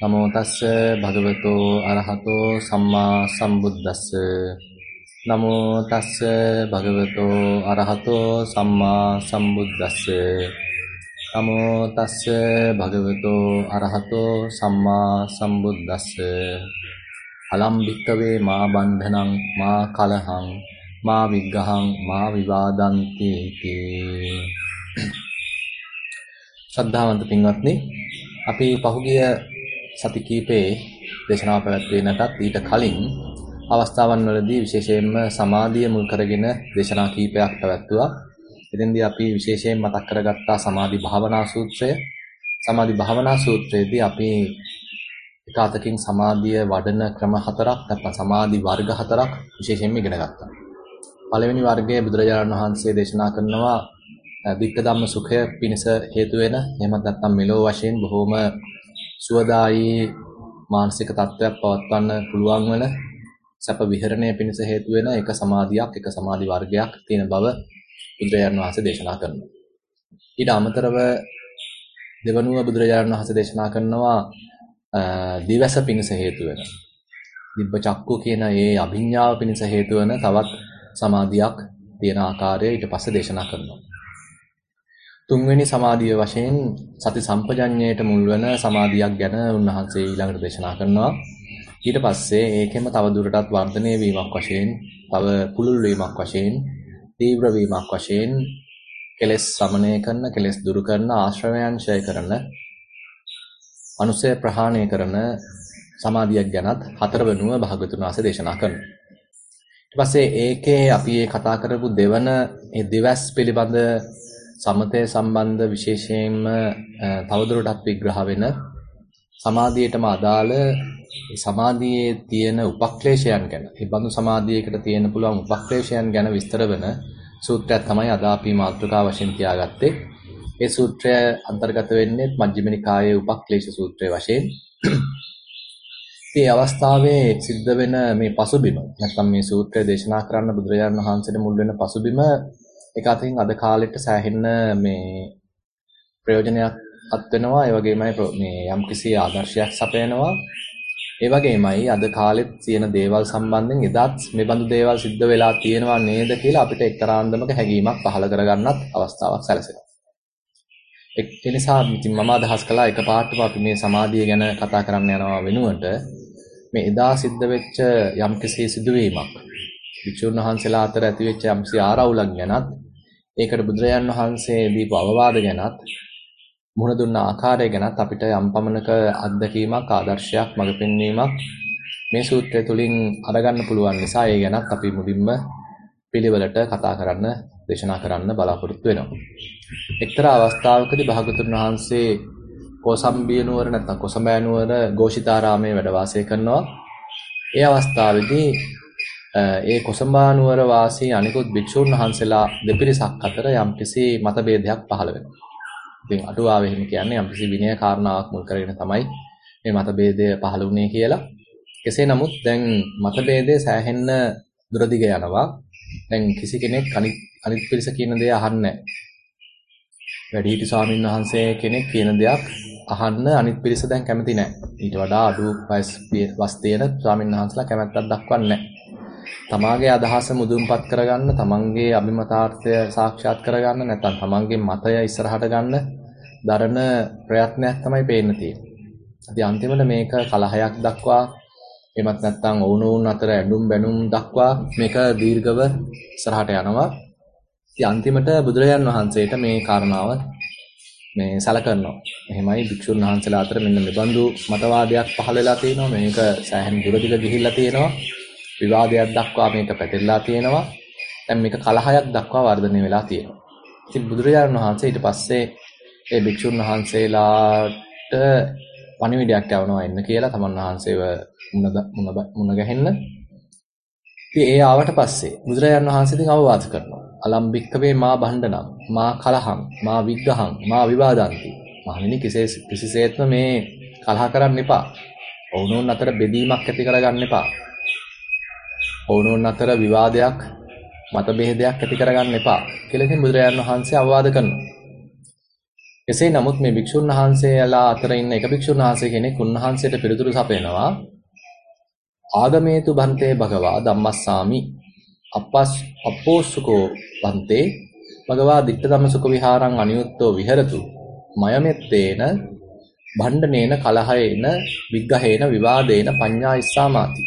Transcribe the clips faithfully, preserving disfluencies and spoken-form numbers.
නමෝ තස්ස භගවතෝ අරහතෝ සම්මා සම්බුද්දස්ස නමෝ තස්ස භගවතෝ අරහතෝ සම්මා සම්බුද්දස්ස නමෝ තස්ස භගවතෝ අරහතෝ සම්මා සම්බුද්දස්ස අලම් භික්කවේ මා බන්ධනං මා කලහං මා විග්ඝහං මා විවාදන්ති තී. ශ්‍රද්ධාවන්ත පින්වත්නි, අපි පහුගිය සති කීපේ දේශනාව පැවැත්වුවේ නැතත් ඊට කලින් අවස්ථාවන් වලදී විශේෂයෙන්ම සමාධිය මුල් කරගෙන දේශනා කීපයක් පැවැත්වුවා. ඉතින්දී අපි විශේෂයෙන් මතක් කරගත්තා සමාධි භාවනා සූත්‍රය. සමාධි භාවනා සූත්‍රයේදී අපි එක අතකින් සමාධිය වඩන ක්‍රම හතරක් නැත්නම් සමාධි වර්ග හතරක් විශේෂයෙන්ම ඉගෙන ගත්තා. පළවෙනි වර්ගයේ බුදුරජාණන් වහන්සේ දේශනා කරනවා වික්ක ධම්ම සුඛය පිණිස හේතු වෙන, එහෙමත් නැත්නම් මෙලෝ වශයෙන් බොහොම සුවදායී මානසික තත්ත්වයක් පවත්වන්න පුළුවන් වෙන සැප විහරණය පිණිස හේතු වෙන එක සමාධියක්, එක සමාධි වර්ගයක් තියෙන බව බුදුරජාණන් වහන්සේ දේශනා කරනවා. ඊට අමතරව දෙවනුව බුදුරජාණන් වහන්සේ දේශනා කරනවා දිවස පිණිස හේතු වෙන, දිබ්බ චක්කු කියන ඒ අභිඥාව පිණිස හේතු වෙන තවත් සමාධියක් තියෙන ආකාරය ඊට පස්සේ දේශනා කරනවා. තුන්වෙනි සමාධිය වශයෙන් සති සම්පජඤ්ඤයට මුල් වෙන සමාධියක් ගැන උන්වහන්සේ ඊළඟට දේශනා කරනවා. ඊට පස්සේ ඒකෙම තව දුරටත් වර්ධනය වීමක් වශයෙන්, තව පුළුල් වීමක් වශයෙන්, තීව්‍ර වීමක් වශයෙන් කෙලෙස් සමනය කරන, කෙලෙස් දුරු කරන, ආශ්‍රවයන් ඡය කරන, අනුසය ප්‍රහාණය කරන සමාධියක් ගැනත් හතරවෙනුව භාගතුන් වහන්සේ දේශනා කරනවා. ඊට පස්සේ ඒකේ අපි මේ කතා කරපු දෙවන ඒ දිවස් පිළිබඳ සමතය සම්බන්ධ විශේෂයෙන්ම තවදුරටත් විග්‍රහ වෙන සමාධියටම අදාළ සමාධියේ තියෙන උපක්ලේශයන් ගැන, ඒ බඳු සමාධියකට තියෙන පුළුවන් උපක්ලේශයන් ගැන විස්තර වෙන සූත්‍රයක් තමයි අද අපි මාතෘකා වශයෙන් තියාගත්තේ. ඒ සූත්‍රය අන්තර්ගත වෙන්නේ මජ්ක්‍ධිම නිකායේ උපක්ලේශ සූත්‍රය වශයෙන්. මේ අවස්ථාවේ සිද්ධ වෙන මේ පසුබිම නැත්නම් මේ සූත්‍රය දේශනා කරන්න බුදුරජාණන් වහන්සේට මුල් වෙන පසුබිම එක අතකින් අද කාලෙට සෑහෙන්න මේ ප්‍රයෝජනයක් අත් වෙනවා. ඒ වගේමයි මේ යම්කිසි ආදර්ශයක් සපයනවා. ඒ වගේමයි අද කාලෙත් තියෙන දේවල් සම්බන්ධයෙන් එදාත් මේ බඳු දේවල් සිද්ධ වෙලා තියෙනවා නේද කියලා අපිට එක්තරා අන්දමක හැඟීමක් පහළ කරගන්නත් අවස්ථාවක් සැලසෙනවා. ඒ නිසා ඉතින් මම අදහස් කළා එකපාරටම අපි මේ සමාධිය ගැන කතා කරන්න යනවා වෙනුවට මේ එදා සිද්ධ වෙච්ච යම්කිසි සිදුවීමක්, වික්ෂුන් වහන්සේලා අතර ඇති වෙච්ච යම්කිසි ආරවුලක් ගැනත්, ඒකට බුදුරජාණන් වහන්සේ දීපු අවවාද ගැනත්, මුහුණ දුන්න ආකාරය ගැනත් අපිට යම් පමණක අත්දැකීමක්, ආදර්ශයක්, මඟ පෙන්වීමක් මේ සූත්‍රය තුලින් අරගන්න පුළුවන් නිසා ඒ ගැනත් අපි මුලින්ම පිළිවෙලට කතා කරන්න, දේශනා කරන්න බලාපොරොත්තු වෙනවා. එක්තරා අවස්ථාවකදී භාගතුන් වහන්සේ කෝසම්බිය නුවර නැත්නම් කොසඹෑ නුවර ഘോഷිතාරාමයේ වැඩ වාසය කරනවා. ඒ අවස්ථාවේදී ඒ කොසඹා නුවර වාසී අනිකුත් භික්ෂුන් වහන්සේලා දෙපිරිසක් අතර යම්කිසි මතභේදයක් පහළ වෙනවා. ඉතින් අටුවාවේ එහෙම කියන්නේ යම්කිසි විනය කාරණාවක් මුල් කරගෙන තමයි මේ මතභේදය පහළ වුණේ කියලා. කෙසේ නමුත් දැන් මතභේදය සෑහෙන්න දුරදිග යනවා. දැන් කිසි කෙනෙක් අනිත් අනිත් පිරිස කියන දේ අහන්නේ නැහැ. වැඩිහිටි ස්වාමීන් වහන්සේ කෙනෙක් කියන දෙයක් අහන්න අනිත් පිරිස දැන් කැමති නැහැ. ඊට වඩා අඩු වයස් වස් තියෙන ස්වාමීන් වහන්සේලා කැමැත්තක් දක්වන්නේ නැහැ. තමාගේ අදහස මුදුන්පත් කරගන්න, තමන්ගේ අභිමතාර්ථය සාක්ෂාත් කරගන්න, නැත්නම් තමන්ගේ මතය ඉස්සරහට ගන්න දරන ප්‍රයත්නයක් තමයි පේන්න තියෙන්නේ. ඉතින් අන්තිමට මේක කලහයක් දක්වා, එමත් නැත්නම් වුණුන් අතර ඇඳුම් බැඳුම් දක්වා මේක දීර්ඝව ඉස්සරහට යනවා. ඉතින් අන්තිමට බුදුරජාන් වහන්සේට මේ කාරණාව මේ සැලකනවා. එහෙමයි භික්ෂුන් වහන්සේලා අතර මෙන්න මේ බඳු මතවාදයක් පහළ වෙලා තියෙනවා. මේක සෑහෙන දුරදිග ගිහිල්ලා තියෙනවා. විවාදයක් දක්වා මේක පැතිරලා තියෙනවා. දැන් මේක කලහයක් දක්වා වර්ධනය වෙලා තියෙනවා. ඉතින් බුදුරජාණන් වහන්සේ ඊට පස්සේ ඒ භික්ෂුන් වහන්සේලාට පණිවිඩයක් යවනවා එන්න කියලා, තමන් වහන්සේව මුණ මුණ ගැහෙන්න. ඉතින් ඒ ආවට පස්සේ බුදුරජාණන් වහන්සේ ඉතින් අවවාද කරනවා. අලම් භික්කවේ මා බණ්ඩනම් මා කලහං මා විග්ඝහං මා විවාදන්ති. මහණෙනි කිසේ කිසිසේත්ම මේ කලහ කරන්න එපා. ඔවුනොන් අතර බෙදීමක් ඇති කරගන්න එපා. ඔවුනොන් අතර විවාදයක්, මතභේදයක් ඇති කරගන්න එපා කියලා ඉතින් බුදුරජාණන් වහන්සේ අවවාද කරනවා. කෙසේ නමුත් මේ භික්ෂුන් වහන්සේලා අතර ඉන්න එක භික්ෂුන් වහන්සේ කෙනෙක් උන්වහන්සේට පිළිතුරු සපයනවා ආගමේතු බන්තේ භගවා ධම්මස්සාමි අපස් අපෝසුකෝ බන්තේ භගවා ditta ධම්මසුඛ විහාරං අනියුත්තෝ විහෙරතු මයමෙත්තේන භණ්ඩනේන කලහයේන විග්ගහේන විවාදේන පඤ්ඤා ඉස්සාමාති.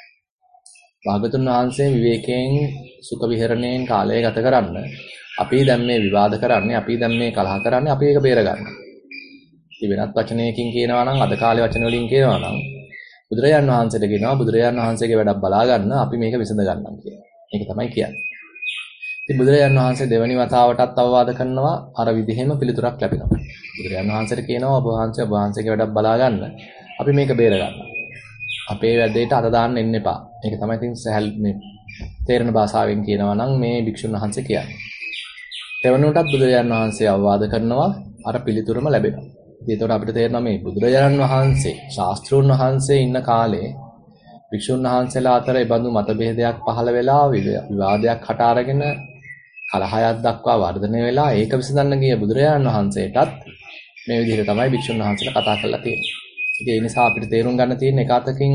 භාගතුන් වහන්සේ විවේකයෙන් සුඛ විහරණයෙන් කාලය ගත කරන්න අපි දැන් මේ විවාද කරන්නේ අපි දැන් මේ කලහ කරන්නේ අපි ඒක බේර ගන්න. ඉතින් වෙනත් වචනයකින් කියනවා නම් අද කාලේ වචන වලින් කියනවා නම් බුදුරජාන් වහන්සේට කියනවා බුදුරජාන් වහන්සේගේ වැඩක් බලා ගන්න අපි මේක විසඳ ගන්නම් කියලා. මේක තමයි කියන්නේ. ඉතින් බුදුරජාන් වහන්සේ දෙවනි වතාවටත් අවවාද කරනවා අර විදිහෙම පිළිතුරක් ලැබෙනවා. බුදුරජාන් වහන්සේට කියනවා ඔබ වහන්සේ ඔබ වහන්සේගේ වැඩක් බලා ගන්න අපි මේක බේර ගන්න. අපේ වැඩේට අත දාන්න එන්න එපා. මේක තමයි ඉතින් සහල් මේ තේරෙන භාෂාවෙන් කියනවා නම් මේ භික්ෂුන් වහන්සේ කියන්නේ. දෙවනුවටත් බුදුරජාණන් වහන්සේ අවවාද කරනවා අර පිළිතුරම ලැබෙනවා. ඉතින් ඒතකොට අපිට තේරෙනවා මේ බුදුරජාණන් වහන්සේ ශාස්ත්‍රූන් වහන්සේ ඉන්න කාලේ භික්ෂුන් වහන්සේලා අතර ඒ බඳු මතභේදයක් පහළ වෙලා විවාදයක් හට අරගෙන කලහයක් දක්වා වර්ධනය වෙලා ඒක විසඳන්න ගිය බුදුරජාණන් වහන්සේටත් මේ විදිහට තමයි භික්ෂුන් වහන්සේලා කතා කරලා තියෙන්නේ. ඉතින් ඒ නිසා අපිට තේරුම් ගන්න තියෙන එක අතකින්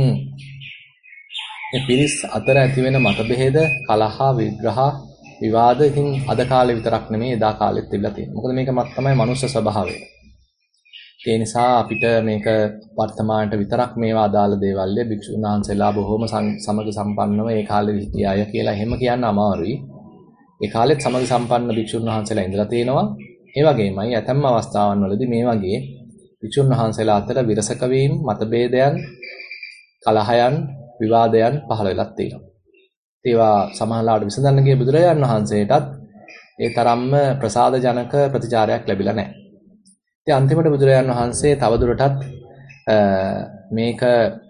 මේ පිරිස් අතර ඇති වෙන මතභේද කලහ විග්‍රහ විවාද ඉතින් අද කාලේ විතරක් නෙමෙයි එදා කාලෙත් තිබිලා තියෙනවා. මොකද මේක තමයි මනුෂ්‍ය ස්වභාවය. ඒ නිසා අපිට මේක වර්තමානට විතරක් මේවා අදාළ දේවල් ය භික්ෂුන් වහන්සේලා බොහොම සමග සම්පන්නව ඒ කාලේ හිටිය අය කියලා එහෙම කියන්න අමාරුයි. ඒ කාලෙත් සමග සම්පන්න භික්ෂුන් වහන්සේලා ඉඳලා තියෙනවා. ඒ වගේමයි ඇතැම් අවස්ථාවන් වලදී මේ වගේ භික්ෂුන් වහන්සේලා අතර විරසක වීම, මතභේදයන්, කලහයන්, විවාදයන් පහළ වෙලා තියෙනවා. ඒවා සමහරලාට විසඳන්න ගිය බුදුරජාණන් වහන්සේටත් ඒ තරම්ම ප්‍රසාදජනක ප්‍රතිචාරයක් ලැබිලා නැහැ. ඉතින් අන්තිමට බුදුරජාණන් වහන්සේ තවදුරටත් මේක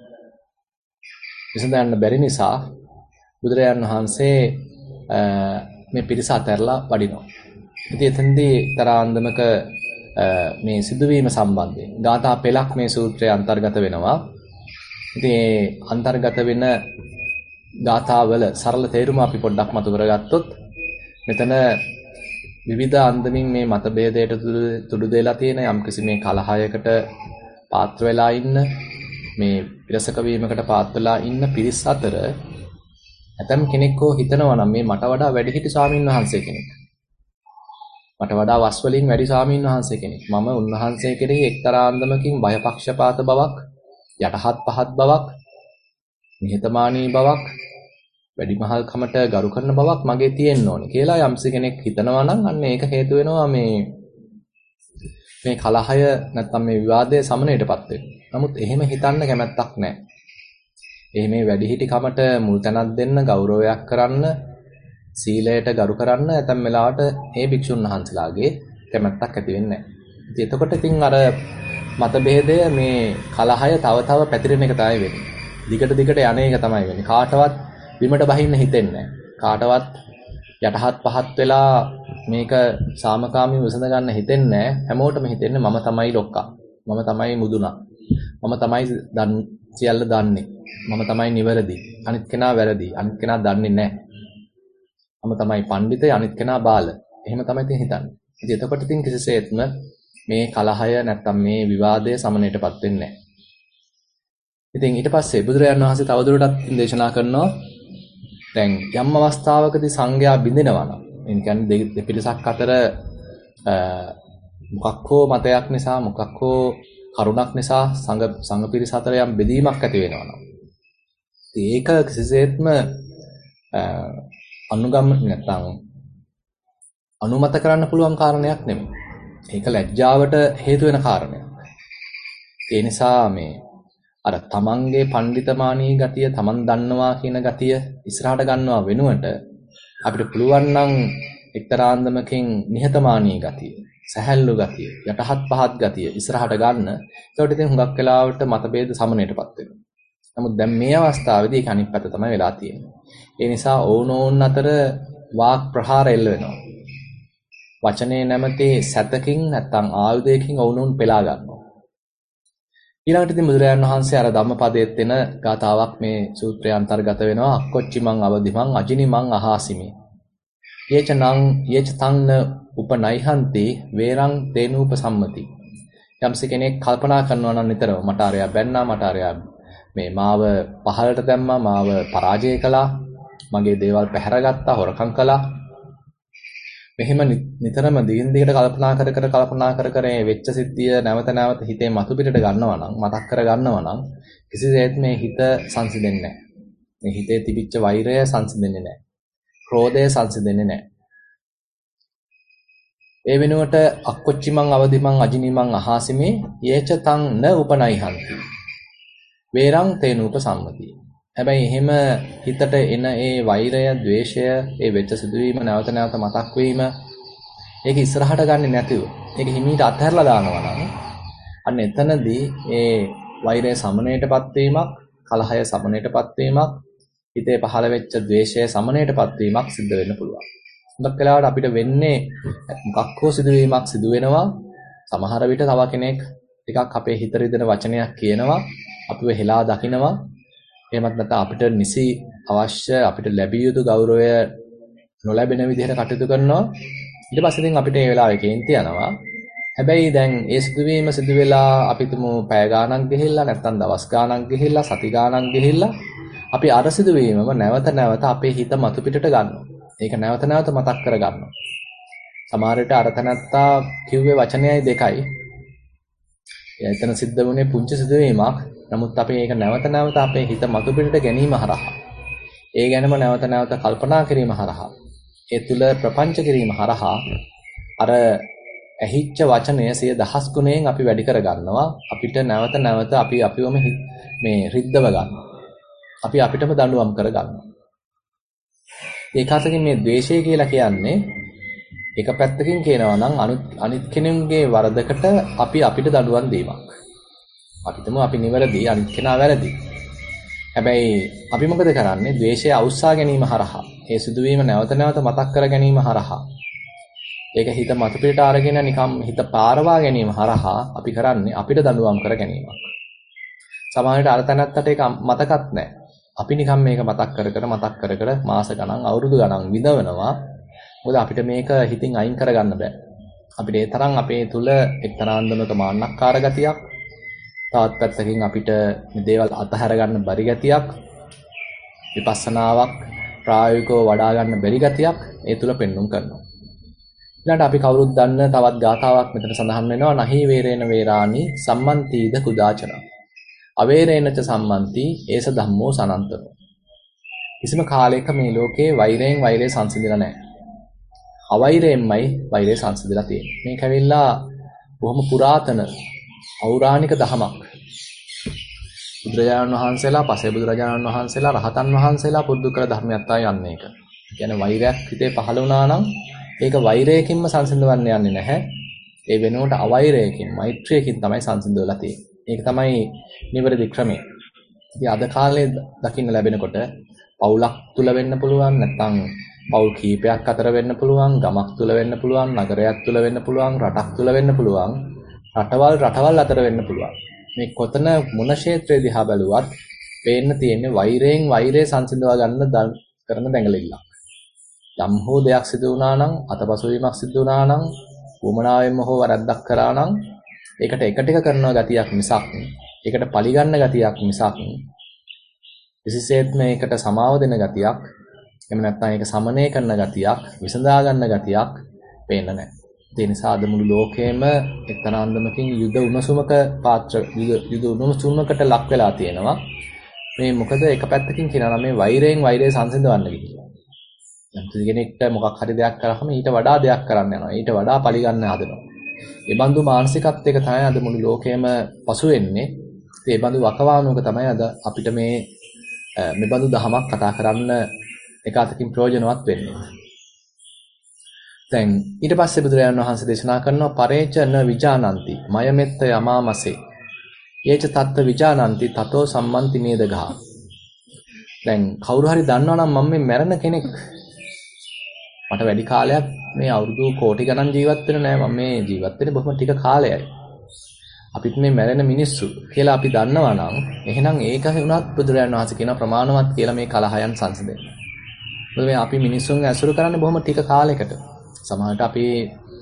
විසඳන්න බැරි නිසා බුදුරජාණන් වහන්සේ මේ පිරිස අතහැරලා වඩිනවා. ඉතින් එතෙන්දී තරාන්දමක මේ සිදුවීම සම්බන්ධයෙන් ගාථා පෙළක් මේ සූත්‍රයේ අන්තර්ගත වෙනවා. ඉතින් ඒ අන්තර්ගත වෙන ගාථාවල සරල තේරුම අපි පොඩ්ඩක් මතු කරගත්තොත් මෙතන විවිධ අන්දමින් මේ මතභේදයට තුඩු දෙලා තියෙන යම්කිසි මේ කලහයකට පාත්‍ර වෙලා ඉන්න මේ විරසක වීමකට පාත්‍ර වෙලා ඉන්න පිරිස් අතර ඇතම් කෙනෙක් හෝ හිතනවා නම් මේ මට වඩා වැඩිහිටි ස්වාමීන් වහන්සේ කෙනෙක් මට වඩා වස් වලින් වැඩි ස්වාමීන් වහන්සේ කෙනෙක් මම උන්වහන්සේ කෙරෙහි එක්තරා අන්දමකින් බයපක්ෂපාත බවක් යටහත් පහත් බවක් නිහතමානී බවක් වැඩිමහල්කමට ගරු කරන බවක් මගේ තියෙන්න ඕනේ කියලා යම්සි කෙනෙක් හිතනවා නම් අන්න ඒක හේතු වෙනවා මේ මේ කලහය නැත්තම් මේ විවාදයේ සමනයටපත් වෙන්න. නමුත් එහෙම හිතන්න කැමැත්තක් නැහැ. එහෙම මේ වැඩිහිටිකමට මුල් තැනක් දෙන්න, ගෞරවයක් කරන්න, සීලයට ගරු කරන්න ඇතැම් වෙලාවට මේ භික්ෂුන් වහන්සේලාගේ කැමැත්තක් ඇති වෙන්නේ නැහැ. ඉතින් එතකොට ඉතින් අර මතභේදය මේ කලහය තව තව පැතිරෙන එක තමයි වෙන්නේ. දිගට දිගට යන එක තමයි වෙන්නේ. කාටවත් විමට බහින්න හිතෙන්නේ නැහැ. කාටවත් යටහත් පහත් වෙලා මේක සාමකාමීව විසඳ ගන්න හිතෙන්නේ නැහැ. හැමෝටම හිතෙන්නේ මම තමයි ලොක්කා. මම තමයි මුදුනා. මම තමයි දන් සියල්ල දන්නේ. මම තමයි නිවැරදි. අනිත් කෙනා වැරදි. අනිත් කෙනා දන්නේ නැහැ. මම තමයි පඬිතේ අනිත් කෙනා බාල. එහෙම තමයි ඉතින් හිතන්නේ. ඉතින් එතකොට ඉතින් කිසිසේත්ම මේ කලහය නැත්තම් මේ විවාදය සමනයටපත් වෙන්නේ නැහැ. ඉතින් ඊට පස්සේ බුදුරජාණන් වහන්සේ තවදුරටත් දේශනා කරනවා දැන් යම් අවස්ථාවකදී සංඝයා බිඳිනවා නම් ඒ කියන්නේ දෙපිරිසක් අතර මොකක් හෝ මතයක් නිසා මොකක් හෝ කරුණක් නිසා සංඝ සංඝ පිරිස අතර යම් බෙදීමක් ඇති වෙනවා නම් ඒක කිසිසේත්ම අනුගම නැත්තම් අනුමත කරන්න පුළුවන් කාරණයක් නෙමෙයි. ඒක ලැජ්ජාවට හේතු වෙන කාරණයක්. ඒ නිසා මේ අර තමන්ගේ පඬිතමානී ගතිය තමන් දන්නවා කියන ගතිය ඉස්සරහට ගන්නවා වෙනුවට අපිට පුළුවන් නම් එක්තරාන්දමකින් නිහතමානී ගතිය, සැහැල්ලු ගතිය, යටහත් පහත් ගතිය ඉස්සරහට ගන්න. ඒකට ඉතින් හුඟක් වෙලාවට මතභේද සමනයටපත් වෙනවා. නමුත් දැන් මේ අවස්ථාවේදී ඒක අනිත් පැත්ත තමයි වෙලා තියෙන්නේ. ඒ නිසා ඕනෝන් අතර වාක් ප්‍රහාර එල්ල වෙනවා. වචනේ නැමැති සැතකින් නැත්තම් ආයුධයකින් ඕනෝන් පෙලා ගන්නවා. ඊළඟට ඉතින් බුදුරජාණන් වහන්සේ අර ධම්මපදයේ තියෙන ගාතාවක් මේ සූත්‍රය අන්තර්ගත වෙනවා. අක්කොච්චි මං අවදිමං අජිනි මං අහාසිමි. යේච නං යේච තං උපනයිහන්ති වේරං තේනූප සම්මති. යම්ස කෙනෙක් කල්පනා කරනවා නම් නිතරම මට අරයා බැන්නා මට අරයා මේ මාව පහලට දැම්මා මාව පරාජය කළා මගේ දේවල් පැහැරගත්තා හොරකම් කළා මෙහෙම නිතරම දිගින් දිගට කල්පනා කර කර කල්පනා කර කර මේ වෙච්ච සිද්ධිය නැවත නැවත හිතේ මතු පිටට ගන්නවා නම් මතක් කර ගන්නවා නම් කිසිසේත් මේ හිත සංසිඳෙන්නේ නැහැ. මේ හිතේ තිබිච්ච වෛරය සංසිඳෙන්නේ නැහැ. ක්‍රෝධය සංසිඳෙන්නේ නැහැ. ඒ වෙනුවට අක්කොච්චිමං අවදිමං අජිනිමං අහාසිමේ යේච තං න උපනයිහන්ති වේරං තේනූප සම්මති. හැබැයි එහෙම හිතට එන ඒ වෛරය, ద్వේෂය, ඒ වෙච්ච සිදුවීම නැවත නැවත මතක් වීම ඒක ඉස්සරහට ගන්නේ නැතිව ඒක හිමීට අත්හැරලා දානවා නම් අන්න එතනදී ඒ වෛරය සමනයටපත් වීමක්, කලහය සමනයටපත් වීමක්, හිතේ පහළ වෙච්ච ద్వේෂය සමනයටපත් වීමක් සිද්ධ වෙන්න පුළුවන්. හුඟක් වෙලාවට අපිට වෙන්නේ මොකක් හෝ සිදුවීමක් සිදු වෙනවා. සමහර විට තව කෙනෙක් ටිකක් අපේ හිත රිදෙන වචනයක් කියනවා, අපිව හෙලා දකිනවා. එහෙමත් නැත්නම් අපිට නිසි අවශ්‍ය අපිට ලැබිය යුතු ගෞරවය නොලැබෙන විදිහට කටයුතු කරනවා. ඊට පස්සේ ඉතින් අපිට ඒ වෙලාවේ කේන්ති යනවා. හැබැයි දැන් ඒ සිදුවීම සිදු වෙලා අපි තුමු පැය ගාණක් ගිහිල්ලා නැත්නම් දවස් ගාණක් ගිහිල්ලා සති ගාණක් ගිහිල්ලා අපි අර සිදුවීමම නැවත නැවත අපේ හිත මතු පිටට ගන්නවා. ඒක නැවත නැවත මතක් කර ගන්නවා. සමහර විට අර තනත්තා කිව්වේ වචනයයි දෙකයි. එතන සිද්ධ වුණේ පුංචි සිදුවීමක්. නමුත් අපි ඒක නැවත නැවත අපේ හිත මතු පිටට ගැනීම හරහා, ඒ ගැනම නැවත නැවත කල්පනා කිරීම හරහා, ඒ තුල ප්‍රපංච කිරීම හරහා අර ඇහිච්ච වචනය සිය දහස් ගුණයෙන් අපි වැඩි කර ගන්නවා. අපිට නැවත නැවත අපි අපිවම මේ රිද්දව ගන්නවා. අපි අපිටම දඬුවම් කර ගන්නවා. ඒකාතකින් මේ ද්වේෂය කියලා කියන්නේ එක පැත්තකින් කියනවා නම් අනිත් කෙනෙකුගේ වරදකට අපි අපිට දඬුවම් දීමක්. අපිටම අපි නිවැරදි අනිත් කෙනා වැරදි. හැබැයි අපි මොකද කරන්නේ? ද්වේෂය අවුස්සා ගැනීම හරහා, ඒ සිදුවීම නැවත නැවත මතක් කර ගැනීම හරහා, ඒක හිත මතු පිට අරගෙන නිකම් හිත පාරවා ගැනීම හරහා අපි කරන්නේ අපිට දඬුවම් කර ගැනීමක්. සමහරවිට අර තැනත්තට ඒක මතකත් නැහැ. අපි නිකම් මේක මතක් කර කර මතක් කර කර මාස ගණන් අවුරුදු ගණන් විඳවනවා. මොකද අපිට මේක හිතින් අයින් කරගන්න බෑ. අපිට ඒ තරම් අපේ තුල එක්තරා අන්දමක මාන්නක්කාර ගතියක්, තවත් පැත්තකින් අපිට මේ දේවල් අතහැර ගන්න බැරි ගතියක්, විපස්සනාවක් ප්‍රායෝගිකව වඩා ගන්න බැරි ගතියක් ඒ තුල පෙන්눔 කරනවා. ඊළඟට අපි කවුරුත් දන්න තවත් ගාථාවක් මෙතන සඳහන් වෙනවා. නහි වේරේන වේරානි සම්මන්තිද කුදාචන. අවේරේනච සම්මන්ති ඒස ධම්මෝ සනන්තනෝ. කිසිම කාලයක මේ ලෝකේ වෛරයෙන් වෛරය සංසිඳිලා නැහැ. අවෛරයෙන්මයි වෛරය සංසිඳිලා තියෙන්නේ. මේක ඇවිල්ලා බොහොම පුරාතන පෞරාණික දහමක්. බුදුරජාණන් වහන්සේලා, පසේ බුදුරජාණන් වහන්සේලා, රහතන් වහන්සේලා පුරුදු කළ ධර්මයක් තමයි යන්නේ ඒක. කියන්නේ වෛරයක් හිතේ පහළ වුණා නම් ඒක වෛරයකින්ම සංසිඳවන්න යන්නේ නැහැ. ඒ වෙනුවට අවෛරයකින්, මෛත්‍රියකින් තමයි සංසිඳවලා තියෙන්නේ. ඒක තමයි නිවැරදි ක්‍රමය. ඉතින් අද කාලේ දකින්න ලැබෙනකොට පවුලක් තුල වෙන්න පුළුවන්, නැත්නම් පවුල් කීපයක් අතර වෙන්න පුළුවන්, ගමක් තුල වෙන්න පුළුවන්, නගරයක් තුල වෙන්න පුළුවන්, රටක් තුල වෙන්න පුළුවන්, රටවල් රටවල් අතර වෙන්න පුළුවන්. මේ කොතන මොන ක්ෂේත්‍රයේ දිහා බැලුවත් පේන්න තියෙන්නේ වෛරයෙන් වෛරය සංසිඳවා ගන්න කරන දැඟලිල්ලක්. යම් හෝ දෙයක් සිදු වුණා නම්, අතපසුවීමක් සිදු වුණා නම්, වමනාවෙන්ම හෝ වරද්දක් කරා නම් ඒකට එක ටික කරන ගතියක් මිසක්, ඒකට පරිගන්න ගතියක් මිසක්, විශේෂයෙන්ම මේකට සමාව දෙන ගතියක්, එහෙම නැත්නම් ඒක සමනය කරන ගතියක්, විසඳා ගන්න ගතියක් පේන්න නැහැ. ඒ නිසා අද මුළු ලෝකෙම එක්තරා අන්දමකින් යුද උණුසුමක පාත්‍ර යුද උණුසුමකට ලක් වෙලා තියෙනවා. මේ මොකද එක පැත්තකින් කියනවා මේ වෛරයෙන් වෛරය සංසිඳවන්න කියලා. යම් කෙනෙක්ට මොකක් හරි දෙයක් කරාම ඊට වඩා දෙයක් කරන්න යනවා. ඊට වඩා පරිගන්න හදනවා. ඒ බඳු මානසිකත්වයක තමයි අද මුළු ලෝකෙම පසු වෙන්නේ. ඒ බඳු වකවානුවක තමයි අද අපිට මේ මේ බඳු දහමක් කතා කරන්න එක අතකින් ප්‍රයෝජනවත් වෙන්නේ. දැන් ඊට පස්සේ බුදුරජාණන් වහන්සේ දේශනා කරනවා පරේච න විජානಂತಿ මයමෙත්ත යමාමසේ. යේච තත්ත විජානಂತಿ තතෝ සම්මන්ති නේදගහ. දැන් කවුරු හරි දන්නවා නම් මම මේ මැරෙන කෙනෙක්. මට වැඩි කාලයක් මේ අවුරුදු කෝටි ගණන් ජීවත් වෙන්න නෑ. මම මේ ජීවත් වෙන්නේ බොහොම ටික කාලයයි. අපිත් මේ මැරෙන මිනිස්සු කියලා අපි දන්නවා නම් එහෙනම් ඒක වුණත් බුදුරජාණන් වහන්සේ කියන ප්‍රමාණවත් කියලා මේ කලහයන් සංසිඳෙන්න. මොකද මේ අපි මිනිස්සුන් ඇසුරු කරන්නේ බොහොම ටික කාලයකට. සමහරවිට අපි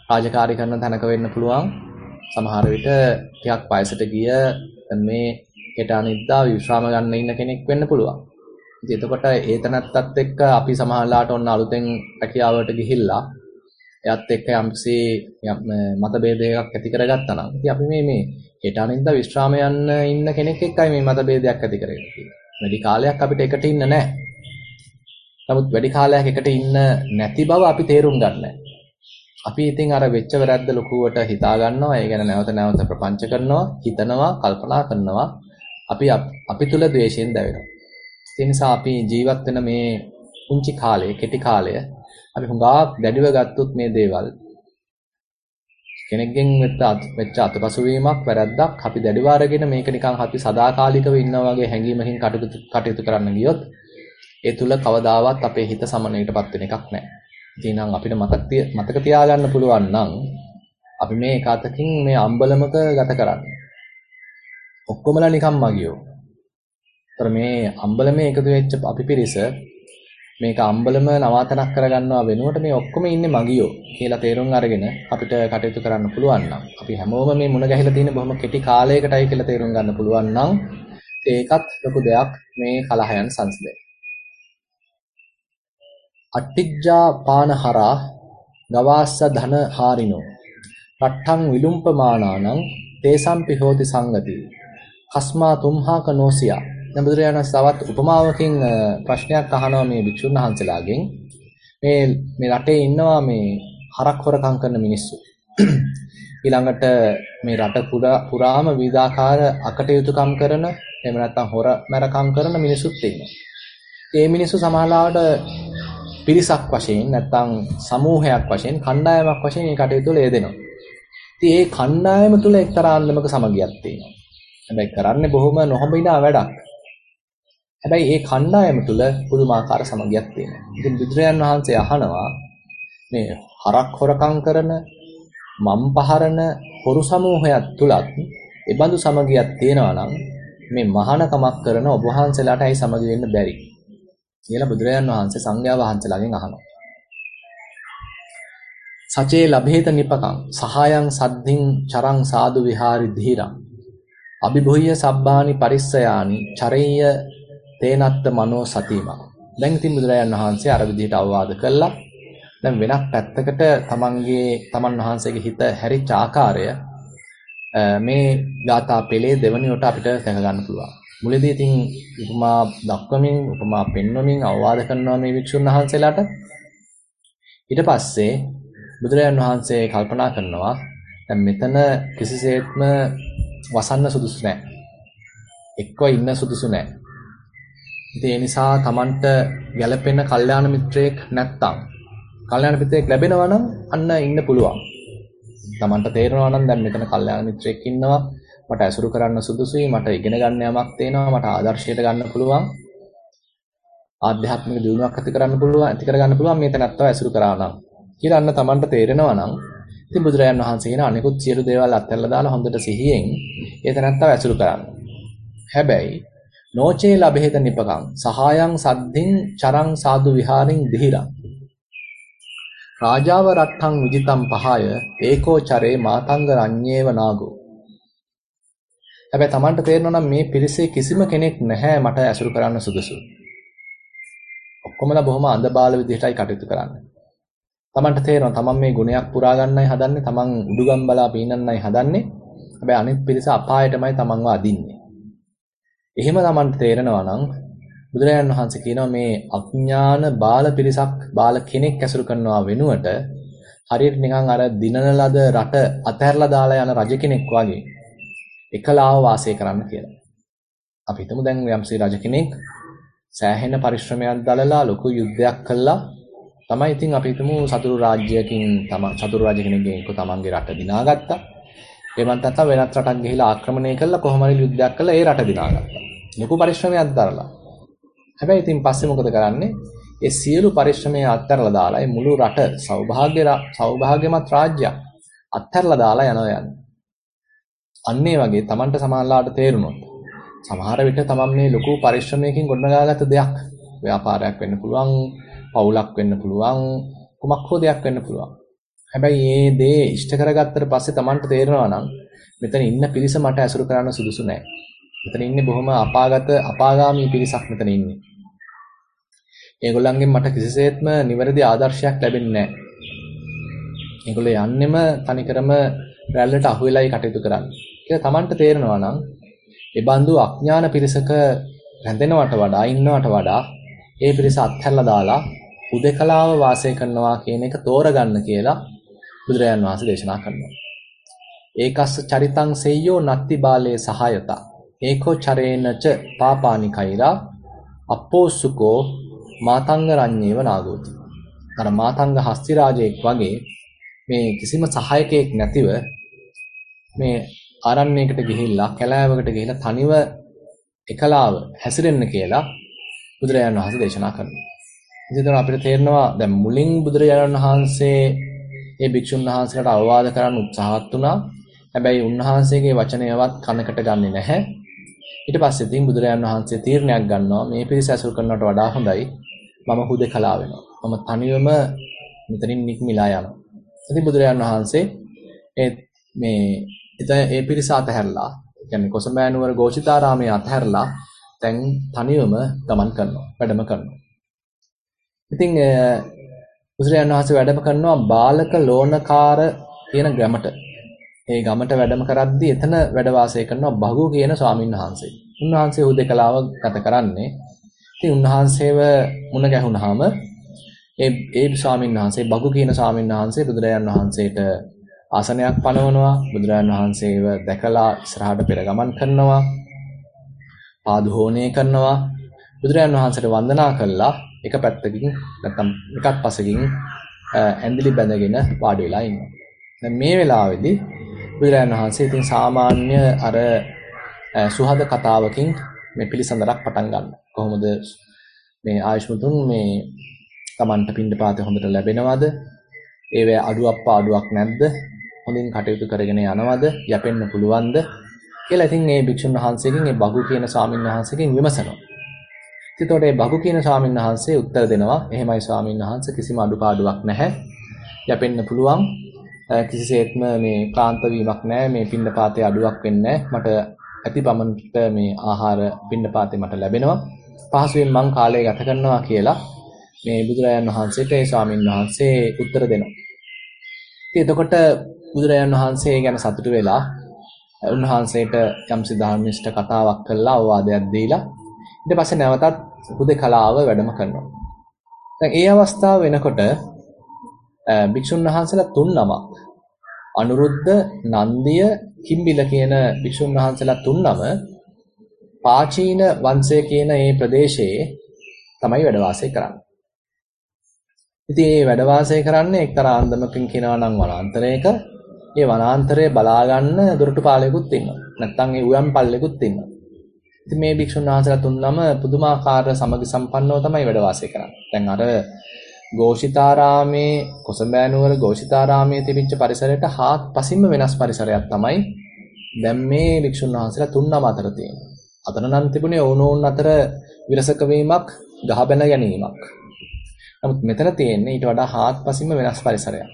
රාජකාරී කරන තැනක වෙන්න පුළුවන්. සමහර විට ටිකක් වයසට ගිය මේ හෙට අනිද්දා විශ්‍රාම ගන්න ඉන්න කෙනෙක් වෙන්න පුළුවන්. ඉතින් එතකොට ඒ තැනත්තත් එක්ක අපි සමහරලාට ඔන්න අලුතෙන් රැකියාවට ගිහිල්ලා එයත් එක්ක යම්සේ මතභේදයක් ඇති කරගත්තා නම් ඉතින් අපි මේ මේ හෙට අනිද්දා විශ්‍රාම යන්න ඉන්න කෙනෙක් එක්කයි මේ මතභේදයක් ඇති කරගෙන තියෙන්නේ. වැඩි කාලයක් අපිට එකට ඉන්න නැහැ. නමුත් වැඩි කාලයක් එකට ඉන්න නැති බව අපි තේරුම් ගන්නෑ. අපි ඉතින් අර වෙච්ච වැරද්ද ලොකුවට හිතා ගන්නවා. ඒ ගැන නැවත නැවත ප්‍රපංච කරනවා, හිතනවා, කල්පනා කරනවා. අපි අපි තුල ද්වේෂයෙන් දැවෙනවා. ඒ නිසා අපි ජීවත් වෙන මේ පුංචි කාලය, කෙටි කාලය අපි හුඟක් දැඩිව ගත්තොත් මේ දේවල් කෙනෙක්ගෙන් වෙච්ච අතපසු වීමක් වැරද්දක් අපි දැඩිව අරගෙන මේක නිකන් අපි සදාකාලිකව ඉන්නා වගේ හැඟීමකින් කටයුතු කටයුතු කරන්න ගියොත් ඒ තුල කවදාවත් අපේ හිත සමනලයටපත් වෙන එකක් නැහැ. ඉතින් අපිට මතක මතක තියාගන්න පුළුවන් නම් අපි මේ එකතකින් මේ අම්බලමක ගත කරන්නේ. ඔක්කොමලා නිකන් මගියෝ. ඒතර මේ අම්බලමේ එකතු වෙච්ච අපි පිරිස මේක අම්බලම නවාතනක් කරගන්නවා වෙනුවට මේ ඔක්කොම ඉන්නේ මගියෝ කියලා තේරුම් අරගෙන අපිට කටයුතු කරන්න පුළුවන් නම් අපි හැමෝම මේ මුණ ගැහිලා තියෙන බොහොම කෙටි කාලයකටයි කියලා තේරුම් ගන්න පුළුවන් නම් ඒකත් ලොකු දෙයක් මේ කලහයන් සංසිඳේ. අට්ටිජ්ජා පානහරා ගවාස්ස ධන හාරිනෝ රට්ඨං විලුම්පමානානං තේසම්පි හෝති සංගති කස්මා තුම්හාක නෝසියා. දැන් බුදුරජාණන් සවත් උපමාවකින් ප්‍රශ්නයක් අහනවා මේ භික්ෂුන් වහන්සේලාගෙන්. මේ මේ රටේ ඉන්නවා මේ හරක් හොරකම් කරන මිනිස්සු. ඊළඟට මේ රට පුරාම විවිධාකාර අකටයුතුකම් කරන එහෙම නැත්නම් හොර මරකම් කරන මිනිස්සුත් ඉන්නවා. මේ මිනිස්සු සමාජලාවට පිරිසක් වශයෙන් නැත්නම් සමූහයක් වශයෙන් කණ්ඩායමක් වශයෙන් මේ කටයුතු වල යෙදෙනවා. ඉතින් මේ කණ්ඩායම තුල එක්තරා අන්දමක සමගියක් තියෙනවා. හැබැයි කරන්නේ බොහොම නොහොඹිනා වැඩක්. හැබැයි මේ කණ්ඩායම තුල පුදුමාකාර සමගියක් තියෙනවා. ඉතින් බුදුරජාන් වහන්සේ අහනවා මේ හරක් හොරකම් කරන මම් පහරන හොරු සමූහයක් තුලත් ඒ බඳු සමගියක් තියෙනවා නම් මේ මහානකමක් කරන ඔබ වහන්සේලාට ඇයි සමගි වෙන්න බැරි කියලා බුදුරජාන් වහන්සේ සංඝයා වහන්සේලාගෙන් අහනවා. සචේ ලභේත නිපකං සහායං සද්ධින් චරං සාදු විහාරි ධීරං අභිභූය සබ්බානි පරිස්සයානි චරේය තේනත්ත මනෝ සතිමා. දැන් ඉතින් බුදුරජාන් වහන්සේ අර විදිහට අවවාද කළා. දැන් වෙනත් පැත්තකට තමන්ගේ තමන් වහන්සේගේ හිත හැරිච්ච ආකාරය මේ ගාථා පෙළේ දෙවනියට අපිට දැක ගන්න පුළුවන්. මුලදී ඉතින් උපමා දක්වමින් උපමා පෙන්වමින් අවවාද කරනවා මේ වික්ෂුන් වහන්සේලාට. ඊට පස්සේ බුදුරජාන් වහන්සේ කල්පනා කරනවා දැන් මෙතන කිසිසේත්ම වසන්න සුදුසු නැහැ. එක්ව ඉන්න සුදුසු නැහැ. ඉතින් ඒ නිසා Tamanට ගැළපෙන කල්යාණ මිත්‍රයෙක් නැත්තම් කල්යාණ මිත්‍රයෙක් ලැබෙනවා නම් අන්න ඉන්න පුළුවන්. Tamanට තේරෙනවා නම් දැන් මෙතන කල්යාණ මිත්‍රයෙක් ඉන්නවා මට ඇසුරු කරන්න සුදුසුයි මට ඉගෙන ගන්න යමක් තේනවා මට ආදර්ශයට ගන්න පුළුවන් ආධ්‍යාත්මික දියුණුවක් ඇති කරන්න පුළුවන් ඇති කරගන්න පුළුවන් මේ තැනත්තව ඇසුරු කරා නම් කියලා අන්න Tamanට තේරෙනවා නම් ඉතින් බුදුරජාණන් වහන්සේ කියන අනිකුත් සියලු දේවල් අත්හැරලා දාලා හොඳට සිහියෙන් ඒ තැනත්තව ඇසුරු කරන්න. හැබැයි නෝචේ ලබහෙත නිපකං සහායං සද්ධින් චරං සාදු විහාරින් දිහිරං රාජාව රට්ඨං විජිතං පහය ඒකෝ චරේ මාතංග රඤ්ඤේව නාගෝ. හැබැයි Tamanට තේරෙනවා නම් මේ පිරිසේ කිසිම කෙනෙක් නැහැ මට ඇසුරු කරන්න සුදුසු. ඔක්කොමලා බොහොම අඳබාල විදිහටයි කටයුතු කරන්නේ. Tamanට තේරෙනවා Taman මේ ගුණයක් පුරා ගන්නයි හදන්නේ, Taman උඩුගම් බලා පීනන්නයි හදන්නේ. හැබැයි අනිත් පිරිස අපායටමයි Tamanව අදින්නේ. එහෙම Tamanට තේරෙනවා නම් බුදුරජාණන් වහන්සේ කියනවා මේ අඥාන බාල පිරිසක් බාල කෙනෙක් ඇසුරු කරනවා වෙනුවට හරියට නිකන් අර දිනන ලද රට අතහැරලා දාලා යන රජ කෙනෙක් වගේ එකලාව වාසය කරන්න කියලා. අපි හිතමු දැන් යම්සේ රජ කෙනෙක් සෑහෙන පරිශ්‍රමයක් දලලා ලොකු යුද්ධයක් කළා තමයි ඉතින් අපි හිතමු සතුරු රාජ්‍යයකින් තම සතුරු රජ කෙනෙක්ගෙන් එක්ක තමන්ගේ රට දිනාගත්තා. එමන් තත්ත වෙනත් රටක් ගිහිලා ආක්‍රමණය කළා කොහොම හරි යුද්ධයක් කළා ඒ රට දිනාගත්තා. ලොකු පරිශ්‍රමයක් දරලා. හැබැයි ඉතින් පස්සේ මොකද කරන්නේ? ඒ සියලු පරිශ්‍රමය අත්හැරලා දාලා ඒ මුළු රට සෞභාග්‍ය සෞභාග්‍යමත් රාජ්‍යයක් අත්හැරලා දාලා යනවා යන්නේ. අන්න ඒ වගේ Tamanට සමානලාට තේරුණොත් සමහර විට Taman මේ ලොකු පරිශ්‍රමයකින් ගොඩනගාගත්ත දෙයක් ව්‍යාපාරයක් වෙන්න පුළුවන්, පවුලක් වෙන්න පුළුවන්, කුමක් හෝ දෙයක් වෙන්න පුළුවන්. හැබැයි මේ දේ ඉෂ්ට කරගත්තට පස්සේ Tamanට තේරෙනවා නම් මෙතන ඉන්න පිරිස මට ඇසුරු කරන්න සුදුසු නෑ. මෙතන ඉන්නේ බොහොම අපාගත අපාගාමී පිරිසක් මෙතන ඉන්නේ. ඒගොල්ලන්ගෙන් මට කිසිසේත්ම නිවැරදි ආදර්ශයක් ලැබෙන්නේ නෑ. ඒගොල්ලෝ යන්නෙම තනිකරම රැල්ලට අහු වෙලයි කටයුතු කරන්නේ. කියලා Tamanට තේරෙනවා නම් ඒ බඳු අඥාන පිරිසක රැඳෙනවට වඩා ඉන්නවට වඩා ඒ පිරිස අත්හැරලා දාලා උදේකලාව වාසය කරනවා කියන එක තෝරගන්න කියලා බුදුරජාන් වහන්සේ දේශනා කරනවා. ඒකස්ස චරිතං සෙය්‍යෝ නත්ති බාලේ සහායතා. ඒකෝ චරේනච පාපානි කෛරා අපෝසුකෝ මාතංග රඤ්ඤේව නාගෝති. අර මාතංග හස්ති රාජයෙක් වගේ මේ කිසිම සහායකයෙක් නැතිව මේ ආරණ්‍යයකට ගිහිල්ලා කැලෑවකට ගිහිල්ලා තනිව එකලාව හැසිරෙන්න කියලා බුදුරජාණන් වහන්සේ දේශනා කරනවා. ඉතින් අපිට තේරෙනවා දැන් මුලින් බුදුරජාණන් වහන්සේ මේ භික්ෂුන් වහන්සේලාට අවවාද කරන්න උත්සාහත් වුණා. හැබැයි උන්වහන්සේගේ වචනයවත් කනකට ගන්නෙ නැහැ. ඊට පස්සේ ඉතින් බුදුරජාණන් වහන්සේ තීරණයක් ගන්නවා මේ පිරිස ඇසුරු කරනවට වඩා හොඳයි මම හුදෙකලා වෙනවා. මම තනියම මෙතනින් නික්මිලා යනවා. ඉතින් බුදුරජාණන් වහන්සේ ඒ මේ ඉතින් ඒ පිරිස අතහැරලා, කියන්නේ කොසඹෑ නුවර ගෝචිතාරාමයේ අතහැරලා දැන් තනියම ගමන් කරනවා, වැඩම කරනවා. ඉතින් බුදුරජාණන් වහන්සේ වැඩම කරනවා බාලක ලෝණකාර කියන ගමට. ඒ ගමට වැඩම කරද්දී එතන වැඩ වාසය කරනවා භගු කියන ස්වාමීන් වහන්සේ. උන්වහන්සේ හුදෙකලාව ගත කරන්නේ. ඉතින් උන්වහන්සේව මුණ ගැහුණාම ඒ ඒ ස්වාමීන් වහන්සේ භගු කියන ස්වාමීන් වහන්සේ බුදුරජාණන් වහන්සේට ආසනයක් පනවනවා. බුදුරජාණන් වහන්සේව දැකලා ඉස්සරහට පෙර ගමන් කරනවා. පාදහෝණය කරනවා. බුදුරජාණන් වහන්සේට වන්දනා කළා එක පැත්තකින් නැත්නම් එකත් පසකින් ඇඳිලි බැඳගෙන වාඩි වෙලා ඉන්නවා. දැන් මේ වෙලාවේදී බුදුරජාණන් වහන්සේ ඉතින් සාමාන්‍ය අර සුහද කතාවකින් මේ පිළිසඳරක් පටන් ගන්නවා. කොහොමද මේ ආයුෂ්මතුන් මේ Tamanට පින්ඩපාතේ හොඳට ලැබෙනවද? ඒවේ අඩුවක් පාඩුවක් නැද්ද? හොඳින් කටයුතු කරගෙන යනවද? යැපෙන්න පුළුවන්ද? කියලා ඉතින් මේ භික්ෂුන් වහන්සේගෙන් මේ බගු කියන ස්වාමීන් වහන්සේගෙන් විමසනවා. එතකොට මේ බගු කියන ස්වාමීන් වහන්සේ උත්තර දෙනවා එහෙමයි ස්වාමීන් වහන්සේ කිසිම අඩුපාඩුවක් නැහැ. යැපෙන්න පුළුවන්. කිසිසේත්ම මේ ක්ලාන්ත වීමක් නැහැ. මේ පින්ඩපාතේ අඩුවක් වෙන්නේ නැහැ. මට ඇති පමණට මේ ආහාර පින්ඩපාතේ මට ලැබෙනවා. පහසුවෙන් මං කාලය ගත කරනවා කියලා මේ බුදුරජාණන් වහන්සේට ඒ ස්වාමීන් වහන්සේ උත්තර දෙනවා. ඉතින් එතකොට බුදුරජාණන් වහන්සේ ගැන සතුටු වෙලා උන්වහන්සේට යම්සි ධර්මිෂ්ඨ කතාවක් කළා අවවාදයක් දීලා ඊට පස්සේ නැවතත් හුදෙකලාව වැඩම කරනවා. දැන් ඒ අවස්ථාව වෙනකොට භික්ෂුන් වහන්සේලා තුන් නමක් අනුරුද්ධ, නන්දිය, කිම්බිල කියන භික්ෂුන් වහන්සේලා තුන් නම පාචීන වංශය කියන මේ ප්‍රදේශයේ තමයි වැඩ වාසය කරන්නේ. ඉතින් මේ වැඩ වාසය කරන්නේ එක්තරා අන්දමකින් කියනවා නම් වනාන්තරයක. ඒ වනාන්තරය බලා ගන්න දොරටුපාලයකුත් ඉන්නවා. නැත්නම් ඒ උයන් පල්ලෙකුත් ඉන්නවා. ඉතින් මේ භික්ෂුන් වහන්සේලා තුන් නම පුදුමාකාර සමගි සම්පන්නව තමයි වැඩ වාසය කරන්නේ. දැන් අර ගෝෂිතාරාමේ කොසඹෑ නුවර ගෝෂිතාරාමේ තිබිච්ච පරිසරයට හාත්පසින්ම වෙනස් පරිසරයක් තමයි දැන් මේ භික්ෂුන් වහන්සේලා තුන් නම අතර තියෙන්නේ. අතන නම් තිබුණේ ඕනෝන් අතර විරසක වීමක්, ගහබැන ගැනීමක්. නමුත් මෙතන තියෙන්නේ ඊට වඩා හාත්පසින්ම වෙනස් පරිසරයක්.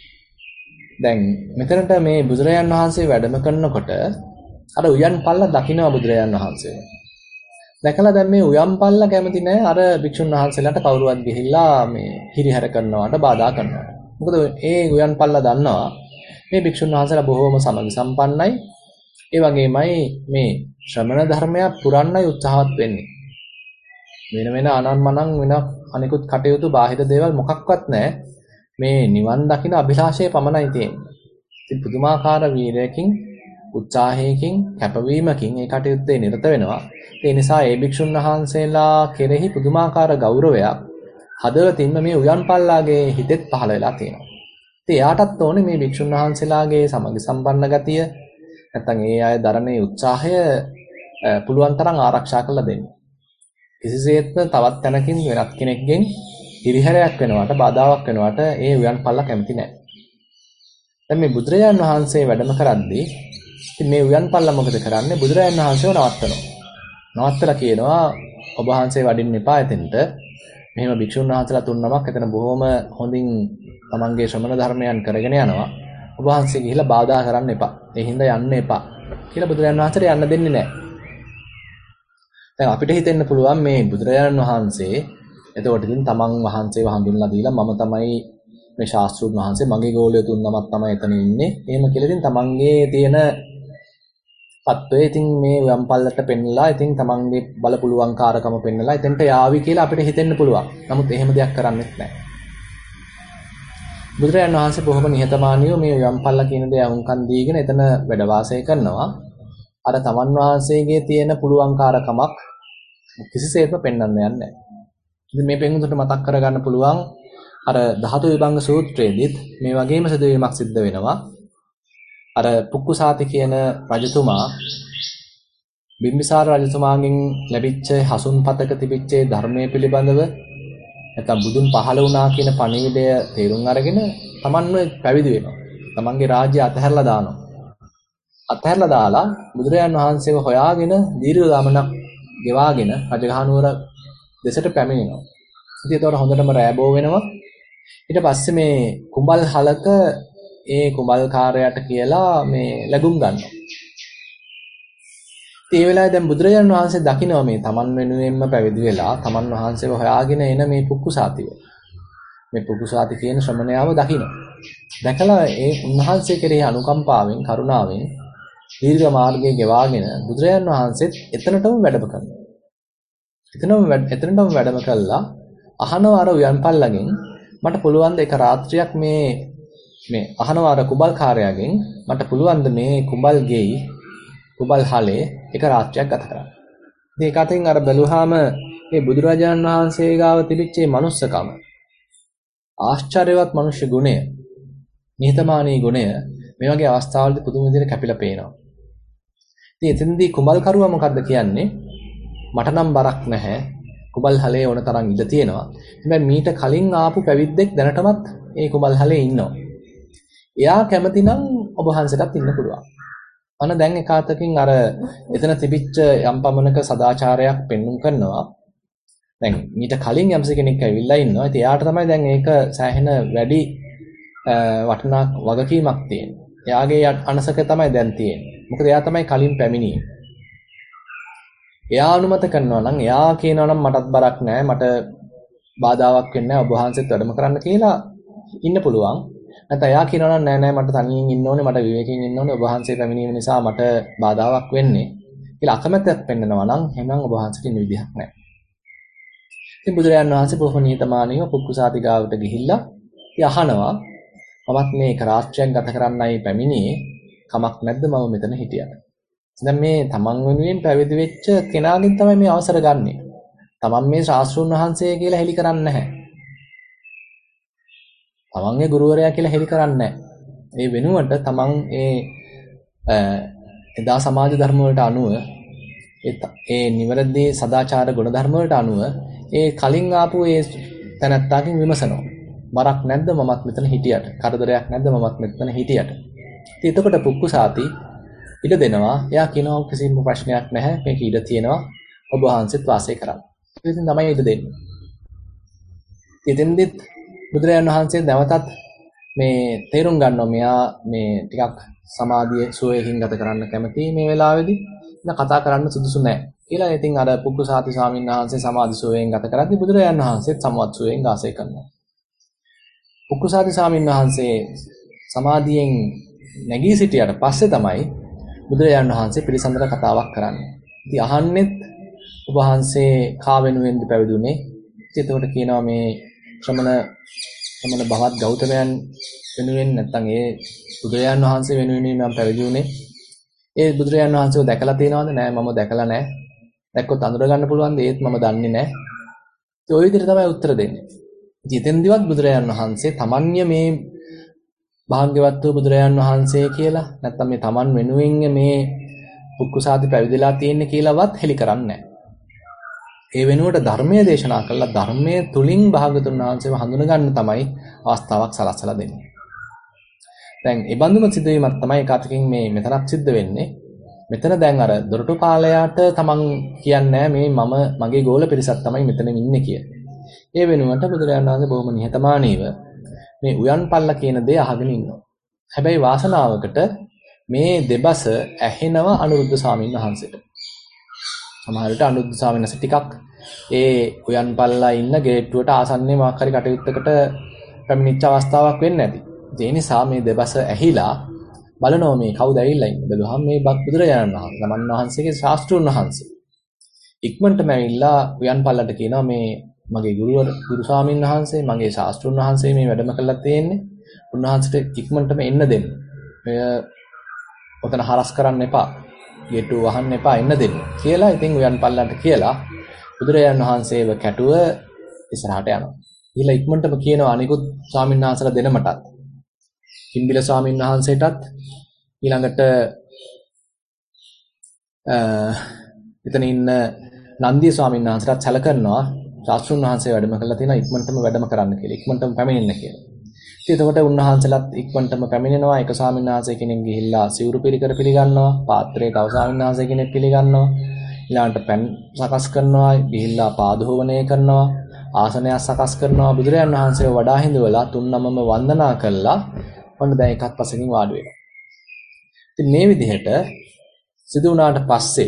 දැන් මෙතනට මේ බුදුරජාන් වහන්සේ වැඩම කරනකොට අර උයන් පල්ල දකින්න බුදුරජාන් වහන්සේ. දැකලා දැන් මේ උයන් පල්ල කැමති නැහැ අර භික්ෂුන් වහන්සේලාට කවුරුවත් ගිහිල්ලා මේ හිරිහැර කරනවාට බාධා කරනවා. මොකද ඒ උයන් පල්ල දන්නවා මේ භික්ෂුන් වහන්සේලා බොහෝම සමගි සම්පන්නයි. ඒ වගේමයි මේ ශ්‍රමණ ධර්මයක් පුරන්නයි උත්සාහවත් වෙන්නේ. වෙන වෙන අනන්මනන් වෙන අනිකුත් කටයුතු බාහිර දේවල් මොකක්වත් නැහැ. මේ නිවන් දකින අභිලාෂය පමණයි තියෙන්නේ. ඉතින් පුදුමාකාර වීරයකින්, උත්සාහයකින්, කැපවීමකින් මේ කටයුත්තේ නිරත වෙනවා. ඒ නිසා ඒ භික්ෂුන් වහන්සේලා කෙරෙහි පුදුමාකාර ගෞරවයක් හදවතින්ම මේ උයන් පල්ලාගේ හිතෙත් පහළ වෙලා තියෙනවා. ඉතින් එයාටත් ඕනේ මේ භික්ෂුන් වහන්සේලාගේ සමගි සම්පන්න ගතිය නැත්නම් ඒ අය දරන්නේ උත්සාහය පුළුවන් තරම් ආරක්ෂා කරලා දෙන්න. කිසිසේත්ම තවත් තැනකින් වෙනත් කෙනෙක්ගෙන් හිරිහැරයක් වෙනවට බාධාවක් වෙනවට ඒ උයන් පල්ලා කැමති නැහැ. දැන් මේ බුදුරජාන් වහන්සේ වැඩම කරද්දී ඉතින් මේ උයන් පල්ලා මොකද කරන්නේ? බුදුරජාන් වහන්සේව නවත්තනවා. නවත්තලා කියනවා ඔබ වහන්සේ වඩින්න එපා එතෙන්ට. මෙහෙම භික්ෂුන් වහන්සේලා තුන් නමක් එතන බොහොම හොඳින් තමන්ගේ ශ්‍රමණ ධර්මයන් කරගෙන යනවා. ඔබ වහන්සේ ගිහිල්ලා බාධා කරන්න එපා. ඒ හින්දා යන්න එපා කියලා බුදුරජාණන් වහන්සේට යන්න දෙන්නේ නැහැ. දැන් අපිට හිතෙන්න පුළුවන් මේ බුදුරජාණන් වහන්සේ එතකොට ඉතින් තමන් වහන්සේව හඳුන්ලා දීලා මම තමයි මේ ශාස්ත්‍රඥ වහන්සේ මගේ ගෝලිය තුන් නමක් තමයි එතන ඉන්නේ. එහෙම කියලා ඉතින් තමන්ගේ තියෙන පත්වේ ඉතින් මේ වම්පල්ලට පෙන්නලා ඉතින් තමන්ගේ බල පුළුවන්කාරකම පෙන්නලා එතෙන්ට යාවි කියලා අපිට හිතෙන්න පුළුවන්. නමුත් එහෙම දෙයක් කරන්නේත් නැහැ. බුදුරජාණන් වහන්සේ බොහොම නිහතමානීව මේ වම්පල්ලා කියන දේ අහුම්කන් දීගෙන එතන වැඩ වාසය කරනවා. අර තමන් වහන්සේගේ තියෙන පුළුවන්කාරකමක් කිසිසේත්ම පෙන්වන්න යන්නේ නැහැ. ඉතින් මේ පෙන්වුනට මතක් කරගන්න පුළුවන් අර ධාතු විභංග සූත්‍රයේදීත් මේ වගේම සිදුවීමක් සිද්ධ වෙනවා. අර පුක්කුසාති කියන රජතුමා බිම්බිසාර රජතුමාගෙන් ලැබිච්ච හසුන්පතක තිබිච්ච ධර්මයේ පිළිබඳව නැත්නම් බුදුන් පහළ වුණා කියන පණිවිඩය තේරුම් අරගෙන තමන්ව පැවිදි වෙනවා. තමන්ගේ රාජ්‍ය අතහැරලා දානවා. අතහැරලා දාලා බුදුරජාන් වහන්සේව හොයාගෙන දීර්ඝ ගමනක් ගෙවාගෙන රජගහනුවර දෙසට පැමිණෙනවා. ඉතින් ඒතකොට හොඳටම රෑබෝ වෙනවා. ඊට පස්සේ මේ කුඹල් හලක ඒ කුඹල්කාරයාට කියලා මේ ලැබුම් ගන්නවා. ඒ වෙලාවේ දැන් බුදුරජාණන් වහන්සේ දකිනවා මේ තමන් වෙනුවෙන්ම පැවිදි වෙලා තමන් වහන්සේව හොයාගෙන එන මේ පුක්කුසාතිව. මේ පුක්කුසාති කියන ශ්‍රමණයාව දකිනවා. දැකලා ඒ උන්වහන්සේ කෙරෙහි අනුකම්පාවෙන් කරුණාවෙන් දීර්ඝ මාර්ගයේ ගෙවාගෙන බුදුරජාණන් වහන්සේත් එතනටම වැඩම කරනවා. එතනම එතනටම වැඩම කළා අහනවා අර උයන්පල්ලගෙන් මට පුළුවන් ද එක රාත්‍රියක් මේ මේ අහනවා අර කුඹල්කාරයාගෙන් මට පුළුවන් ද මේ කුඹල් ගෙයි කුඹල් හලේ එක රාත්‍රියක් ගත කරන්න. ඉතින් ඒක අතින් අර බැලුවාම මේ බුදුරජාණන් වහන්සේ ගාව තිබිච්ච මේ manussකම ආශ්චර්යවත් මනුෂ්‍ය ගුණය නිහතමානී ගුණය මේ වගේ අවස්ථාවලදී පුදුම විදිහට කැපිලා පේනවා. ඉතින් එතෙන්දී කුඹල්කරුවා මොකද්ද කියන්නේ? මට නම් බරක් නැහැ. කුඹල් හලේ ඕන තරම් ඉඳ තියෙනවා. හැබැයි මීට කලින් ආපු පැවිද්දෙක් දැනටමත් ඒ කුඹල් හලේ ඉන්නවා. එයා කැමති නම් ඔබ වහන්සේටත් ඉන්න පුළුවන්. අන්න දැන් එකාතකින් අර එතන තිබිච්ච යම් පමණක සදාචාරයක් පෙන්눔 කරනවා. දැන් මීට කලින් යම්ස කෙනෙක් ඇවිල්ලා ඉන්නවා. ඉතින් එයාට තමයි දැන් ඒක සෑහෙන වැඩි වටිනා වගකීමක් තියෙන්නේ. එයාගේ අනසක තමයි දැන් තියෙන්නේ. මොකද එයා තමයි කලින් පැමිණියේ. එයා අනුමත කරනවා නම් එයා කියනවා නම් මටත් බරක් නැහැ මට බාධාවක් වෙන්නේ නැහැ ඔබ වහන්සේත් වැඩම කරන්න කියලා ඉන්න පුළුවන්. නැත්නම් එයා කියනවා නම් නෑ නෑ මට තනියෙන් ඉන්න ඕනේ මට විවේකයෙන් ඉන්න ඕනේ ඔබ වහන්සේ පැමිණීම නිසා මට බාධාවක් වෙන්නේ කියලා අකමැත්තක් පෙන්නනවා නම් එහෙනම් ඔබ වහන්සේට ඉන්න විදිහක් නැහැ. ඉතින් බුදුරජාණන් වහන්සේ බොහොම නිහතමානීව පුක්කුසාති ගාවට ගිහිල්ලා ඉතින් අහනවා මමත් මේ රාත්‍රියක් ගත කරන්නයි පැමිණියේ කමක් නැද්ද මම මෙතන හිටියට. දැන් මේ තමන් වෙනුවෙන් පැවිදි වෙච්ච කෙනාගෙන් තමයි මේ අවසර ගන්නෙ. තමන් මේ ශාස්ත්‍රඥ වහන්සේ කියලා හෙලි කරන්නේ නැහැ. තමන්ගේ ගුරුවරයා කියලා හෙලි කරන්නේ නැහැ. ඒ වෙනුවට තමන් ඒ එදා සමාජ ධර්ම වලට අනුව ඒ ඒ නිවැරදි සදාචාර ගුණ ධර්ම වලට අනුව ඒ කලින් ආපු ඒ තැනත්තාකින් විමසනවා. බරක් නැද්ද මමත් මෙතන හිටියට? කරදරයක් නැද්ද මමත් මෙතන හිටියට? ඉතින් එතකොට පුක්කුසාති ඉඩ දෙනවා. එයා කියනවා කිසිම ප්‍රශ්නයක් නැහැ. මේක ඉඩ තියෙනවා. ඔබ වහන්සේත් වාසය කරන්න. ඉතින් තමයි ඉඩ දෙන්නේ. ඉතින්දිත් බුදුරජාණන් වහන්සේ නැවතත් මේ තේරුම් ගන්නවා මෙයා මේ ටිකක් සමාධිය සුවයකින් ගත කරන්න කැමති මේ වෙලාවේදී ඉතින් කතා කරන්න සුදුසු නැහැ කියලා. ඉතින් අර පුක්කුසාති ස්වාමීන් වහන්සේ සමාධි සුවයෙන් ගත කරද්දී බුදුරජාණන් වහන්සේත් සමවත් සුවයෙන් වාසය කරනවා. පුක්කුසාති ස්වාමීන් වහන්සේ සමාධියෙන් නැගී සිටියට පස්සේ තමයි බුදුරජාණන් වහන්සේ පිළිසඳර කතාවක් කරන්නේ. ඉතින් අහන්නෙත් ඔබ වහන්සේ කා වෙනුවෙන්ද පැවිදුනේ? ඉතින් එතකොට කියනවා මේ ශ්‍රමණ ශ්‍රමණ භවත් ගෞතමයන් වෙනුවෙන් නැත්නම් ඒ බුදුරජාණන් වහන්සේ වෙනුවෙන් මම පැවිදි වුණේ. ඒ බුදුරජාණන් වහන්සේව දැකලා තියෙනවද? නෑ මම දැකලා නෑ. දැක්කොත් අඳුර ගන්න පුළුවන්ද? ඒත් මම දන්නේ නෑ. ඒ ඔය විදිහට තමයි උත්තර දෙන්නේ. ඉතින් එතෙන්දිවත් බුදුරජාණන් වහන්සේ තමන්ය මේ භාග්‍යවත් වූ බුදුරජාණන් වහන්සේ කියලා නැත්නම් මේ තමන් වෙනුවෙන් මේ පුක්කුසාති පැවිදිලා තියෙන්නේ කියලාවත් හෙලි කරන්නේ නැහැ. ඒ වෙනුවට ධර්මයේ දේශනා කළා ධර්මයේ තුලින් භාගතුන් වහන්සේව හඳුන ගන්න තමයි අවස්ථාවක් සලස්සලා දෙන්නේ. දැන් ඒ බඳුම සිදුවීමක් තමයි එකතකින් මේ මෙතනක් සිද්ධ වෙන්නේ. මෙතන දැන් අර දොරටුපාලයාට තමන් කියන්නේ මේ මම මගේ ගෝල පිරිසක් තමයි මෙතන ඉන්නේ කිය. ඒ වෙනුවට බුදුරජාණන් වහන්සේ බොහොම නිහතමානීව මේ උයන් පල්ල කියන දේ අහගෙන ඉන්නවා. හැබැයි වාසනාවකට මේ දෙබස ඇහෙනවා අනුරුද්ධ ස්වාමීන් වහන්සේට. සමහර විට අනුරුද්ධ ස්වාමීන් වහන්සේ ටිකක් ඒ උයන් පල්ලා ඉන්න ගේට්ටුවට ආසන්නයේ මොකක් හරි කටයුත්තකට පැමිණිච්ච අවස්ථාවක් වෙන්න ඇති. ඒ නිසා මේ දෙබස ඇහිලා බලනවා මේ කවුද ඇවිල්ලා ඉන්නේ. බැලුවහම මේ බුදුරජාණන් වහන්සේ, රමන් වහන්සේගේ ශාස්ත්‍රූන් වහන්සේ. ඉක්මනටම ඇවිල්ලා උයන් පල්ලට කියනවා මේ මගේ ගුරුවර ගුරු ස්වාමීන් වහන්සේ, මගේ ශාස්ත්‍රූන් වහන්සේ මේ වැඩම කළා තියෙන්නේ. උන්වහන්සේට ඉක්මනටම එන්න දෙන්න. ඔය ඔතන හරස් කරන්න එපා. ගේට්ටුව වහන්න එපා එන්න දෙන්න කියලා ඉතින් උයන් පල්ලන්ට කියලා බුදුරජාණන් වහන්සේව කැටුව ඉස්සරහට යනවා. ඊළඟ ඉක්මනටම කියනවා අනිකුත් ස්වාමීන් වහන්සේලා දෙනමටත්. කිම්බිල ස්වාමීන් වහන්සේටත් ඊළඟට අ එතන ඉන්න නන්දිය ස්වාමීන් වහන්සේටත් සැලකනවා ශාස්ත්‍රඥ වහන්සේ වැඩම කළා තියෙනවා ඉක්මනටම වැඩම කරන්න කියලා. ඉක්මනටම පැමිණෙන්න කියලා. ඉතින් එතකොට උන්වහන්සේලාත් ඉක්මනටම පැමිණෙනවා. එක ස්වාමීන් වහන්සේ කෙනෙක් ගිහිල්ලා සිවුරු පිළිකර පිළිගන්නවා. පාත්‍රයේ තව ස්වාමීන් වහන්සේ කෙනෙක් පිළිගන්නවා. ඊළඟට පෑන් සකස් කරනවා. ගිහිල්ලා පාදෝවණය කරනවා. ආසනයක් සකස් කරනවා. බුදුරජාණන් වහන්සේව වඩා හිඳවලා තුන් නමම වන්දනා කළා. ඔන්න දැන් එකත් පස්සකින් වාඩි වෙනවා. ඉතින් මේ විදිහට සිදු වුණාට පස්සේ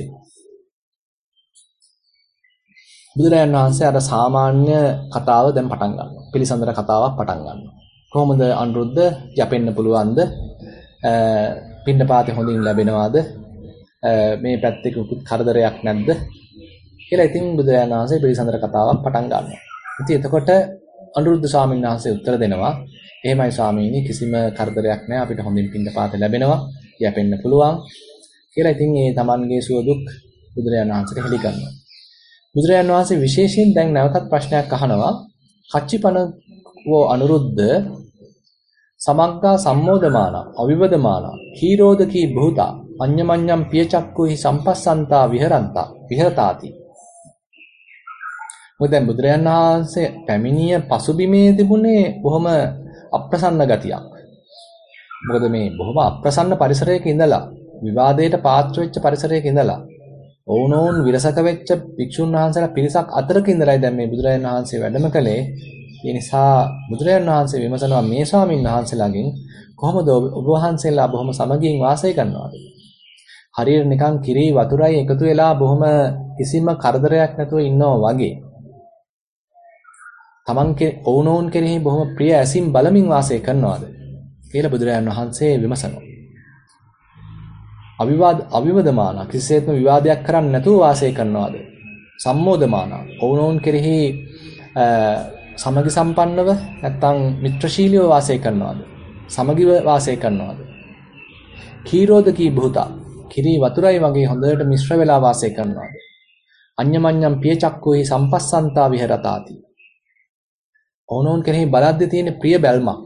බුදුරජාණන් වහන්සේ අර සාමාන්‍ය කතාව දැන් පටන් ගන්නවා. පිළිසඳර කතාවක් පටන් ගන්නවා. කොහොමද අනුරුද්ධ යපෙන්න පුළුවන්ද? පින්නපාතේ හොඳින් ලැබෙනවද? මේ පැත්තේ කුකුත් කරදරයක් නැද්ද? කියලා ඉතින් බුදුරජාණන් වහන්සේ පිළිසඳර කතාවක් පටන් ගන්නවා. ඉතින් එතකොට අනුරුද්ධ ස්වාමීන් වහන්සේ උත්තර දෙනවා. එහෙමයි ස්වාමීනි කිසිම කරදරයක් නැහැ. අපිට හොඳින් පින්නපාතේ ලැබෙනවා. යපෙන්න පුළුවන්. කියලා ඉතින් ඒ තමන්ගේ සුව දුක් බුදුරජාණන් වහන්සේට හෙළි කරනවා. බුදුරජාණන් වහන්සේ විශේෂයෙන් දැන් නැවතත් ප්‍රශ්නයක් අහනවා. කච්චිපන වෝ අනුරුද්ධ සමග්ගා සම්මෝදමාන අවිවදමාන හීරෝදකී භූතා අඤ්ඤමඤ්ඤම් පියචක්කුහි සම්පස්සන්තා විහරන්තා විහෙරතාති. මොකද බුදුරජාණන් වහන්සේ පැමිණිය පසුබිමේ තිබුණේ බොහොම අප්‍රසන්න ගතියක්. මොකද මේ බොහොම අප්‍රසන්න පරිසරයක ඉඳලා විවාදයට පාත්‍ර වෙච්ච පරිසරයක ඉඳලා ඔවුනෝන් විරසක වෙච්ච භික්ෂුන් වහන්සේලා පිරිසක් අතරක ඉඳලායි දැන් මේ බුදුරජාණන් වහන්සේ වැඩම කළේ. ඒ නිසා බුදුරජාණන් වහන්සේ විමසනවා මේ ස්වාමීන් වහන්සේලාගෙන් කොහොමද ඔබ වහන්සේලා බොහොම සමගියෙන් වාසය කරනවද? හරියට නිකන් කිරි වතුරයි එකතු වෙලා බොහොම කිසිම කරදරයක් නැතුව ඉන්නවා වගේ. තමන් ඔවුනෝන් කෙරෙහි බොහොම ප්‍රිය ඇසින් බලමින් වාසය කරනවද කියලා බුදුරජාණන් වහන්සේ විමසනවා. අවිවාද අවිවදමාන කිසිසේත්ම විවාදයක් කරන්නේ නැතුව වාසය කරනවාද? සම්මෝදමාන ඔවුනෝන් කෙරෙහි සමගි සම්පන්නව නැත්නම් මිත්‍රශීලීව වාසය කරනවාද? සමගිව වාසය කරනවාද? කීරෝදකී භූතා කිරි වතුරයි වගේ හොඳට මිශ්‍ර වෙලා වාසය කරනවාද? අඤ්ඤමඤ්ඤම් පියචක්කුහි සම්පස්සන්තා විහෙරතාති. ඔවුනෝන් කෙරෙහි බලද්දී තියෙන ප්‍රිය බැල්මක්.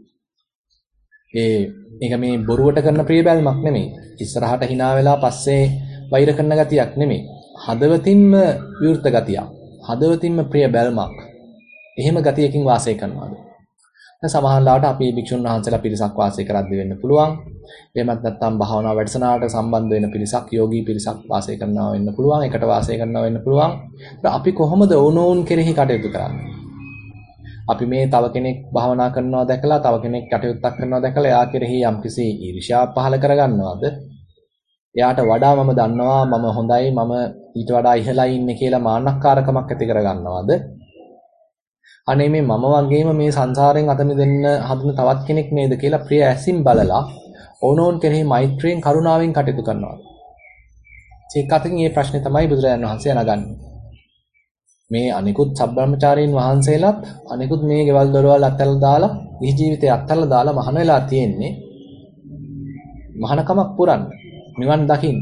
ඒ ඒක මේ බොරුවට කරන ප්‍රිය බැල්මක් නෙමෙයි. ඉස්සරහට hina වෙලා පස්සේ වෛර කරන ගතියක් නෙමෙයි. හදවතින්ම විවෘත ගතියක්. හදවතින්ම ප්‍රිය බැල්මක්. එහෙම ගතියකින් වාසය කරනවාද? දැන් සමහර ලාට අපි භික්ෂුන් වහන්සේලා පිරිසක් වාසය කරද්දී වෙන්න පුළුවන්. එහෙමත් නැත්නම් භාවනා වැඩසටහනකට සම්බන්ධ වෙන පිරිසක්, යෝගී පිරිසක් වාසය කරනවා වෙන්න පුළුවන්. එකට වාසය කරනවා වෙන්න පුළුවන්. අපි කොහොමද ඕනෝන් කෙරෙහි කටයුතු කරන්නේ? අපි මේ තව කෙනෙක් භාවනා කරනවා දැකලා තව කෙනෙක් කටයුත්තක් කරනවා දැකලා එයා කෙරෙහි යම්කිසි ඊර්ෂ්‍යාව පහළ කරගන්නවද? එයාට වඩා මම දන්නවා මම හොඳයි මම ඊට වඩා ඉහළයි ඉන්නේ කියලා මාන්නක්කාරකමක් ඇති කරගන්නවද? අනේ මේ මම වගේම මේ සංසාරයෙන් අත මිදෙන්න හදන තවත් කෙනෙක් නේද කියලා ප්‍රිය ඇසින් බලලා ඕනෝන් කෙරෙහි මෛත්‍රියෙන් කරුණාවෙන් කටයුතු කරනවද? ඒක අතකින් මේ ප්‍රශ්නේ තමයි බුදුරජාණන් වහන්සේ අනගන්නේ. මේ අනිකුත් සබ්‍රාහ්මචාරීන් වහන්සේලාත් අනිකුත් මේ ගෙවල් දොරවල් අත්හැරලා දාලා ගිහි ජීවිතය අත්හැරලා දාලා මහාන වෙලා තියෙන්නේ මහානකමක් පුරන්න නිවන් දකින්න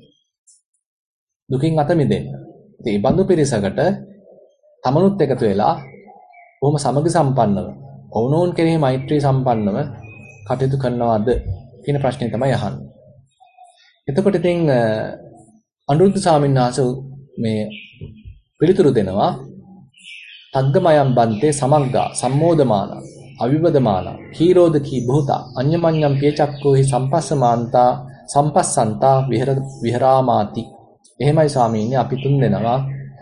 දුකින් අත මිදෙන්න. ඉතින් මේ බඳු පිරිසකට තමනුත් එකතු වෙලා බොහොම සමගි සම්පන්නව ඔවුනෝන් කෙරෙහි මෛත්‍රී සම්පන්නව කටයුතු කරනවද කියන ප්‍රශ්නේ තමයි අහන්නේ. එතකොට ඉතින් අනුරුද්ධ ස්වාමීන් වහන්සේ මේ පිළිතුරු දෙනවා තග්ගමයන් බන්තේ සමග්ගා සම්මෝදමාන අවිවදමාන කීරෝදකී භූතා අඤ්ඤමඤ්ඤම් පියචක්කෝහි සම්පස්සමාන්තා සම්පස්සන්තා විහෙර විහෙරාමාති. එහෙමයි ස්වාමීනි අපි තුන් දෙනවා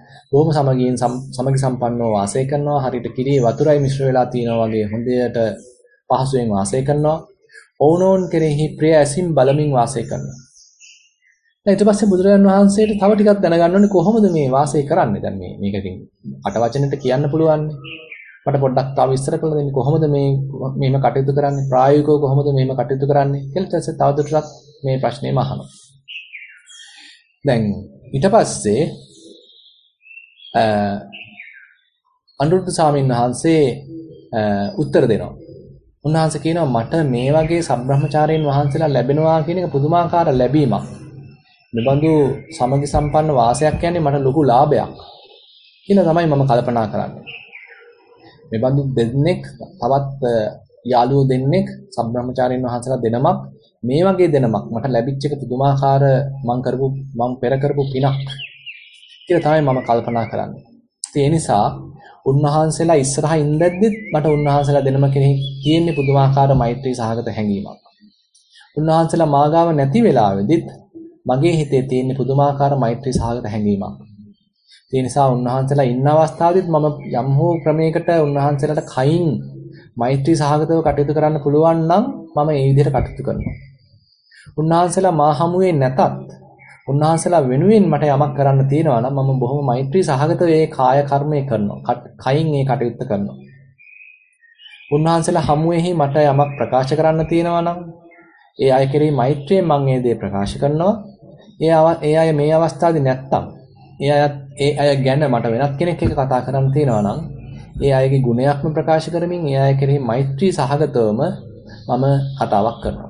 බොහොම සමගියෙන් සමගි සම්පන්නව වාසය කරනවා. හරියට කිරි වතුරයි මිශ්‍ර වෙලා තියෙනවා වගේ හොඳට පහසුවෙන් වාසය කරනවා. ඔවුනෝන් කෙරෙහි ප්‍රිය ඇසින් බලමින් වාසය කරනවා. ඊට පස්සේ බුදුරජාණන් වහන්සේට තව ටිකක් දැනගන්න ඕනේ කොහොමද මේ වාසය කරන්නේ. දැන් මේ මේක ඉතින් අට වචනෙට කියන්න පුළුවන්. මට පොඩ්ඩක් තව විස්තර කරලා දෙන්න කොහොමද මේ මෙහෙම කටයුතු කරන්නේ ප්‍රායෝගිකව කොහොමද මෙහෙම කටයුතු කරන්නේ කියලා ඊට පස්සේ තවදුරටත් මේ ප්‍රශ්නේම අහනවා. දැන් ඊට පස්සේ අ අනුරුද්ධ ස්වාමීන් වහන්සේ උත්තර දෙනවා. උන්වහන්සේ කියනවා මට මේ වගේ සම්බ්‍රහ්මචාරීන් වහන්සේලා ලැබෙනවා කියන එක පුදුමාකාර ලැබීමක්. මෙබඳු සමගි සම්පන්න වාසයක් කියන්නේ මට ලොකු ලාභයක් කියලා තමයි මම කල්පනා කරන්නේ. මෙබඳු දෙන්නෙක් තවත් යාළුවෝ දෙන්නෙක් සම්බ්‍රහ්මචාරීන් වහන්සේලා දෙනමක් මේ වගේ දෙනමක් මට ලැබිච්ච එක පුදුමාකාර මම කරපු මම පෙර කරපු පිනක් කියලා තමයි මම කල්පනා කරන්නේ. ඒ නිසා උන්වහන්සේලා ඉස්සරහා ඉඳද්දිත් මට උන්වහන්සේලා දෙනම කෙනෙක් තියෙන්නේ පුදුමාකාර මෛත්‍රී සහගත හැඟීමක්. උන්වහන්සේලා මාගාව නැති වෙලාවෙදිත් මගේ හිතේ තියෙන පුදුමාකාර මෛත්‍රී සහගත හැඟීමක්. ඒ නිසා උන්වහන්සේලා ඉන්න අවස්ථාවේදීත් මම යම් හෝ ක්‍රමයකට උන්වහන්සේලාට කයින් මෛත්‍රී සහගතව කටයුතු කරන්න පුළුවන් නම් මම ඒ විදිහට කටයුතු කරනවා. උන්වහන්සේලා මා හමුවේ නැතත් උන්වහන්සේලා වෙනුවෙන් මට යමක් කරන්න තියෙනවා නම් මම බොහොම මෛත්‍රී සහගතව ඒ කාය කර්මය කරනවා. කයින් ඒ කටයුත්ත කරනවා. උන්වහන්සේලා හමුවේහි මට යමක් ප්‍රකාශ කරන්න තියෙනවා නම් ඒ අය කෙරෙහි මෛත්‍රියෙන් මම ඒ දේ ප්‍රකාශ කරනවා. ඒ ඒ අය මේ අවස්ථාවේ නැත්තම් ඒ අය ඒ අය ගැන මට වෙනත් කෙනෙක් එක්ක කතා කරන්න තියෙනවා නම් ඒ අයගේ ගුණයක්ම ප්‍රකාශ කරමින් ඒ අය කෙරෙහි මෛත්‍රී සහගතවම මම කතාවක් කරනවා.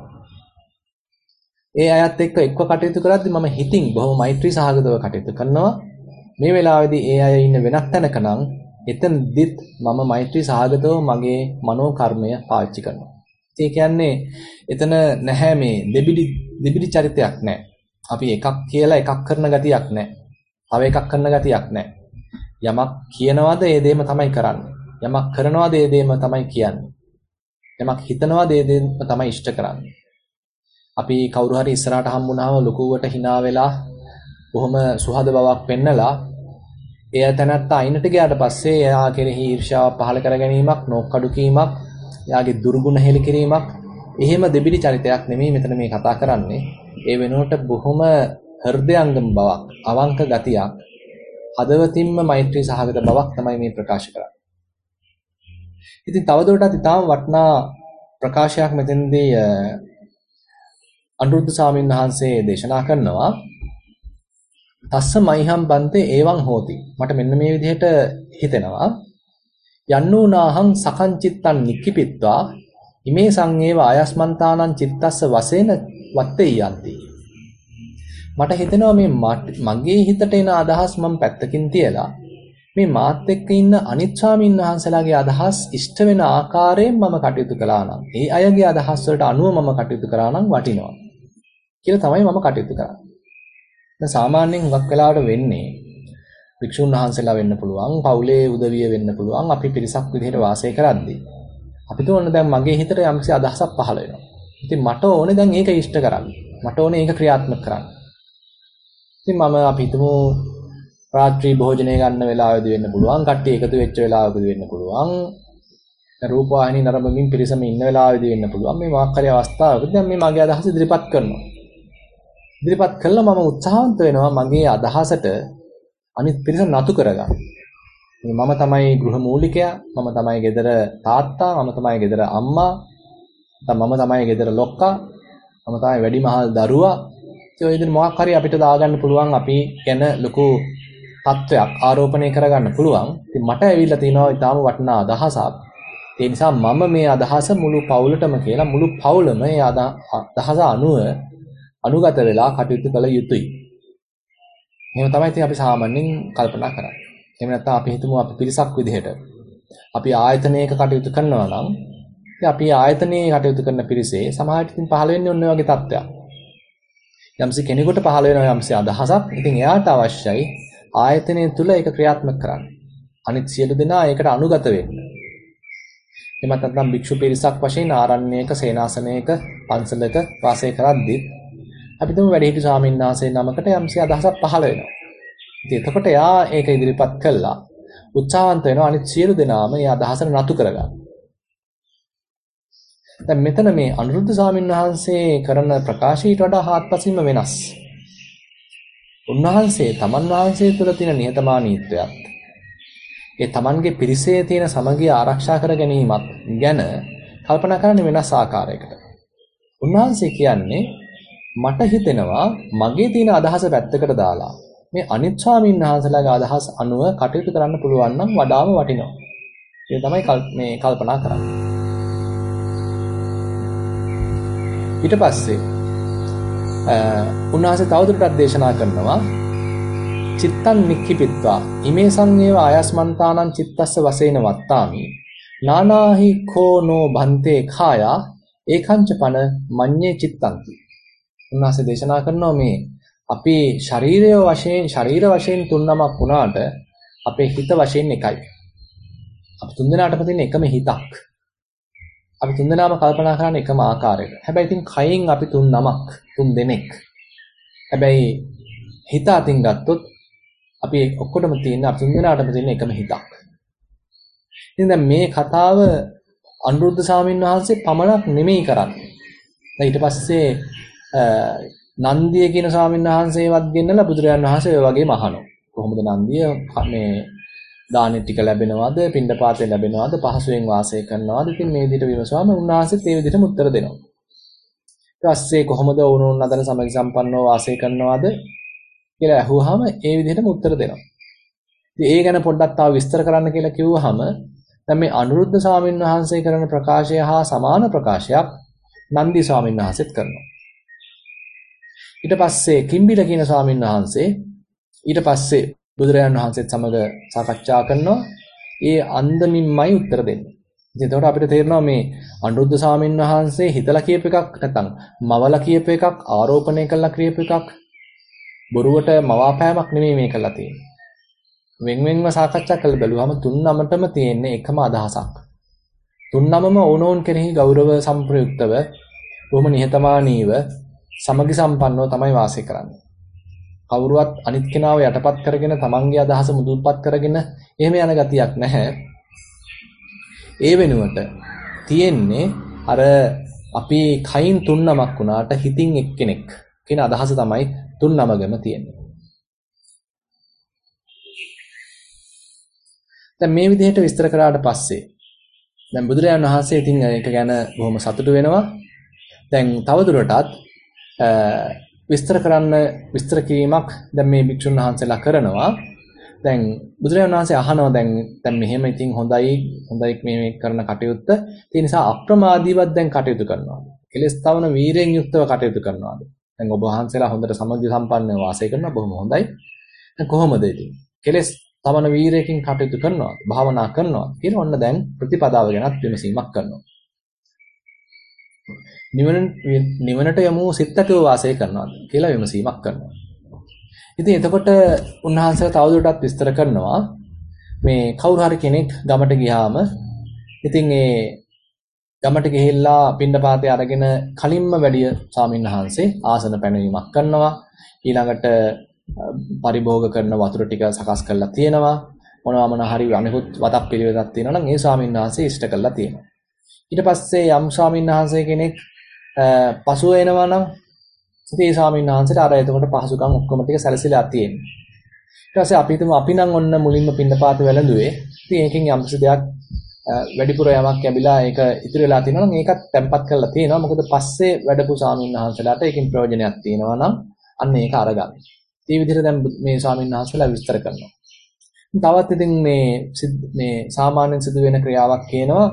ඒ අයත් එක්ක එක්ව කටයුතු කරද්දී මම හිතින් බොහොම මෛත්‍රී සහගතව කටයුතු කරනවා. මේ වෙලාවේදී ඒ අය ඉන්න වෙනත් තැනක නම් එතනදිත් මම මෛත්‍රී සහගතව මගේ මනෝ කර්මය පාවිච්චි කරනවා. ඒ කියන්නේ එතන නැහැ මේ දෙබිඩි දෙබිඩි චරිතයක් නැහැ. අපි එකක් කියලා එකක් කරන ගතියක් නැහැ. තව එකක් කරන ගතියක් නැහැ. යමක් කියනවාද ඒ දේම තමයි කරන්නේ. යමක් කරනවාද ඒ දේම තමයි කියන්නේ. යමක් හිතනවාද ඒ දේම තමයි ඉෂ්ට කරන්නේ. අපි කවුරු හරි ඉස්සරහට හම්බුනහම ලොකුවට hina වෙලා බොහොම සුහද බවක් පෙන්නලා එයා තැනත්ත අයිනට ගියාට පස්සේ එයා කෙරෙහි ඊර්ෂ්‍යාව පහළ කර ගැනීමක්, නෝක්කඩු කීමක්, එයාගේ දුර්ගුණ හෙළි කිරීමක්, එහෙම දෙබිඩි චරිතයක් නෙමෙයි මෙතන මේ කතා කරන්නේ. ඒ වෙනුවට බොහොම හෘදයාංගම බවක්, අවංක ගතියක්, හදවතින්ම මෛත්‍රී සහගත බවක් තමයි මේ ප්‍රකාශ කරන්නේ. ඉතින් තවදුරටත් ඊටාම වටිනා ප්‍රකාශයක් මෙතනදී අනුරුද්ධ ස්වාමීන් වහන්සේ දේශනා කරනවා. තස්ස මයිහම් බන්තේ එවං හෝති. මට මෙන්න මේ විදිහට හිතෙනවා. යන්නූනාහං සකං චිත්තං නික්කිපිත්වා ඉමේ සංවේව ආයස්මන්තානං චිත්තස්ස වසේන වත්තේයන්ති. මට හිතෙනවා මේ මගේ හිතට එන අදහස් මම පැත්තකින් තියලා මේ මාත් එක්ක ඉන්න අනිත් ස්වාමීන් වහන්සේලාගේ අදහස් ඉෂ්ට වෙන ආකාරයෙන් මම කටයුතු කළා නම් ඒ අයගේ අදහස් වලට අනුව මම කටයුතු කරා නම් වටිනවා කියලා තමයි මම කටයුතු කරන්නේ. දැන් සාමාන්‍යයෙන් හුඟක් වෙලාවට වෙන්නේ වික්ෂුන් වහන්සේලා වෙන්න පුළුවන්, පවුලේ උදවිය වෙන්න පුළුවන්, අපි පිරිසක් විදිහට වාසය කරද්දී අපිට ඕන දැන් මගේ හිතට යම්කිසි අදහසක් පහළ වෙනවා. ඉතින් මට ඕනේ දැන් ඒක ඉෂ්ට කරන්න. මට ඕනේ ඒක ක්‍රියාත්මක කරන්න. ඉතින් මම අපි හිතමු රාත්‍රී භෝජනය ගන්න වෙලාවෙදී වෙන්න පුළුවන්, කට්ටිය එකතු වෙච්ච වෙලාවකදී වෙන්න පුළුවන්, රූපවාහිනී නරඹමින් පිරිසම ඉන්න වෙලාවෙදී වෙන්න පුළුවන්. මේ මොකක් හරි අවස්ථාවකදී දැන් මේ මගේ අදහස ඉදිරිපත් කරනවා. ඉදිරිපත් කළා මම උත්සාහවන්ත වෙනවා මගේ අදහසට අනිත් පිරිස නතු කරගන්න. මම තමයි ගෘහ මූලිකයා, මම තමයි ගෙදර තාත්තා, මම තමයි ගෙදර අම්මා, මම තමයි ගෙදර ලොක්කා, මම තමයි වැඩිමහල් දරුවා. ඒ විදිහට මොකක් හරි අපිට දාගන්න පුළුවන් අපි ගැන ලොකු තත්වයක් ආරෝපණය කරගන්න පුළුවන්. ඉතින් මට ඇවිල්ලා තිනවා ඊටාම වටිනා අදහසක්. ඒ නිසා මම මේ අදහස මුළු පවුලටම කියලා මුළු පවුලම මේ අදහස අනුව අනුගත වෙලා කටයුතු කළ යුතුයි. එහෙම තමයි ඉතින් අපි සාමාන්‍යයෙන් කල්පනා කරන්නේ. එහෙම නැත්නම් අපි හිතමු අපි පිරිසක් විදිහට අපි ආයතනයක කටයුතු කරනවා නම් ඉතින් අපි ආයතනයේ කටයුතු කරන පිරිසේ සමාජයට ඉතින් පහළ වෙන්නේ ඔන්න ඔය වගේ තත්ත්වයක්. යම්සි කෙනෙකුට පහළ වෙනවා යම්සි අදහසක්. ඉතින් එයාට අවශ්‍යයි ආයතනය තුල ඒක ක්‍රියාත්මක කරන්න. අනිත් සියලු දෙනා ඒකට අනුගත වෙන්න. එමත් නැත්නම් භික්ෂු පිරිසක් වශයෙන් ආරණ්‍යයක, සේනාසනයක, පන්සලක වාසය කරද්දී අපි තුමු වැඩිහිටි ස්වාමීන් වහන්සේ නමකට යම්සි අදහසක් පහළ වෙනවා. ඉතින් එතකොට එයා ඒක ඉදිරිපත් කළා. උත්සාහවන්ත වෙනවා අනිත් සියලු දෙනාම ඒ අදහස නතු කරගන්න. දැන් මෙතන මේ අනුරුද්ධ ස්වාමීන් වහන්සේ කරන ප්‍රකාශයට වඩා හාත්පසින්ම වෙනස්. උන්වහන්සේ තමන් වහන්සේ තුළ තියෙන නිහතමානීත්වයත් ඒ තමන්ගේ පිරිසේ තියෙන සමගිය ආරක්ෂා කර ගැනීමත් ගැන කල්පනා කරන්නේ වෙනස් ආකාරයකට. උන්වහන්සේ කියන්නේ මට හිතෙනවා මගේ තියෙන අදහස පැත්තකට දාලා මේ අනිත් ස්වාමීන් වහන්සේලාගේ අදහස් අනුව කටයුතු කරන්න පුළුවන් නම් වඩාම වටිනවා. ඒ තමයි මේ කල්පනා කරන්නේ. ඊට පස්සේ උන්වහන්සේ තවදුරටත් දේශනා කරනවා චිත්තං නික්ඛිපිත්වා ඉමේ සංවේව ආයස්මන්තානං චිත්තස්ස වශයෙන් වත්තාමි නානාහි කෝනෝ බන්තේ khaya ඒකංච පන මඤ්ඤේ චිත්තන්ති. උන්වහන්සේ දේශනා කරනවා මේ අපි ශරීරය වශයෙන් ශරීර වශයෙන් තුන්නමක් වුණාට අපේ හිත වශයෙන් එකයි. අපි තුන්දෙනාටම තියෙන එකම හිතක්. අපි තුන්දෙනාම කල්පනා කරන එකම ආකාරයක. හැබැයි ඉතින් කයෙන් අපි තුන් නමක්, තුන් දෙනෙක්. හැබැයි හිත අතින් ගත්තොත් අපි ඔක්කොටම තියෙන අපි තුන්දෙනාටම තියෙන එකම හිතක්. ඉතින් දැන් මේ කතාව අනුරුද්ධ ස්වාමීන් වහන්සේ පමණක් නෙමෙයි කරන්නේ. දැන් ඊට පස්සේ නන්දිය කියන ස්වාමීන් වහන්සේවත් ගෙන්නලා බුදුරජාන් වහන්සේ ඔය වගේම අහනවා. කොහොමද නන්දිය මේ දානෙ ටික ලැබෙනවද, පින්ඩපාතේ ලැබෙනවද, පහසුවෙන් වාසය කරනවද? ඉතින් මේ විදිහට විමසුවාම උන්වහන්සේත් ඒ විදිහටම උත්තර දෙනවා. ඊට පස්සේ කොහොමද වුණුන් අතර සමගි සම්පන්නව වාසය කරනවද කියලා අහුවාම ඒ විදිහටම උත්තර දෙනවා. ඉතින් ඒ ගැන පොඩ්ඩක් තව විස්තර කරන්න කියලා කිව්වහම දැන් මේ අනුරුද්ධ ස්වාමීන් වහන්සේ කරන ප්‍රකාශය හා සමාන ප්‍රකාශයක් නන්දි ස්වාමීන් වහන්සේත් කරනවා. ඊට පස්සේ කිම්බිල කියන ස්වාමීන් වහන්සේ ඊට පස්සේ බුදුරජාණන් වහන්සේත් සමග සාකච්ඡා කරනවා. ඒ අන්දමින්මයි උත්තර දෙන්නේ. ඉතින් එතකොට අපිට තේරෙනවා මේ අනුරුද්ධ ස්වාමීන් වහන්සේ හිතලා කියප එකක් නැත්නම් මවලා කියප එකක් ආරෝපණය කළා කියප එකක් බොරුවට මවාපෑමක් නෙමෙයි මේ කළා තියෙන්නේ. වෙන් වෙන්ව සාකච්ඡා කරලා බැලුවම තුන් නමටම තියෙන එකම අදහසක්. තුන් නමම ඕනෝන් කෙරෙහි ගෞරව සම්ප්‍රයුක්තව බොහොම නිහතමානීව සමගි සම්පන්නව තමයි වාසය කරන්නේ. කවුරුවත් අනිත් කෙනාව යටපත් කරගෙන තමන්ගේ අදහස මුදුන්පත් කරගෙන එහෙම යන ගතියක් නැහැ. ඒ වෙනුවට තියෙන්නේ අර අපි කයින් තුන් නමක් වුණාට හිතින් එක්කෙනෙක් කියන අදහස තමයි තුන් නමගෙම තියෙන්නේ. දැන් මේ විදිහට විස්තර කරාට පස්සේ දැන් බුදුරජාණන් වහන්සේ ඉතින් ඒක ගැන බොහොම සතුටු වෙනවා. දැන් තවදුරටත් විස්තර කරන්න විස්තර කිරීමක් දැන් මේ භික්ෂුන් වහන්සේලා කරනවා. දැන් බුදුරජාණන් වහන්සේ අහනවා දැන් දැන් මෙහෙම ඉතින් හොඳයි හොඳයි මේ මේ කරන කටයුත්ත. ඒ නිසා අප්‍රමාදීවත් දැන් කටයුතු කරනවා. කෙලස් තවන වීරයෙන් යුක්තව කටයුතු කරනවාද? දැන් ඔබ වහන්සේලා හොඳට සමගි සම්පන්නව වාසය කරනවා බොහොම හොඳයි. දැන් කොහොමද ඉතින්? කෙලස් තවන වීරයෙන් කටයුතු කරනවා, භාවනා කරනවා කියලා ඔන්න දැන් ප්‍රතිපදාව ගැනත් විමසීමක් කරනවා. නිවන නිවනට යමු සිතකව වාසය කරනවාද කියලා විමසීමක් කරනවා. ඉතින් එතකොට උන්වහන්සේ තවදුරටත් විස්තර කරනවා මේ කවුරු හරි කෙනෙක් ගමට ගියාම ඉතින් ඒ ගමට ගිහිල්ලා පින්ඩපාතේ අරගෙන කලින්ම වැඩිය ස්වාමීන් වහන්සේ ආසන පැනවීමක් කරනවා. ඊළඟට පරිභෝග කරන වතුර ටික සකස් කරලා තියෙනවා. මොනවා මොන හරි අනිකුත් වතක් පිළිවෙතක් තියෙනවා නම් ඒ ස්වාමීන් වහන්සේ ඉෂ්ට කරලා තියෙනවා. ඊට පස්සේ යම් ස්වාමීන් වහන්සේ කෙනෙක් පසුව එනවා නම් ඉතින් ඒ ස්වාමීන් වහන්සේට අර එතකොට පහසුකම් ඔක්කොම ටික සැලසීලා තියෙනවා. ඊට පස්සේ අපි හිතමු අපි නම් ඔන්න මුලින්ම පින්නපාත වැළඳුවේ. ඉතින් ඒකෙන් යම් කිසි දෙයක් වැඩිපුර යමක් ලැබිලා ඒක ඉතිරි වෙලා තියෙනවා නම් ඒකත් තැම්පත් කරලා තියෙනවා. මොකද පස්සේ වැඩපු ස්වාමීන් වහන්සේලාට ඒකෙන් ප්‍රයෝජනයක් තියෙනවා නම් අන්න ඒක අරගන්න. මේ විදිහට දැන් මේ ස්වාමීන් වහන්සේලා විස්තර කරනවා. තවත් ඉතින් මේ මේ සාමාන්‍යයෙන් සිදුවෙන ක්‍රියාවක් කියනවා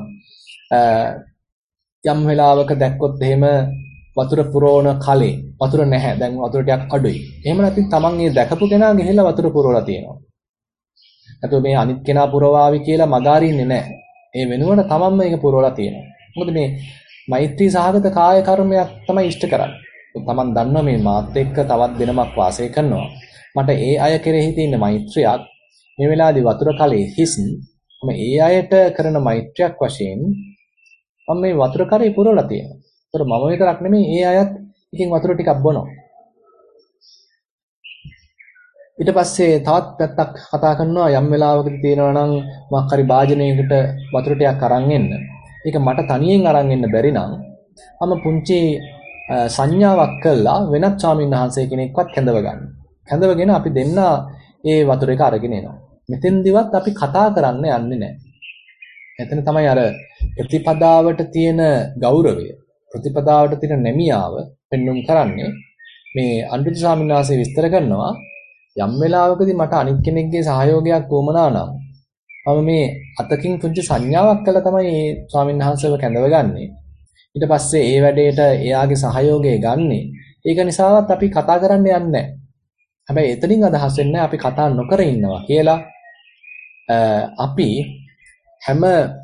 යම් වෙලාවක දැක්කොත් එහෙම වතුර පුරවන කලේ වතුර නැහැ. දැන් වතුර ටිකක් අඩුයි. එහෙම නැත්නම් තමන් මේ දැකපු කෙනා ගිහිල්ලා වතුර පුරවලා තියෙනවා. නැත්නම් මේ අනිත් කෙනා පුරවාවි කියලා මගාරින්නේ නැහැ. ඒ වෙනුවට තමන්ම මේක පුරවලා තියෙනවා. මොකද මේ මෛත්‍රී සහගත කාය කර්මයක් තමයි ඉෂ්ට කරන්නේ. තමන් දන්නවා මේ මාත් එක්ක තවත් දිනමක් වාසය කරනවා. මට ඒ අය කෙරෙහි තියෙන මෛත්‍රියක් මේ වෙලාවේදී වතුර කලේ හිස් මම ඒ අයට කරන මෛත්‍රියක් වශයෙන් මම මේ වතුර කරේ පුරවලා තියෙනවා. ඒතර මම විතරක් නෙමෙයි ඒ අයත් එකකින් වතුර ටිකක් බොනවා. ඊට පස්සේ තවත් පැත්තක් කතා කරනවා යම් වෙලාවකදී තියෙනවා නම් මොකක් හරි භාජනයකට වතුර ටිකක් අරන් එන්න. ඒක මට තනියෙන් අරන් එන්න බැරි නම් මම පුංචි සංඥාවක් කළා වෙනත් ස්වාමීන් වහන්සේ කෙනෙක්වත් කැඳව ගන්න. කැඳවගෙන අපි දෙන්න ඒ වතුර එක අරගෙන එනවා. මෙතෙන්දිවත් අපි කතා කරන්න යන්නේ නැහැ. එතන තමයි අර ප්‍රතිපදාවට තියෙන ගෞරවය, ප්‍රතිපදාවට තියෙන නැමියාව පෙන්වුම් කරන්නේ. මේ අනුරුද්ධ ස්වාමීන් වහන්සේ විස්තර කරනවා යම් වෙලාවකදී මට අනිත් කෙනෙක්ගේ සහයෝගයක් වුණා නම් මම මේ අතකින් පුංචි සංඥාවක් කළා තමයි මේ ස්වාමීන් වහන්සේව කැඳවගන්නේ. ඊට පස්සේ ඒ වැඩේට එයාගේ සහයෝගය ගන්නෙ. ඒක නිසාවත් අපි කතා කරන්න යන්නේ නැහැ. හැබැයි එතනින් අදහස් වෙන්නේ අපි කතා නොකර ඉන්නවා කියලා. අපි හැම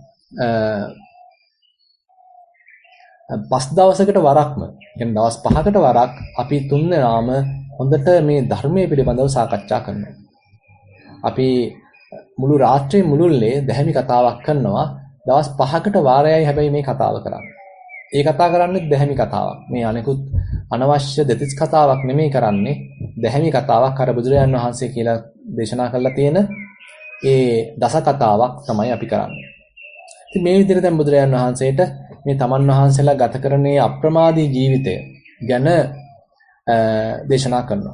පස් දවසකට වරක්ම කියන්නේ දවස් පහකට වරක් අපි තුන් දෙනාම හොඳට මේ ධර්මයේ පිළිබඳව සාකච්ඡා කරනවා. අපි මුළු රාත්‍රියේ මුළුල්ලේ දැහැමි කතාවක් කරනවා. දවස් පහකට වාරයයි හැබැයි මේ කතාව කරන්නේ. ඒ කතා කරන්නේ දැහැමි කතාවක්. මේ අනිකුත් අනවශ්‍ය දෙතිස් කතාවක් නෙමෙයි කරන්නේ. දැහැමි කතාවක් අර බුදුරජාන් වහන්සේ කියලා දේශනා කරලා තියෙන ඒ දස කතාවක් තමයි අපි කරන්නේ. ඉතින් මේ විදිහට දැන් බුදුරජාන් වහන්සේට මේ තමන් වහන්සේලා ගත කරන මේ අප්‍රමාදී ජීවිතය ගැන දේශනා කරනවා.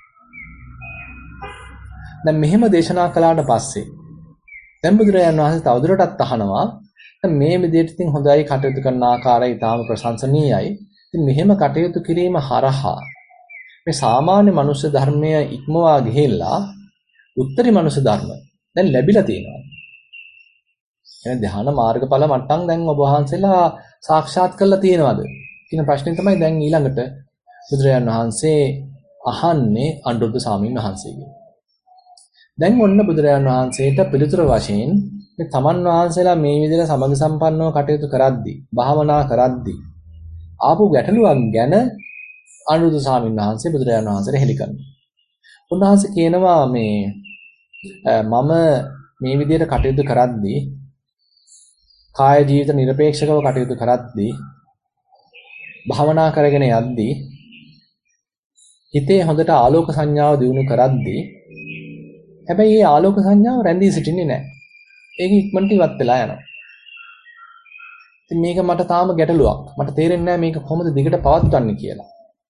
දැන් මෙහෙම දේශනා කළාට පස්සේ දැන් බුදුරජාන් වහන්සේ තවදුරටත් අහනවා දැන් මේ විදිහට ඉතින් හොඳයි කටයුතු කරන ආකාරය ඊටාම ප්‍රශංසනීයයි. ඉතින් මෙහෙම කටයුතු කිරීම හරහා මේ සාමාන්‍ය මනුෂ්‍ය ධර්මය ඉක්මවා ගිහිල්ලා උත්තරී මනුෂ්‍ය ධර්ම දැන් ලැබිලා තියෙනවා. එහෙනම් ධ්‍යාන මාර්ගඵල මට්ටම් දැන් ඔබ වහන්සේලා සාක්ෂාත් කරලා තියෙනවද කියන ප්‍රශ්නේ තමයි දැන් ඊළඟට බුදුරජාණන් වහන්සේ අහන්නේ අනුරුද්ධ ස්වාමීන් වහන්සේගෙන්. දැන් ඔන්න බුදුරජාණන් වහන්සේට පිළිතුර වශයෙන් මේ තමන් වහන්සේලා මේ විදිහට සමග සම්පන්නව කටයුතු කරද්දී, භාවනා කරද්දී ආපු ගැටලුවක් ගැන අනුරුද්ධ ස්වාමීන් වහන්සේ බුදුරජාණන් වහන්සේට හෙළි කරනවා. උන්වහන්සේ කියනවා මේ මම මේ විදිහට කටයුතු කරද්දී කාය ජීවිත নিরপেক্ষව කටයුතු කරද්දී භාවනා කරගෙන යද්දී හිතේ හොඳට ආලෝක සංඥාව දිනු කරද්දී හැබැයි මේ ආලෝක සංඥාව රැඳී සිටින්නේ නැහැ. ඒක ඉක්මනට ඉවත් වෙලා යනවා. ඉතින් මේක මට තාම ගැටලුවක්. මට තේරෙන්නේ නැහැ මේක කොහොමද දිගට පවත්වන්නේ කියලා.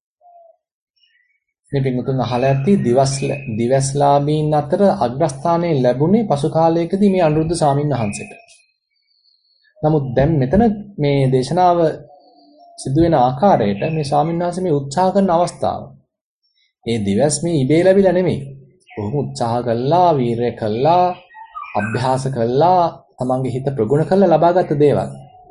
මේ පිටුතුන් අහලා ඇති දිවස් දිවස්ලාභීන් අතර අග්‍රස්ථානයේ ලැබුණේ පසු කාලයකදී මේ අනුරුද්ධ ස්වාමීන් වහන්සේට. නමුත් දැන් මෙතන මේ දේශනාව සිදුවෙන ආකාරයට මේ ස්වාමීන් වහන්සේ මේ උත්සාහ කරන අවස්ථාව. ඒ දිවස් මේ ඉබේ ලැබිලා නෙමෙයි. ඔහු උත්සාහ කළා, වීරය කළා, අභ්‍යාස කළා, තමන්ගේ හිත ප්‍රගුණ කරලා ලබාගත් දේවල්.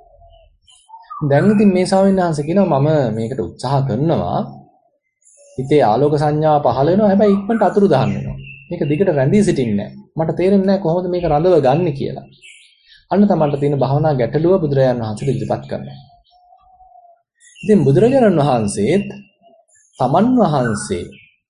දැන් ඉතින් මේ ස්වාමීන් වහන්සේ කියනවා මම මේකට උත්සාහ කරනවා. හිතේ ආලෝක සංඥා පහළ වෙනවා. හැබැයි ඉක්මනට අතුරු දහන් වෙනවා. මේක දිගට රැඳී සිටින්නේ නැහැ. මට තේරෙන්නේ නැහැ කොහොමද මේක රඳව ගන්නෙ කියලා. අන්න තමන්ට තියෙන භවනා ගැටලුව බුදුරජාණන් වහන්සේට ඉදිරිපත් කරනවා. ඉතින් බුදුරජාණන් වහන්සේත් තමන් වහන්සේ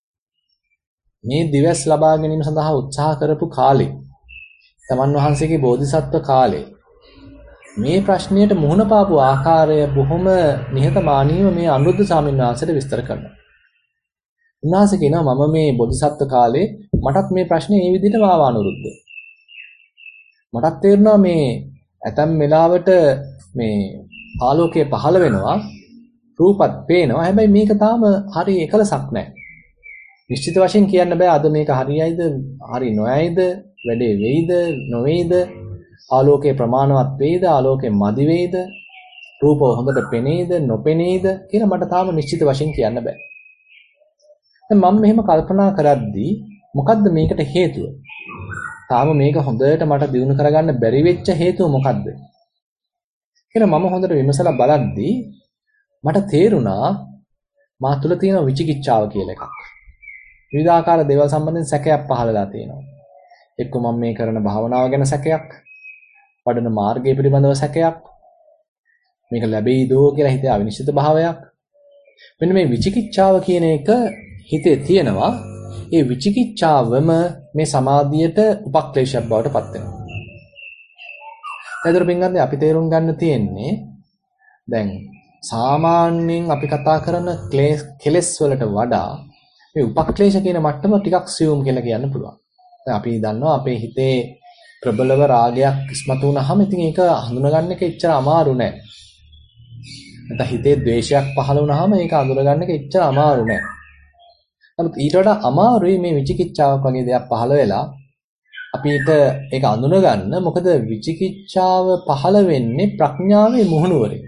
මේ දිවස් ලබා ගැනීම සඳහා උත්සාහ කරපු කාලේ තමන් වහන්සේගේ බෝධිසත්ව කාලේ මේ ප්‍රශ්නයට මුහුණ පාපු ආකාරය බොහොම නිහතමානීව මේ අනුරුද්ධ ස්වාමීන් වහන්සේට විස්තර කරනවා. උන්වහන්සේ කියනවා මම මේ බෝධිසත්ව කාලේ මටත් මේ ප්‍රශ්නේ මේ විදිහටම ආවා අනුරුද්ධ. මටත් තේරුණා මේ ඇතම් වෙලාවට මේ ආලෝකය පහළ වෙනවා රූපත් පේනවා. හැබැයි මේක තාම හරි එකලසක් නැහැ. නිශ්චිත වශයෙන් කියන්න බෑ අද මේක හරියයිද හරි නොයයිද වැඩේ වෙයිද නොවේද ආලෝකයේ ප්‍රමාණවත් වේද ආලෝකයේ මදි වේද රූප හොඳට පෙනේද නොපෙනේද කියලා මට තාම නිශ්චිත වශයෙන් කියන්න බෑ. දැන් මම මෙහෙම කල්පනා කරද්දී මොකද්ද මේකට හේතුව? තාම මේක හොඳට මට දිනු කරගන්න බැරි වෙච්ච හේතුව මොකද්ද? කියලා මම හොඳට විමසලා බලද්දී මට තේරුණා මා තුළ තියෙන විචිකිච්ඡාව කියලා එකක්. විවිධාකාර දේවල් සම්බන්ධයෙන් සැකයක් පහළලා තියෙනවා. එක්ක මම මේ කරන භාවනාව ගැන සැකයක්, වඩන මාර්ගය පිළිබඳව සැකයක්, මේක ලැබෙයිදෝ කියලා හිතේ අවිනිශ්චිත භාවයක්. මෙන්න මේ විචිකිච්ඡාව කියන එක හිතේ තියෙනවා. ඒ විචිකිච්ඡාවම මේ සමාධියට උපක්ලේශයක් බවට පත් වෙනවා. ඒතර පින්ගන්නේ අපි තේරුම් ගන්න තියෙන්නේ දැන් සාමාන්‍යයෙන් අපි කතා කරන කෙලෙස් වලට වඩා මේ උපක්ලේශ කියන මට්ටම ටිකක් සියුම් කියලා කියන්න පුළුවන්. දැන් අපි දන්නවා අපේ හිතේ ප්‍රබලව රාගයක් ඉස්මතු වුනහම ඉතින් ඒක හඳුනගන්න එක එච්චර අමාරු නෑ. නැත්නම් හිතේ ද්වේෂයක් පහළ වුනහම ඒක හඳුනගන්න එක එච්චර අමාරු නෑ. නමුත් ඊට වඩා අමාරුයි මේ විචිකිච්ඡාවක් වගේ දෙයක් පහළ වෙලා අපිට ඒක අඳුනගන්න. මොකද විචිකිච්ඡාව පහළ වෙන්නේ ප්‍රඥාවේ මුහුණුවරේ.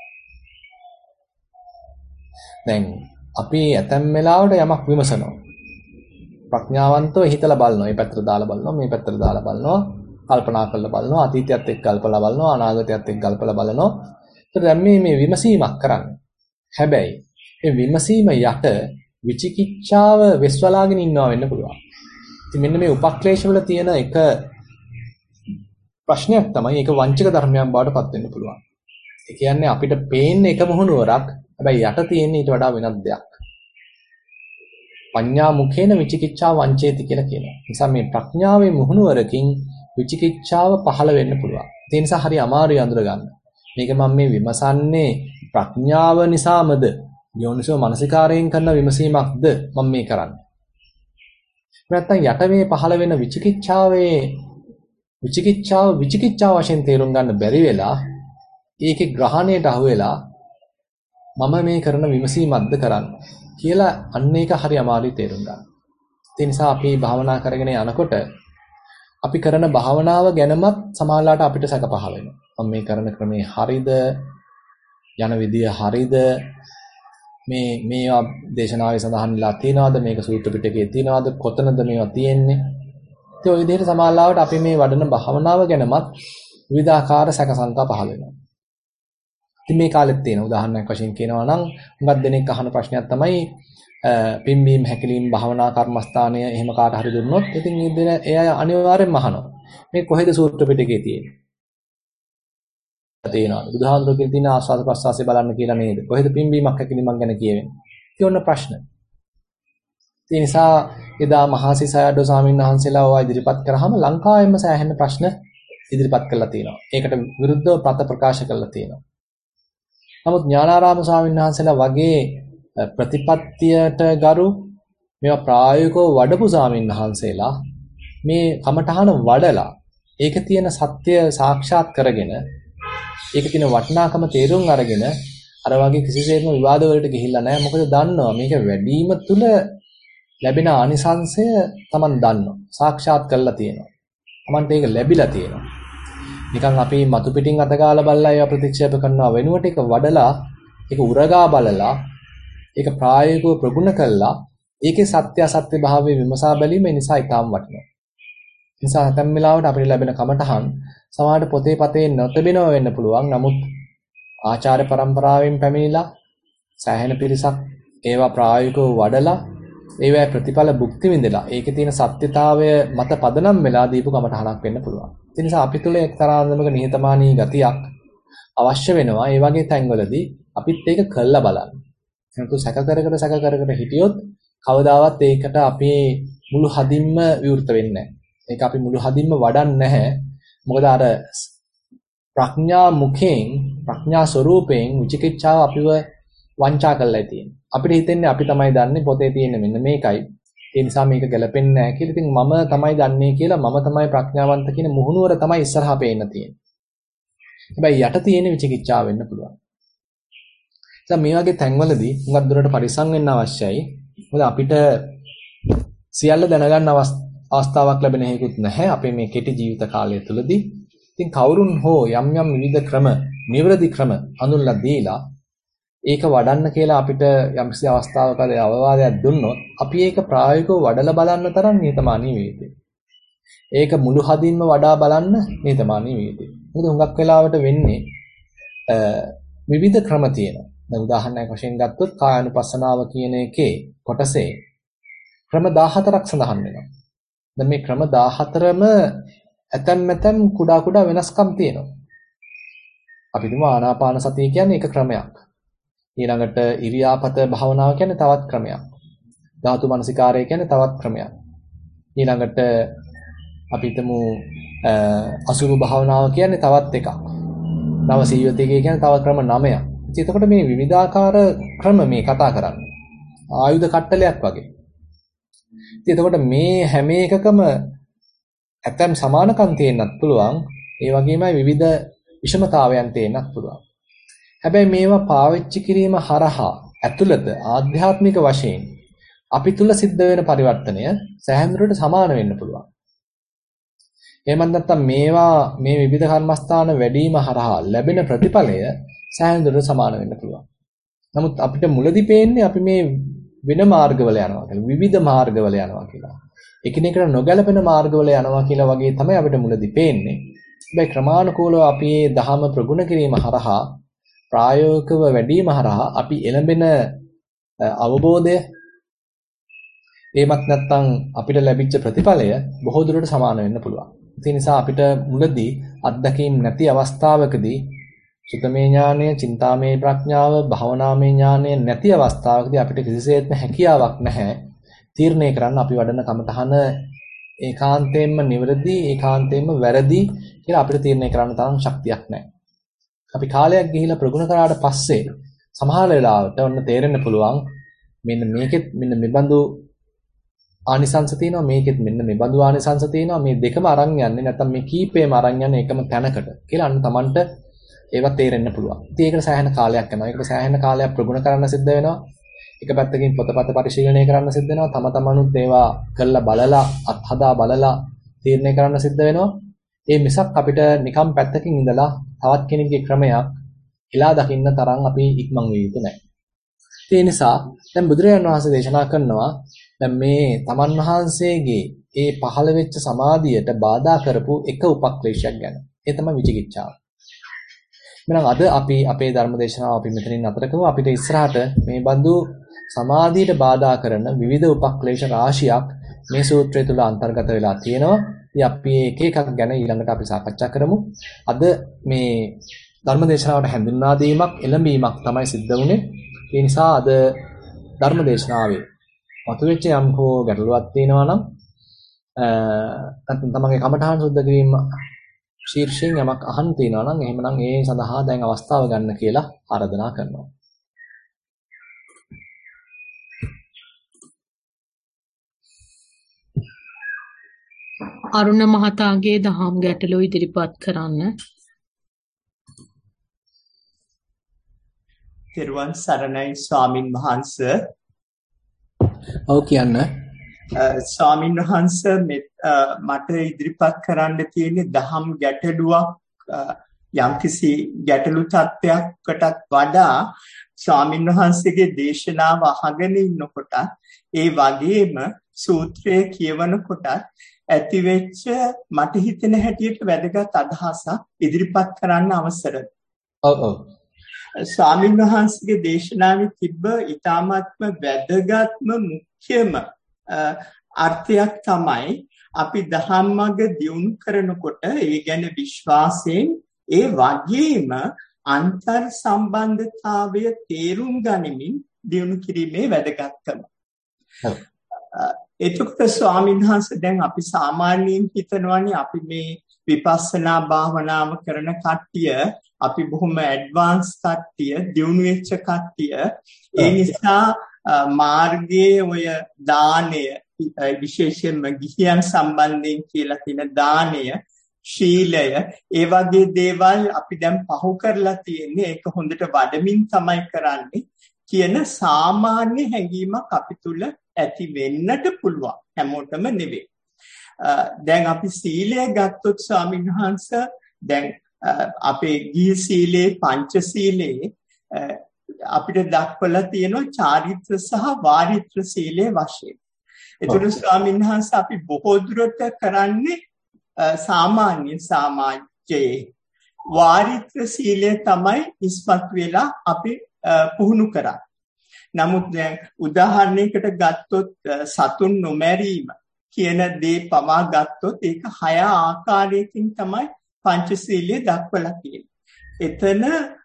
දැන් අපි ඇතැම් වෙලාවට යමක් විමසනවා. ප්‍රඥාවන්තව හිතලා බලනවා. මේ පැත්තට දාලා බලනවා, මේ පැත්තට දාලා බලනවා, කල්පනා කරලා බලනවා, අතීතයත් එක්ක කල්පලා බලනවා, අනාගතයත් එක්ක කල්පලා බලනවා. ඒත් දැන් මේ මේ විමසීමක් කරන්නේ. හැබැයි මේ විමසීම යට විචිකිච්ඡාව වෙස්වලාගෙන ඉන්නවා වෙන්න පුළුවන්. ඉතින් මෙන්න මේ උපක්ලේශවල තියෙන එක ප්‍රශ්නයක් තමයි ඒක වංචක ධර්මයක් බවට පත් වෙන්න පුළුවන්. ඒ කියන්නේ අපිට පේන්නේ එක මොහුනුවරක්, හැබැයි යට තියෙන්නේ ඊට වඩා වෙනත් දෙයක්. පඤ්ඤා මුඛේන විචිකිච්ඡා වංචේති කියලා කියනවා. නිසා මේ ප්‍රඥාවේ මුහුනුවරකින් විචිකිච්ඡාව පහළ වෙන්න පුළුවන්. ඒ නිසා හරි අමාරුයි අඳුර ගන්න. මේක මම මේ විමසන්නේ ප්‍රඥාව නිසාමද? යෝනිසෝ මනසිකාරයෙන් කරන විමසීමක්ද මම මේ කරන්නේ? නැත්නම් යට මේ පහළ වෙන විචිකිච්ඡාවේ විචිකිච්ඡාව විචිකිච්ඡාව වශයෙන් තේරුම් ගන්න බැරි වෙලා ඒකේ ග්‍රහණයට අහු වෙලා මම මේ කරන විමසීමක්ද කරන්නේ කියලා අන්න ඒක හරි අමාරුයි තේරුම් ගන්න. ඒ නිසා අපි භාවනා කරගෙන යනකොට අපි කරන භාවනාව ගැනමත් සමාජලාට අපිට සැක පහළ වෙනවා. මම මේ කරන ක්‍රමේ හරිද? යන විදිය හරිද? මේ මේවා දේශනාවේ සඳහන් වෙලා තියෙනවද? මේක සූත්‍ර පිටකයේ තියෙනවද? කොතනද මේවා තියෙන්නේ? ඒ ඔය විදිහට සමාජලාවට අපි මේ වඩන භාවනාව ගැනමත් විවිධාකාර සැක සංකා පහළ වෙනවා. ඉතින් මේ කාලෙත් තියෙන උදාහරණයක් වශයෙන් කියනවා නම් හුඟක් දෙනෙක් අහන ප්‍රශ්නයක් තමයි පිම්බීම් හැකිලිම් භාවනා කර්මස්ථානය එහෙම කාට හරි දුන්නොත් ඉතින් මේ දෙන එයා අනිවාර්යෙන්ම අහනවා. මේ කොහෙද සූත්‍ර පිටකයේ තියෙන්නේ? තේනවා. බුදුහාමුදුරුවෝ කියන ආස්වාද ප්‍රසවාසය බලන්න කියලා නේද? කොහෙද පිම්බීමක් හැකිලිමක් ගැන කියවෙන්නේ? ඒ ඔන්න ප්‍රශ්න. ඒ නිසා එදා මහසි සයඩෝ ස්වාමීන් වහන්සේලා ඔය ඉදිරිපත් කරාම ලංකාවෙම සෑහෙන ප්‍රශ්න ඉදිරිපත් කළා තියෙනවා. ඒකට විරුද්ධව පත ප්‍රකාශ කළා තියෙනවා. නමුත් ඥානාරාම ස්වාමීන් වහන්සේලා වගේ ප්‍රතිපත්තියට ගරු මේවා ප්‍රායෝගිකව වඩපු ස්වාමීන් වහන්සේලා මේ කමඨහන වඩලා ඒක තියෙන සත්‍ය සාක්ෂාත් කරගෙන ඒක තියෙන වටිනාකම තේරුම් අරගෙන අර වගේ කිසිසේත්ම විවාද වලට ගිහිල්ලා නැහැ. මොකද දන්නවා මේක වැඩිම තුල ලැබෙන ආනිසංශය Taman දන්නවා. සාක්ෂාත් කරලා තියෙනවා. Tamanට ඒක ලැබිලා තියෙනවා. නිකන් අපි මතු පිටින් අතගාලා බලලා ඒවා ප්‍රතික්ෂේප කරනවා වෙනුවට ඒක වඩලා ඒක උරගා බලලා ඒක ප්‍රායෝගිකව ප්‍රගුණ කළා ඒකේ සත්‍ය අසත්‍ය භාවය විමසා බැලීම නිසා ඊටාම් වටිනවා. නිසා හැම වෙලාවට අපිට ලැබෙන කමටහන් සමහරට පොතේ පතේ නොතබෙනව වෙන්න පුළුවන්. නමුත් ආචාර්ය પરම්පරාවෙන් පැමිණිලා සෑහෙන පිරිසක් ඒවා ප්‍රායෝගිකව වඩලා ඒවැ ප්‍රතිඵල භුක්ති විඳලා ඒකේ තියෙන සත්‍යතාවය මත පදනම් වෙලා දීපු කමටහනක් වෙන්න පුළුවන්. ඒ නිසා අපි තුල එක්තරා අන්දමක නිහතමානී ගතියක් අවශ්‍ය වෙනවා. ඒ වගේ තැන්වලදී අපිත් ඒක කළා බලන්න. නැත්නම් සැක කර කර සැක කර කර හිටියොත් කවදාවත් ඒකට අපි මුළු හදින්ම විවෘත වෙන්නේ නැහැ. ඒක අපි මුළු හදින්ම වඩන්නේ නැහැ. මොකද අර ප්‍රඥා මුඛයෙන් ප්‍රඥා ස්වરૂපයෙන් විචිකිච්ඡාව අපිව වංචා කරලා තියෙන්නේ. අපිට හිතෙන්නේ අපි තමයි දන්නේ පොතේ තියෙන මෙන්න මේකයි. ඒ නිසා මේක ගැලපෙන්නේ නැහැ කියලා. ඉතින් මම තමයි දන්නේ කියලා මම තමයි ප්‍රඥාවන්ත කියන මුහුණුවර තමයි ඉස්සරහා පේන්න තියෙන්නේ. හැබැයි යට තියෙන විචිකිච්ඡාව වෙන්න පුළුවන්. දැන් මේ වගේ තැන්වලදී හුඟක් දුරට පරිස්සම් වෙන්න අවශ්‍යයි. මොකද අපිට සියල්ල දැනගන්න අවස්ථාවක් ලැබෙන හේකුත් නැහැ අපේ මේ කෙටි ජීවිත කාලය තුළදී. ඉතින් කවුරුන් හෝ යම් යම් විවිධ ක්‍රම, නිවැරදි ක්‍රම අඳුන්ලා දීලා ඒක වඩන්න කියලා අපිට යම්කිසි අවස්ථාවකදී අවවාදයක් දුන්නොත් අපි ඒක ප්‍රායෝගිකව වඩලා බලන්න තරම් නිහතමානී වෙ යුතුයි. ඒක මුළු හදින්ම වඩා බලන්න නිහතමානී වෙ යුතුයි. මොකද හුඟක් වෙලාවට වෙන්නේ විවිධ ක්‍රම තියෙනවා. දැන් උදාහරණයක් වශයෙන් ගත්තොත් කායानुපස්සනාව කියන එකේ කොටසේ ක්‍රම දාහතරක් සඳහන් වෙනවා. දැන් මේ ක්‍රම දාහතරම ඇතැම් ඇතැම් කුඩා කුඩා වෙනස්කම් තියෙනවා. අපි දුම ආනාපාන සතිය කියන්නේ එක ක්‍රමයක්. ඊළඟට ඉරියාපත භාවනාව කියන්නේ තවත් ක්‍රමයක්. ධාතු මනසිකාරය කියන්නේ තවත් ක්‍රමයක්. ඊළඟට අපි හිතමු අසුභ භාවනාව කියන්නේ තවත් එකක්. නව සීවතිකය කියන්නේ තව ක්‍රම නවයක්. එතකොට මේ විවිධාකාර ක්‍රම මේ කතා කරන්නේ. ආයුධ කට්ටලයක් වගේ. ඉතින් එතකොට මේ හැම එකකම ඇතම් සමානකම් තියෙන්නත් පුළුවන්. ඒ වගේමයි විවිධ විෂමතාවයන් තියෙන්නත් පුළුවන්. හැබැයි මේවා පාවිච්චි කිරීම හරහා ඇතුළත ආධ්‍යාත්මික වශයෙන් අපි තුල සිද්ධ වෙන පරිවර්තනය සෑහෙන දුරට සමාන වෙන්න පුළුවන්. එහෙමත් නැත්නම් මේවා මේ විවිධ කර්මස්ථාන වැඩිම හරහා ලැබෙන ප්‍රතිඵලය සෑහෙන දුරට සමාන වෙන්න පුළුවන්. නමුත් අපිට මුලදී පේන්නේ අපි මේ වෙන මාර්ගවල යනවා කියලා, විවිධ මාර්ගවල යනවා කියලා. එකිනෙකට නොගැලපෙන මාර්ගවල යනවා කියලා වගේ තමයි අපිට මුලදී පේන්නේ. හැබැයි ක්‍රමානුකූලව අපි මේ ධහම ප්‍රගුණ කිරීම හරහා ප්‍රායෝගිකව වැඩිම හරහා අපි එළඹෙන අවබෝධය එහෙමත් නැත්නම් අපිට ලැබිච්ච ප්‍රතිඵලය බොහෝ දුරට සමාන වෙන්න පුළුවන්. ඒ නිසා අපිට මුලදී අත්දැකීම් නැති අවස්ථාවකදී සුතමේ ඥානය, චින්තාමේ ප්‍රඥාව, භාවනාමේ ඥානය නැති අවස්ථාවකදී අපිට කිසිසේත්ම හැකියාවක් නැහැ තීරණය කරන්න අපි වඩන කමතහන ඒකාන්තයෙන්ම නිවැරදි, ඒකාන්තයෙන්ම වැරදි කියලා අපිට තීරණය කරන්න තරම් ශක්තියක් නැහැ. අපි කාලයක් ගිහිලා ප්‍රගුණ කරාට පස්සේ සමහර වෙලාවට ඔන්න තේරෙන්න පුළුවන් මෙන්න මේකෙත් මෙන්න මෙබඳු ආනිසංස තියෙනවා, මේකෙත් මෙන්න මෙබඳු ආනිසංස තියෙනවා, මේ දෙකම අරන් යන්නේ නැත්නම් මේ කීපේම අරන් යන්නේ එකම තැනකට කියලා අන්න Tamanට ඒවා තේරෙන්න පුළුවන්. ඉතින් ඒකට සෑහෙන කාලයක් යනවා. ඒකට සෑහෙන කාලයක් ප්‍රගුණ කරන්න සිද්ධ වෙනවා. එක පැත්තකින් පොතපත පරිශීලනය කරන්න සිද්ධ වෙනවා. තම තමනුත් ඒවා කළා බලලා අත්හදා බලලා තීරණය කරන්න සිද්ධ වෙනවා. ඒ මිසක් අපිට නිකම් පැත්තකින් ඉඳලා තවත් කෙනෙක්ගේ ක්‍රමයක් එලා දකින්න තරම් අපි ඉක්මන් වෙ යුතු නැහැ. ඒ නිසා දැන් බුදුරජාණන් වහන්සේ දේශනා කරනවා දැන් මේ තමන් වහන්සේගේ ඒ පහළ වෙච්ච සමාධියට බාධා කරපු එක උපක්ලේශයක් ගැන. ඒ තමයි විචිකිච්ඡාව. එහෙනම් අද අපි අපේ ධර්ම දේශනාව අපි මෙතනින් නතර කරමු. අපිට ඉස්සරහට මේ බඳු සමාධියට බාධා කරන විවිධ උපක්ලේශ රාශියක් මේ සූත්‍රය තුල අන්තර්ගත වෙලා තියෙනවා. ඉතින් අපි එක එකක් ගැන ඊළඟට අපි සාකච්ඡා කරමු. අද මේ ධර්ම දේශනාවට හැඳින්වා දීමක්, එළඹීමක් තමයි සිද්ධ වුනේ. ඒ නිසා අද ධර්ම දේශනාවේ මතුවෙච්ච යම් හෝ ගැටලුවක් තියෙනවා නම් නැත්නම් තමන්ගේ කමඨහන් සුද්ධ කිරීම ශීර්ෂයෙන් යමක් අහන්න තියෙනවා නම් එහෙමනම් ඒ සඳහා දැන් අවස්ථාව ගන්න කියලා ආරාධනා කරනවා. අරුණ මහතාගේ දහම් ගැටලුව ඉදිරිපත් කරන්න. තෙරුවන් සරණයි ස්වාමින් වහන්සේ. ඔව් කියන්න. ස්වාමින් වහන්සේ මට ඉදිරිපත් කරන්න තියෙන දහම් ගැටලුවක් යම්කිසි ගැටලු තත්ත්වයකටත් වඩා ස්වාමින් වහන්සේගේ දේශනාව අහගෙන ඉන්නකොට ඒ වගේම සූත්‍රය කියවනකොට ඇතිවෙච්ච මට හිතෙන හැටියට වැදගත් අදහසක් ඉදිරිපත් කරන්න අවසරයි. ඔව් ඔව්. ස්වාමින් වහන්සේගේ දේශනාවේ තිබ්බ ඊ타මාත්ම වැදගත්ම මුඛ්‍යම අර්ථයක් තමයි අපි දහම් මඟ දියුණු කරනකොට ඒ ගැන විශ්වාසයෙන් ඒ වගේම අන්තර් සම්බන්ධතාවය තේරුම් ගනිමින් දියුණු කිරීමේ වැදගත්කම. එතකොට ස්වාමීන් වහන්සේ දැන් අපි සාමාන්‍යයෙන් හිතනවානේ අපි මේ විපස්සනා භාවනාව කරන කට්ටිය අපි බොහොම ඇඩ්වාන්ස් කට්ටිය, දියුණු වෙච්ච කට්ටිය. ඒ නිසා මාර්ගයේ ඔය දානය විශේෂයෙන්ම ගිහියන් සම්බන්ධයෙන් කියලා තියෙන දානය, ශීලය, ඒ වගේ දේවල් අපි දැන් පහු කරලා තියෙන්නේ. ඒක හොඳට වඩමින් තමයි කරන්නේ කියන සාමාන්‍ය හැඟීමක් අපි තුල ඇති වෙන්නට පුළුවන්. හැමෝටම නෙවෙයි. දැන් අපි සීලය ගත්තොත් ස්වාමීන් වහන්සේ දැන් අපේ ගිහි සීලේ, පංච සීලේ අපිට දක්වලා තියෙනවා චාරිත්‍ර සහ වාරිත්‍ර සීලේ වශයෙන්. ඒතර ස්වාමීන් වහන්සේ අපි බොහෝ දුරට කරන්නේ සාමාන්‍ය සමාජයේ වාරිත්‍ර සීලය තමයි ඉස්පත් වෙලා අපි පුහුණු කරන්නේ. නමුත් දැන් උදාහරණයකට ගත්තොත් සතුන් නොමැරීම කියන දේ පවා ගත්තොත් ඒක හය ආකාරයකින් තමයි පංචශීලයේ දක්වලා තියෙන්නේ. එතන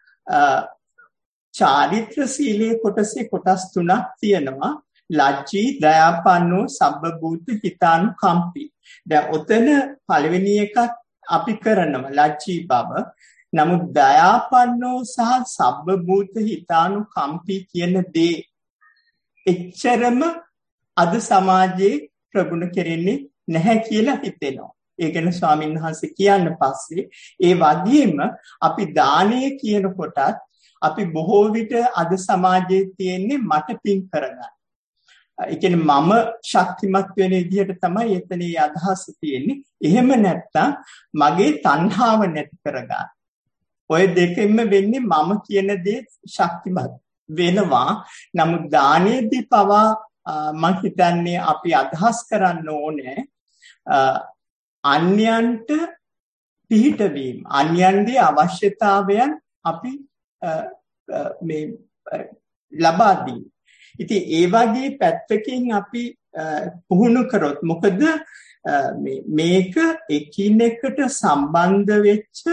චාරිත්‍ර සීලයේ කොටසේ කොටස් තුනක් තියෙනවා. ලජ්ජී, දයාපන්නෝ, සබ්බභූත, හිතානුකම්පී. දැන් ඔතන පළවෙනි එකක් අපි කරනවා ලජ්ජී බව. නමුත් දයාපන්නෝ සහ සබ්බභූත, හිතානුකම්පී කියන දේ එච්චරම අද සමාජයේ ප්‍රගුණ කෙරෙන්නේ නැහැ කියලා හිතෙනවා. ඒ ගැන ස්වාමීන් වහන්සේ කියන්න පස්සේ ඒ වගේම අපි දානය කියනකොටත් අපි බොහෝ විට අද සමාජයේ තියෙන්නේ මට පින් කරගන්න. ඒ කියන්නේ මම ශක්තිමත් වෙන විදිහට තමයි එතනේ අදහස තියෙන්නේ. එහෙම නැත්තම් මගේ තණ්හාව නැති කරගන්න. ඔය දෙකෙන්ම වෙන්නේ මම කියන දේ ශක්තිමත් වෙනවා. නමුත් දානයේදී පවා මම හිතන්නේ අපි අදහස් කරන්න ඕනේ අන්‍යයන්ට පිහිට වීම. අන්‍යයන්ගේ අවශ්‍යතාවයන් අපි මේ ලබා දී. ඉතින් ඒ වගේ පැත්තකින් අපි පුහුණු කරොත් මොකද මේක එකිනෙකට සම්බන්ධ වෙච්ච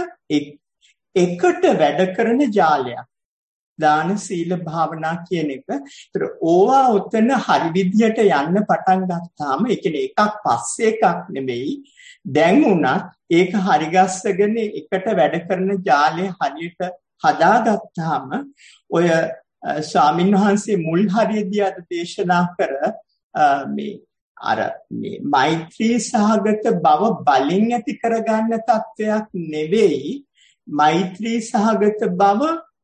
එකට වැඩ කරන ජාලයක්. දාන සීල භාවනා කියන එක. ඒතර ඕවා උතන හරි විදියට යන්න පටන් ගත්තාම ඒ කියන්නේ එකක් පස්සේ එකක් නෙමෙයි. දැන් උනත් ඒක හරි ගස්සගෙන එකට වැඩ කරන ජාලය හරියට හදාගත්තාම ඔය ස්වාමීන් වහන්සේ මුල් හරියදී අද දේශනා කර මේ අර මේ මෛත්‍රී සහගත බව බලෙන් ඇති කරගන්න තත්වයක් නෙවෙයි. මෛත්‍රී සහගත බව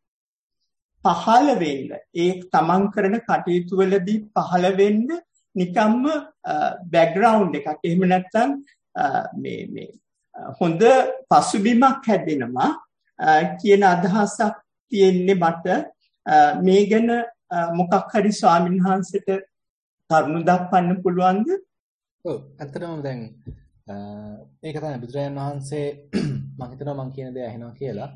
පහළ වෙන්න ඒ තමන් කරන කටයුතු වලදී පහළ වෙන්න නිකම්ම බෑග්ග්‍රවුන්ඩ් එකක්. එහෙම නැත්නම් මේ මේ හොඳ පසුබිමක් හැදෙනවා කියන අදහසක් තියෙන්නේ මට. මේ ගැන මොකක් හරි ස්වාමීන් වහන්සේට කරුණු දක්වන්න පුළුවන්ද? ඔව් ඇත්තටම දැන් ඒක තමයි බුදුරජාණන් වහන්සේ මම හිතනවා මම කියන දේ ඇහෙනවා කියලා.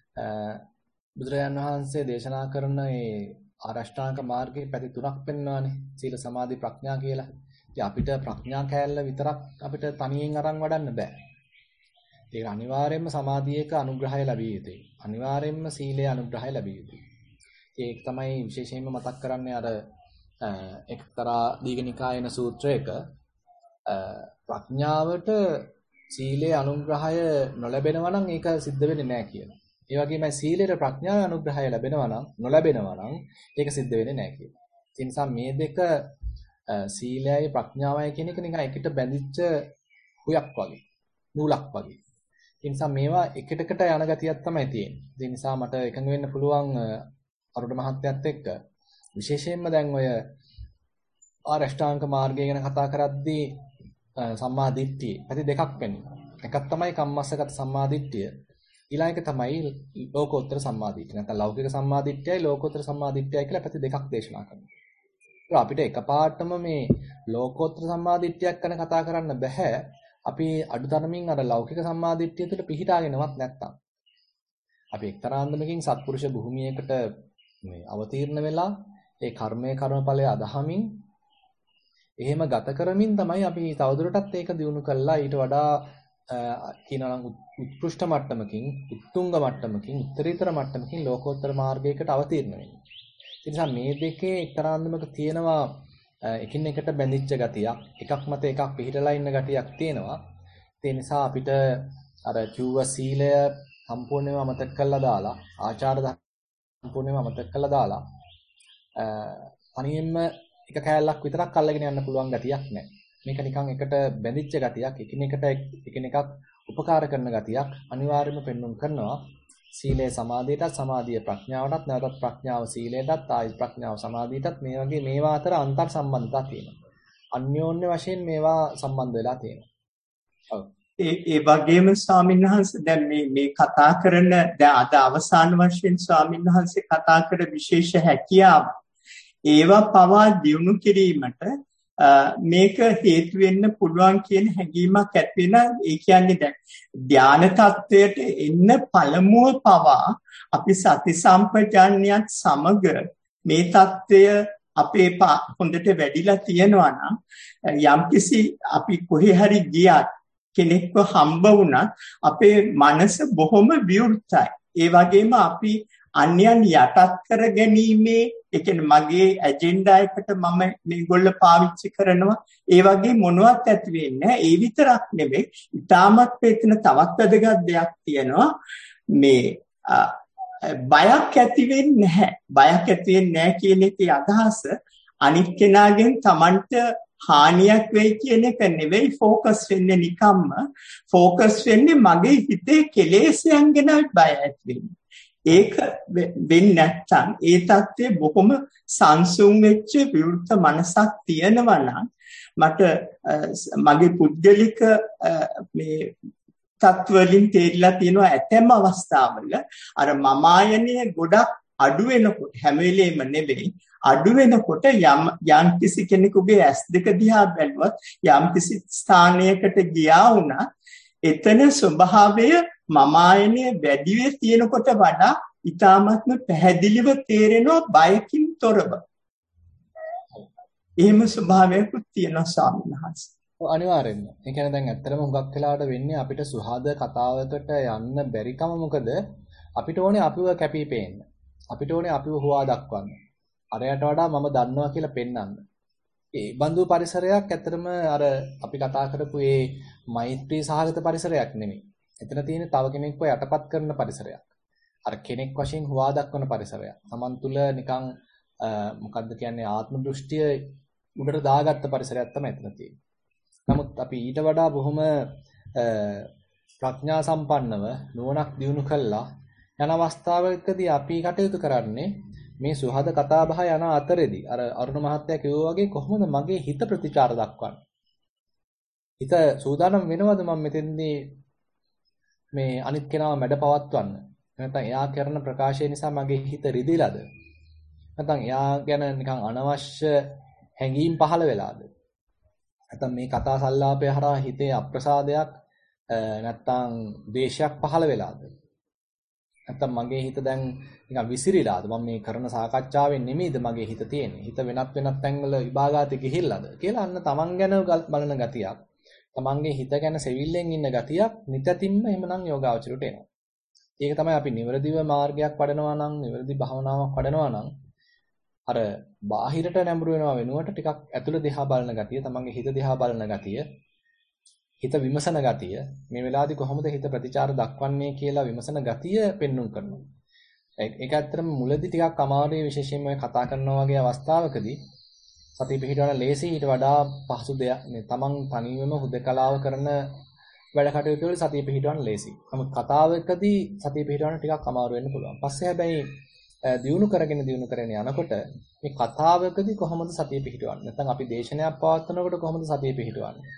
බුදුරජාණන් වහන්සේ දේශනා කරන ඒ ආරෂ්ඨාංග මාර්ගයේ පැති තුනක් පෙන්වනවානේ. සීල සමාධි ප්‍රඥා කියලා. ඉතින් අපිට ප්‍රඥා කෑල්ල විතරක් අපිට තනියෙන් අරන් වඩන්න බෑ. ඒක අනිවාර්යයෙන්ම සමාධියක අනුග්‍රහය ලැබිය යුතුයි. අනිවාර්යයෙන්ම සීලයේ අනුග්‍රහය ලැබිය යුතුයි. ඒක තමයි විශේෂයෙන්ම මතක් කරන්නේ අර එක්තරා දීඝනිකායන සූත්‍රයක ප්‍රඥාවට සීලයේ අනුග්‍රහය නොලැබෙනවා නම් ඒක සිද්ධ වෙන්නේ නැහැ කියලා. ඒ වගේමයි සීලයේ ප්‍රඥාවේ අනුග්‍රහය ලැබෙනවා නම් නොලැබෙනවා නම් ඒක සිද්ධ වෙන්නේ නැහැ කියලා. ඒ නිසා මේ දෙක සීලයයි ප්‍රඥාවයි කියන එක නිකන් එකට බැඳිච්ච හුයක් වගේ, නූලක් වගේ. ඒ නිසා මේවා එකටකට යන ගතියක් තමයි තියෙන්නේ. ඒ නිසා මට එකඟ වෙන්න පුළුවන් අරුණ මහත්තයත් එක්ක විශේෂයෙන්ම දැන් ඔය ආරෂ්ඨාංග මාර්ගය ගැන කතා කරද්දී සම්මා දිට්ඨිය පැති දෙකක් වෙනවා. එකක් තමයි කම්මස්සගත සම්මා දිට්ඨිය. ඊළඟ එක තමයි ලෝකෝත්තර සම්මා දිට්ඨිය. නැත්නම් ලෞකික සම්මා දිට්ඨියයි ලෝකෝත්තර සම්මා දිට්ඨියයි කියලා පැති දෙකක් දේශනා කරනවා. ඒක අපිට එකපාරටම මේ ලෝකෝත්තර සම්මා දිට්ඨියක් ගැන කතා කරන්න බෑ. අපි අඩුතරමින් අර ලෞකික සම්මා දිට්ඨිය තුළ පිහිටාගෙනවත් නැත්තම්. අපි එක්තරා අන්දමකින් සත්පුරුෂ භූමියකට මේ අවතීර්ණ වෙලා ඒ කර්මයේ කර්මඵලය අදහමින් එහෙම ගත කරමින් තමයි අපි තවදුරටත් ඒක දියුණු කළා ඊට වඩා කියනවා නම් උත්කෘෂ්ඨ මට්ටමකින් උත්තුංග මට්ටමකින් උත්තරීතර මට්ටමකින් ලෝකෝත්තර මාර්ගයකට අවතීර්ණ වෙන්නේ. ඒ නිසා මේ දෙකේ එක්තරා අන්දමක තියෙනවා එකින් එකට බැඳිච්ච ගතියක්, එකක් මත එකක් පිහිටලා ඉන්න ගතියක් තියෙනවා. ඒ නිසා අපිට අර කිව්ව සීලය සම්පූර්ණයෙන්ම අමතක කරලා දාලා ආචාර සම්පූර්ණයෙන්ම අමතක කරලා දාලා අනියෙම එක කෑල්ලක් විතරක් අල්ලගෙන යන්න පුළුවන් ගතියක් නැහැ. මේක නිකන් එකට බැඳිච්ච ගතියක්, එකිනෙකට එකිනෙකක් උපකාර කරන ගතියක් අනිවාර්යයෙන්ම පෙන්වන්න කරනවා. සීලය සමාධියටත්, සමාධිය ප්‍රඥාවටත්, නැවතත් ප්‍රඥාව සීලයටත්, ආයි ප්‍රඥාව සමාධියටත් මේ වගේ මේවා අතර අන්තර් සම්බන්ධතා තියෙනවා. අන්‍යෝන්‍ය වශයෙන් මේවා සම්බන්ධ වෙලා තියෙනවා. ඔව්. ඒ ඒ වගේම ස්වාමීන් වහන්සේ දැන් මේ මේ කතා කරන දැන් අද අවසාන වශයෙන් ස්වාමීන් වහන්සේ කතා කර විශේෂ හැකියාව ඒවා පවා දියුණු කිරීමට මේක හේතු වෙන්න පුළුවන් කියන හැඟීමක් ඇති වෙන. ඒ කියන්නේ දැන් ධාන තත්වයට එන්න පළමුව පවා අපි සති සම්පජාන්‍යයත් සමග මේ தত্ত্বය අපේ හොඳට වැඩිලා තියෙනවා නම් යම්කිසි අපි කොහේ හරි ගියත් කෙනෙක්ව හම්බ වුණත් අපේ මනස බොහොම විවෘතයි. ඒ වගේම අපි අන්‍යයන් යටත් කර ගැනීමේ ඒ කියන්නේ මගේ ඇජෙන්ඩා එකට මම මේගොල්ල පාවිච්චි කරනවා ඒ වගේ මොනවත් ඇති වෙන්නේ නැහැ. ඒ විතරක් නෙමෙයි ඊටමත් පෙතන තවත් වැදගත් දෙයක් තියෙනවා. මේ බයක් ඇති වෙන්නේ නැහැ. බයක් ඇති වෙන්නේ නැහැ කියන එකේ අදහස අනිත් කෙනාගෙන් Tamanට හානියක් වෙයි කියන එක නෙවෙයි ફોකස් වෙන්නේ නිකම්ම ફોකස් වෙන්නේ මගේ හිතේ කෙලෙස්යන් ගැන බය ඇති වෙන්නේ. ඒක වෙන්නේ නැත්නම් ඒ தත්ත්වය බොහොම සංසුන් වෙච්ච විවෘත මනසක් තියෙනවා නම් මට මගේ පුද්ගලික මේ තත්වලින් තේරිලා තියෙනවා ඇතැම් අවස්ථාවල අර මම ආයනයේ ගොඩක් අඩු වෙනකොට හැම වෙලෙම නෙවෙයි අඩු වෙනකොට යම් යම් කිසි කෙනෙකුගේ ඇස් දෙක දිහා බැලුවත් යම් කිසි ස්ථානයකට ගියා වුණා එතන ස්වභාවය මම ආයනයේ වැඩි වෙ තියෙනකොට වඩා ඊටාත්ම පැහැදිලිව තේරෙනවා බයකින් තොරව. එහෙම ස්වභාවයකුත් තියෙනවා ස්වාමීන් වහන්සේ. ඔව් අනිවාර්යෙන්ම. ඒ කියන්නේ දැන් ඇත්තටම හුඟක් වෙලාවට වෙන්නේ අපිට සුහද කතාවකට යන්න බැරිකම මොකද අපිට ඕනේ අපිව කැපී පේන්න. අපිට ඕනේ අපිව හොවා දක්වන්න. අරයට වඩා මම දන්නවා කියලා පෙන්වන්න. ඒ බඳු පරිසරයක් ඇත්තටම අර අපි කතා කරපු මේ මෛත්‍රී සහගත පරිසරයක් නෙමෙයි. එතන තියෙන තව කෙනෙක්ව යටපත් කරන පරිසරයක්. අර කෙනෙක් වශයෙන් හොවා දක්වන පරිසරයක්. Taman තුල නිකන් මොකද්ද කියන්නේ ආත්ම දෘෂ්ටිය උඩට දාගත්ත පරිසරයක් තමයි එතන තියෙන්නේ. නමුත් අපි ඊට වඩා බොහොම ප්‍රඥා සම්පන්නව නුවණක් දියුණු කළා යන අවස්ථාවකදී අපි කටයුතු කරන්නේ මේ සුහද කතා බහ යන අතරේදී අර අරුණ මහත්තයා කිව්වා වගේ කොහොමද මගේ හිත ප්‍රතිචාර දක්වන්නේ? හිත සූදානම් වෙනවද මම මෙතෙන්දී මේ අනිත් කෙනාව මැඩ පවත්වන්න? නැත්නම් එයා කරන ප්‍රකාශය නිසා මගේ හිත රිදෙලාද? නැත්නම් එයා ගැන නිකන් අනවශ්‍ය හැඟීම් පහළ වෙලාද? නැත්නම් මේ කතා සංලාපය හරහා හිතේ අප්‍රසාදයක් නැත්නම් ද්වේෂයක් පහළ වෙලාද? නැත්නම් මගේ හිත දැන් නිකන් විසිරීලාද? මම මේ කරන සාකච්ඡාවෙන් නෙමෙයිද මගේ හිත තියෙන්නේ? හිත වෙනත් වෙනත් තැන්වල විභාගාති ගිහිල්ලාද? කියලා අන්න තමන් ගැන බලන ගතියක්. තමන්ගේ හිත ගැන සෙවිල්ලෙන් ඉන්න ගතියක් නිතතින්ම එහෙමනම් යෝගාවචරයට එනවා. ඒක තමයි අපි නිවැරදිව මාර්ගයක් වඩනවා නම්, නිවැරදි භාවනාවක් වඩනවා නම් අර බාහිරට නැඹුරු වෙනවා වෙනුවට ටිකක් ඇතුළ දිහා බලන ගතිය, තමන්ගේ හිත දිහා බලන ගතිය, හිත විමසන ගතිය, මේ වෙලාවේදී කොහොමද හිත ප්‍රතිචාර දක්වන්නේ කියලා විමසන ගතිය පෙන්눔 කරනවා. ඒක ඇත්තටම මුලදී ටිකක් අමාරුයි විශේෂයෙන්ම කතා කරනවා වගේ අවස්ථාවකදී සතිය පිහිටවන ලේසි ඊට වඩා පහසු දෙයක් නේ. තමන් තනියම හුදකලාව කරන වැඩ කටයුතු වල සතිය පිහිටවන ලේසි. නමුත් කතාවකදී සතිය පිහිටවන ටිකක් අමාරු වෙන්න පුළුවන්. පස්සේ හැබැයි දියුණු කරගෙන දියුණු කරගෙන යනකොට මේ කතාවකදී කොහොමද සතිය පිහිටවන්නේ? නැත්නම් අපි දේශනයක් පවත්වනකොට කොහොමද සතිය පිහිටවන්නේ?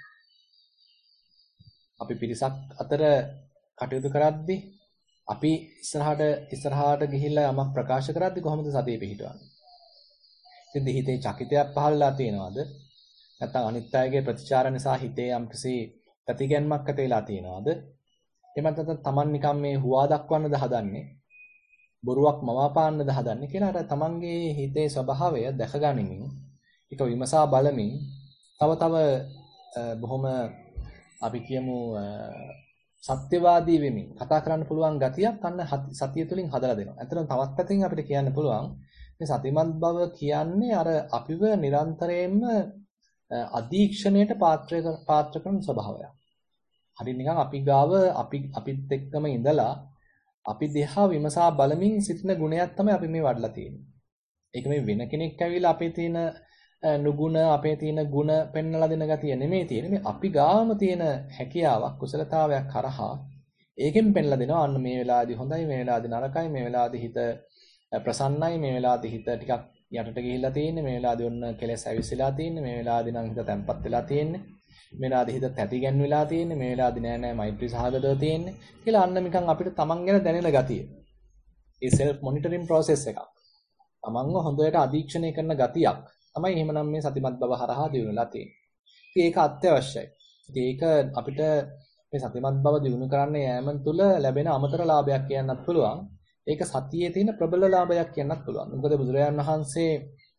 අපි පිරිසක් අතර කටයුතු කරද්දී අපි ඉස්සරහට ඉස්සරහට ගිහිල්ලා යමක් ප්‍රකාශ කරද්දී කොහොමද සතිය පිහිටවන්නේ? ඉතින් හිතේ චකිතයක් පහළලා තියෙනවද? නැත්නම් අනිත් අයගේ ප්‍රතිචාර නිසා හිතේ යම්කිසි ප්‍රතිගැන්මක් ඇති වෙලා තියෙනවද? එහෙම නැත්නම් Taman නිකන් මේ හුවා දක්වන්නද හදන්නේ? බොරුවක් මවාපාන්නද හදන්නේ කියලා අර Tamanගේ හිතේ ස්වභාවය දැකගනිමින් ඒක විමසා බලමින් තව තව බොහොම අපි කියමු සත්‍යවාදී වෙමින් කතා කරන්න පුළුවන් ගතියක් අන්න සතිය තුලින් හදලා දෙනවා. ඇත්තටම තවත් පැත්තකින් අපිට කියන්න පුළුවන් මේ සතිමත් බව කියන්නේ අර අපිව නිරන්තරයෙන්ම අධීක්ෂණයට පාත්‍ර පාත්‍ර කරන ස්වභාවයක්. හරි නිකන් අපි ගාව අපි අපිත් එක්කම ඉඳලා අපි දෙහා විමසා බලමින් සිටින ගුණයක් තමයි අපි මේ වඩලා තියෙන්නේ. ඒක මේ වෙන කෙනෙක් ඇවිල්ලා අපේ තියෙන නුගුණ අපේ තියෙන ಗುಣ පෙන්වලා දෙන ගතිය නෙමෙයි තියෙන්නේ. මේ අපි ගාම තියෙන හැකියාවක් කුසලතාවයක් කරහා ඒකෙන් පෙන්ලා දෙනවා. අන්න මේ වෙලාවේදී හොඳයි, මේ වෙලාවේදී නරකයි, මේ වෙලාවේදී හිත ප්‍රසන්නයි, මේ වෙලාවේදී හිත ටිකක් යටට ගිහිල්ලා තියෙන්නේ, මේ වෙලාවේදී ඔන්න කෙලෙස් ඇවිස්සලා තියෙන්නේ, මේ වෙලාවේදී නම් හිත තැම්පත් වෙලා තියෙන්නේ, මේ වෙලාවේදී හිත තැති ගැන්විලා තියෙන්නේ, මේ වෙලාවේදී නෑ නෑ මෛත්‍රී සහගතව තියෙන්නේ කියලා අන්න නිකන් අපිට තමන් ගැන දැනෙන ගතිය. ඒ self monitoring process එකක්. තමන්ව හොඳට අධීක්ෂණය කරන ගතියක් තමයි එහෙමනම් මේ සතිමත් බව හරහා දිනුනලා තියෙන්නේ. ඉතින් ඒක අත්‍යවශ්‍යයි. ඉතින් ඒක අපිට මේ සතිමත් බව දිනු කරන්න යෑම තුළ ලැබෙන අමතර ලාභයක් කියන්නත් පුළුවන්. ඒක සතියේ තියෙන ප්‍රබල ලාභයක් කියන්නත් පුළුවන්. මොකද බුදුරජාණන් වහන්සේ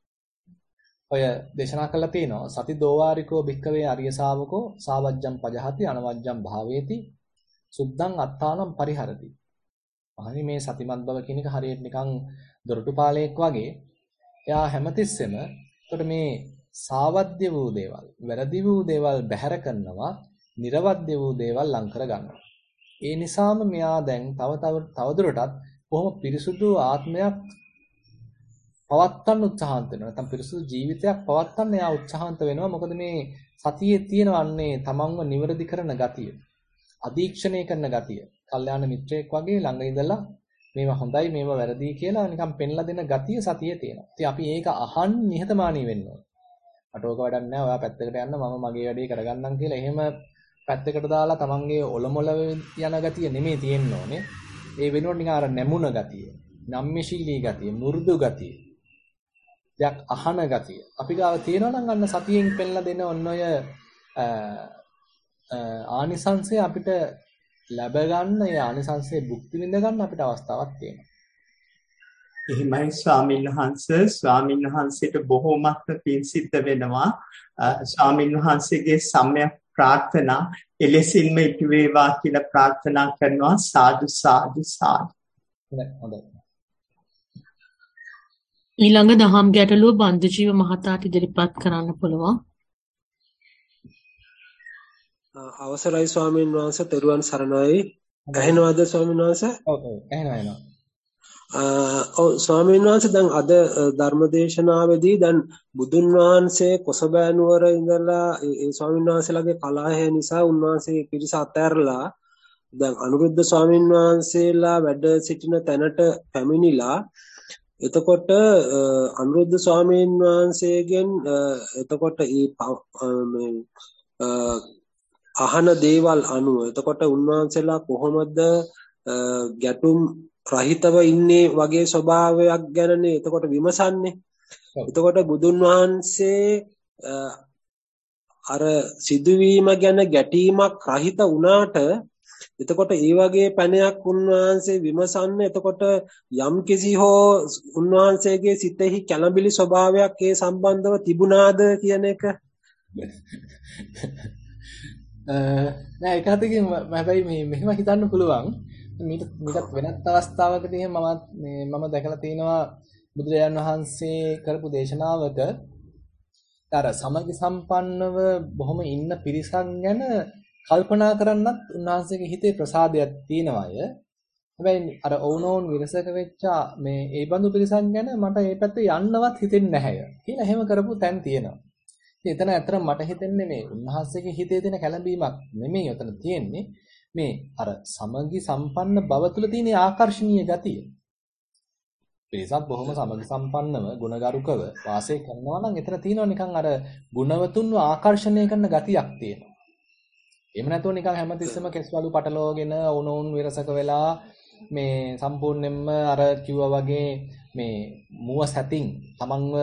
ඔය දේශනා කළා තියෙනවා සති දෝවාරිකෝ භික්කවේ අරිය ශාවකෝ සාවජ්ජම් පජහති අනවජ්ජම් භාවේති සුද්ධං අත්තානම් පරිහරති. අහනි මේ සතිමත් බව කියන එක හරියට නිකන් දොරටුපාලයක් වගේ. එයා හැමතිස්සෙම එතකොට මේ සාවද්‍ය වූ දේවල්, වැරදි වූ දේවල් බැහැර කරනවා, නිර්වද්‍ය වූ දේවල් ලං කර ගන්නවා. ඒ නිසාම මෙයා දැන් තව තව තවදුරටත් බොහොම පිරිසුදු ආත්මයක් පවත්වන්න උත්සාහන්ත වෙනවා. නැත්නම් පිරිසුදු ජීවිතයක් පවත්වන්න එයා උත්සාහන්ත වෙනවා. මොකද මේ සතියේ තියෙනවන්නේ තමන්ව නිවැරදි කරන ගතිය. අධීක්ෂණය කරන ගතිය. කල්යාණ මිත්‍රයෙක් වගේ ළඟ ඉඳලා මේවා හොඳයි මේවා වැරදි කියලා නිකන් පෙන්ලා දෙන ගතිය සතියේ තියෙනවා. ඉතින් අපි ඒක අහන් නිහතමානී වෙන්න ඕනේ. මට ඕක වැඩක් නැහැ. ඔයා පැත්තකට යන්න මම මගේ වැඩේ කරගන්නම් කියලා එහෙම පැත්තකට දාලා තමන්ගේ ඔලොමොල යන ගතිය නෙමෙයි තියෙන්න ඕනේ. ඒ වෙනුවට නිකන් අර නැමුණ ගතිය, නම්‍යශීලී ගතිය, මෘදු ගතිය, දෙයක් අහන ගතිය. අපි ගාව තියෙනවා නම් අන්න සතියෙන් පෙන්ලා දෙන ඔන්න ඔය ආනිසංසය අපිට ලැබ ගන්න, ඒ ආනිසංසය භුක්ති විඳ ගන්න අපිට අවස්ථාවක් තියෙනවා. එහෙමයි ස්වාමීන් වහන්සේ. ස්වාමීන් වහන්සේට බොහෝමත්ම පින් සිද්ධ වෙනවා. ස්වාමීන් වහන්සේගේ සම්‍යක් ප්‍රාර්ථනා එලෙසින්ම ඉටු වේවා කියලා ප්‍රාර්ථනා කරනවා. සාදු සාදු සාදු. හොඳයි. ඊළඟ දහම් ගැටලුව බන්දුජීව මහතාට ඉදිරිපත් කරන්න පුළුවන්. අවසරයි ස්වාමීන් වහන්සේ, තෙරුවන් සරණයි. ඇහෙනවද ස්වාමීන් වහන්සේ? ඔව් ඔව් ඇහෙනවා ඇහෙනවා. ඔව් ස්වාමීන් වහන්සේ, දැන් අද ධර්මදේශනාවේදී දැන් බුදුන් වහන්සේ කොසබෑ නුවර ඉඳලා ඒ ස්වාමීන් වහන්සේලාගේ කලහය නිසා උන්වහන්සේ පිරිස අතහැරලා දැන් අනුරුද්ධ ස්වාමීන් වහන්සේලා වැඩ සිටින තැනට පැමිණිලා, එතකොට අනුරුද්ධ ස්වාමීන් වහන්සේගෙන් එතකොට මේ අහන දේවල් අනුව එතකොට උන්වහන්සේලා කොහොමද ගැටුම් රහිතව ඉන්නේ වගේ ස්වභාවයක් ගැනනේ එතකොට විමසන්නේ. එතකොට බුදුන් වහන්සේ අර සිදුවීම ගැන ගැටීමක් රහිත වුණාට එතකොට ඒ වගේ පැනයක් උන්වහන්සේ විමසන්න එතකොට යම් කිසි හෝ උන්වහන්සේගේ සිතෙහි කැළඹිලි ස්වභාවයක් ඒ සම්බන්ධව තිබුණාද කියන එක නෑ ඒක හතකින් හැබැයි මේ මෙහෙම හිතන්න පුළුවන්. මීට මීටත් වෙනත් අවස්ථාවකදී මම මේ මම දැකලා තියෙනවා බුදුරජාණන් වහන්සේ කරපු දේශනාවක අර සමගි සම්පන්නව බොහොම ඉන්න පිරිසක් ගැන කල්පනා කරන්නත් උන්වහන්සේගේ හිතේ ප්‍රසාදයක් තියෙනවා අය. හැබැයි අර ඔවුනෝන් විරසක වෙච්ච මේ ඒ බඳු පිරිසක් ගැන මට මේ පැත්තේ යන්නවත් හිතෙන්නේ නැහැ කියලා එහෙම කරපු තැන් තියෙනවා. ඉතින් එතන ඇත්තට මට හිතෙන්නේ මේ උන්වහන්සේගේ හිතේ තියෙන කැළඹීමක් නෙමෙයි උතන තියෙන්නේ. මේ අර සමගි සම්පන්න බව තුළ තියෙන ආකර්ශනීය ගතිය. පිරිසක් බොහොම සමගි සම්පන්නව ගුණගරුකව වාසය කරනවා නම් එතන තියෙනවා නිකන් අර ගුණවතුන්ව ආකර්ෂණය කරන ගතියක් තියෙනවා. එහෙම නැතුව නිකන් හැමතිස්සෙම කෙස්වලු පටලවගෙන වුණුන් විරසක වෙලා මේ සම්පූර්ණයෙන්ම අර කිව්වා වගේ මේ මුව සැතින් තමන්ව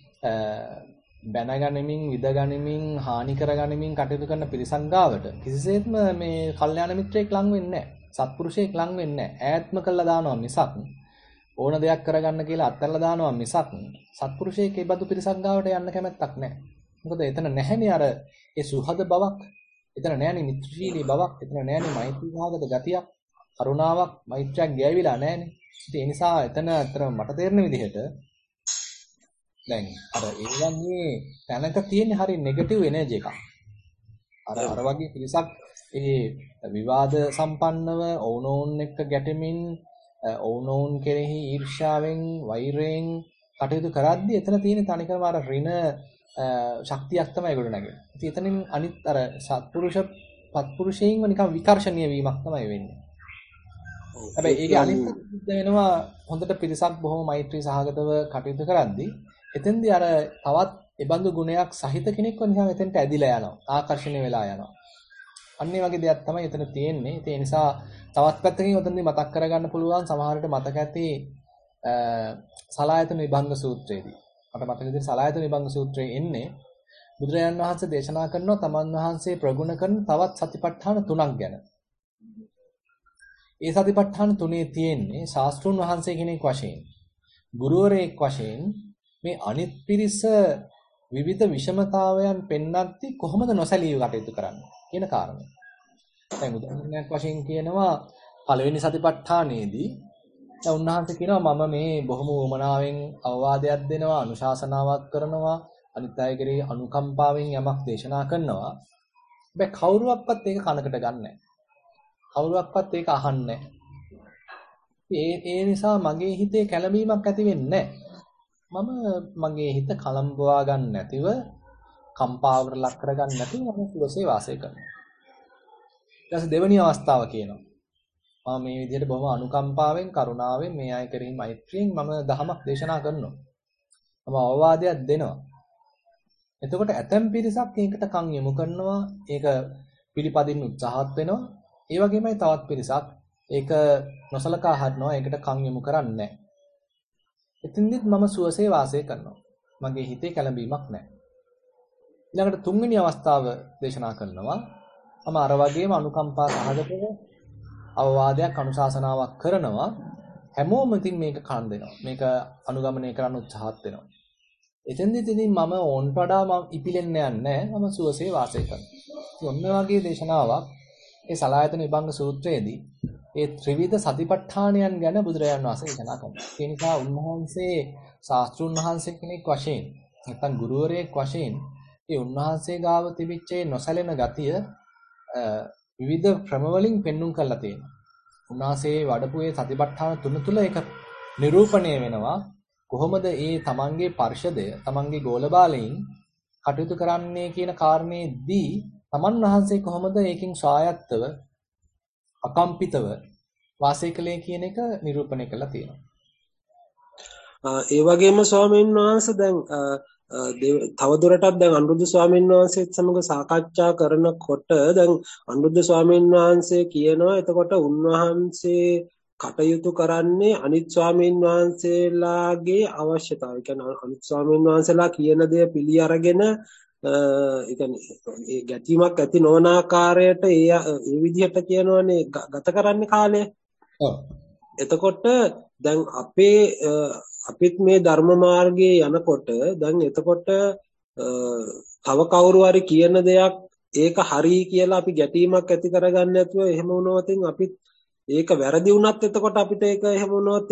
බැනගනිමින් විදගනිමින් හානි කරගනිමින් කටයුතු කරන පිරිසක් ගාවට කිසිසේත්ම මේ කල්යාණ මිත්‍රයෙක් ලං වෙන්නේ නැහැ. සත්පුරුෂයෙක් ලං වෙන්නේ නැහැ. ඈත්ම කළා දානවා මිසක් ඕන දෙයක් කරගන්න කියලා අත්හැරලා දානවා මිසක් සත්පුරුෂයෙක් ඒ බඳු පිරිසක් ගාවට යන්න කැමැත්තක් නැහැ. මොකද එතන නැහැනේ අර ඒ සුහද බවක්. එතන නැහැනේ මිත්‍රශීලී බවක්. එතන නැහැනේ මෛත්‍රී සහගත ගතියක්. කරුණාවක් මෛත්‍රියක් ගෑවිලා නැහැනේ. ඒ නිසා එතන අතර මට තේරෙන විදිහට දැන් අර ඒ වගේ තැනක තියෙන හරි නෙගටිව් එනර්ජි එකක්. අර අර වගේ පිරිසක් ඒ විවාද සම්පන්නව ඔවුනෝන් එක්ක ගැටෙමින් ඔවුනෝන් කෙරෙහි ඊර්ෂ්‍යාවෙන් වෛරයෙන් කටයුතු කරද්දී එතන තියෙන තනිකරම අර ඍණ ශක්තියක් තමයි ඒගොල්ලෝ නැගෙන්නේ. ඉතින් එතනින් අනිත් අර සත්පුරුෂ පත්පුරුෂයින්ව නිකන් විකර්ෂණීය වීමක් තමයි වෙන්නේ. හැබැයි ඒකේ අනිත් සිද්ධ වෙනවා හොඳට පිරිසක් බොහොම මෛත්‍රී සහගතව කටයුතු කරද්දී එතෙන්දී අර තවත් ඒබඳු ගුණයක් සහිත කෙනෙක්ව නිකන් එතෙන්ට ඇදිලා යනවා. ආකර්ෂණය වෙලා යනවා. අන්න ඒ වගේ දෙයක් තමයි එතන තියෙන්නේ. ඒ නිසා තවත් පැත්තකින් උතනදී මතක් කරගන්න පුළුවන් සමහරවිට මතක ඇති සලායතන විභංග සූත්‍රයේදී. මට මතක විදිහට සලායතන විභංග සූත්‍රයේ එන්නේ බුදුරජාණන් වහන්සේ දේශනා කරනවා තමන් වහන්සේ ප්‍රගුණ කරන තවත් සතිපට්ඨාන තුනක් ගැන. ඒ සතිපට්ඨාන තුනේ තියෙන්නේ ශාස්ත්‍රුන් වහන්සේ කෙනෙක් වශයෙන්, ගුරුවරයෙක් වශයෙන් මේ අනිත් පිරිස විවිධ විෂමතාවයන් පෙන්වද්දී කොහොමද නොසැලී කටයුතු කරන්නේ කියන කාරණය. දැන් උදාහරණයක් වශයෙන් කියනවා පළවෙනි සතිපට්ඨානයේදී දැන් උන්වහන්සේ කියනවා මම මේ බොහොම උමනාවෙන් අවවාදයක් දෙනවා, අනුශාසනාවක් කරනවා, අනිත් අය කෙරෙහි අනුකම්පාවෙන් යමක් දේශනා කරනවා. හැබැයි කවුරුවක්වත් ඒක කනකට ගන්නෑ. කවුරුවක්වත් ඒක අහන්නේ නැහැ. ඒ ඒ නිසා මගේ හිතේ කැළඹීමක් ඇති වෙන්නේ නැහැ. මම මගේ හිත කලම්බවා ගන්න නැතිව කම්පාවට ලක් කර ගන්න නැතිව මම සුවසේ වාසය කරනවා. ඊට පස්සේ දෙවෙනි අවස්ථාව කියනවා. මම මේ විදිහට බොහොම අනුකම්පාවෙන් කරුණාවෙන් මේ අය කෙරෙහි මෛත්‍රියෙන් මම දහමක් දේශනා කරනවා. මම අවවාදයක් දෙනවා. එතකොට ඇතැම් පිරිසක් ඒකට කන් යොමු කරනවා, ඒක පිළිපදින්න උත්සාහත් වෙනවා. ඒ වගේමයි තවත් පිරිසක් ඒක නොසලකා හරිනවා, ඒකට කන් යොමු කරන්නේ නැහැ. එතින්දිත් මම සුවසේ වාසය කරනවා. මගේ හිතේ කැළඹීමක් නැහැ. ඊළඟට තුන්වෙනි අවස්ථාව දේශනා කරනවා. මම අර වගේම අනුකම්පා සහගතව අවවාදයක් අනුශාසනාවක් කරනවා. හැමෝම ඉතින් මේක කන් දෙනවා. මේක අනුගමනය කරන්න උත්සාහත් වෙනවා. එතෙන්දිත් ඉතින් මම ඕන්ට වඩා මම ඉපිලෙන්න යන්නේ නැහැ. මම සුවසේ වාසය කරනවා. ඉතින් ඔන්න වගේ දේශනාවක් ඒ සලායතන විභංග සූත්‍රයේදී ඒ ත්‍රිවිධ සතිපට්ඨානයන් ගැන බුදුරජාණන් වහන්සේ දේශනා කරනවා. ඒ නිසා උන්වහන්සේ ශාස්ත්‍රුන් වහන්සේ කෙනෙක් වශයෙන් නැත්නම් ගුරුවරයෙක් වශයෙන් ඒ උන්වහන්සේ ගාව තිබිච්ච නොසැලෙන ගතිය විවිධ ක්‍රම වලින් පෙන්눔 කරලා තියෙනවා. උන්වහන්සේ වඩපු ඒ සතිපට්ඨාන තුන තුල ඒක නිරූපණය වෙනවා. කොහොමද ඒ තමන්ගේ පරිශදය තමන්ගේ ගෝලබාලයෙන් කටයුතු කරන්නේ කියන කාරණේදී තමන් වහන්සේ කොහොමද ඒකින් ස්වායත්තව අකම්පිතව වාසය කළේ කියන එක නිරූපණය කරලා තියෙනවා. ඒ වගේම ස්වාමීන් වහන්සේ දැන් තවදුරටත් දැන් අනුරුද්ධ ස්වාමීන් වහන්සේත් සමග සාකච්ඡා කරනකොට දැන් අනුරුද්ධ ස්වාමීන් වහන්සේ කියනවා එතකොට උන්වහන්සේ කටයුතු කරන්නේ අනිත් ස්වාමීන් වහන්සේලාගේ අවශ්‍යතාවය. කියන්නේ අනිත් ස්වාමීන් වහන්සේලා කියන දේ පිළි අරගෙන ඒ කියන්නේ ඒ ගැටීමක් ඇති නොවන ආකාරයට ඒ ඒ විදිහට කියනවනේ ගත කරන්නේ කාලය. ඔව්. එතකොට දැන් අපේ අපිත් මේ ධර්ම මාර්ගයේ යනකොට දැන් එතකොට තව කවුරු හරි කියන දෙයක් ඒක හරි කියලා අපි ගැටීමක් ඇති කරගන්න නැතුව එහෙම වුණොත් අපිත් ඒක වැරදි වුණත් එතකොට අපිට ඒක එහෙම වුණොත්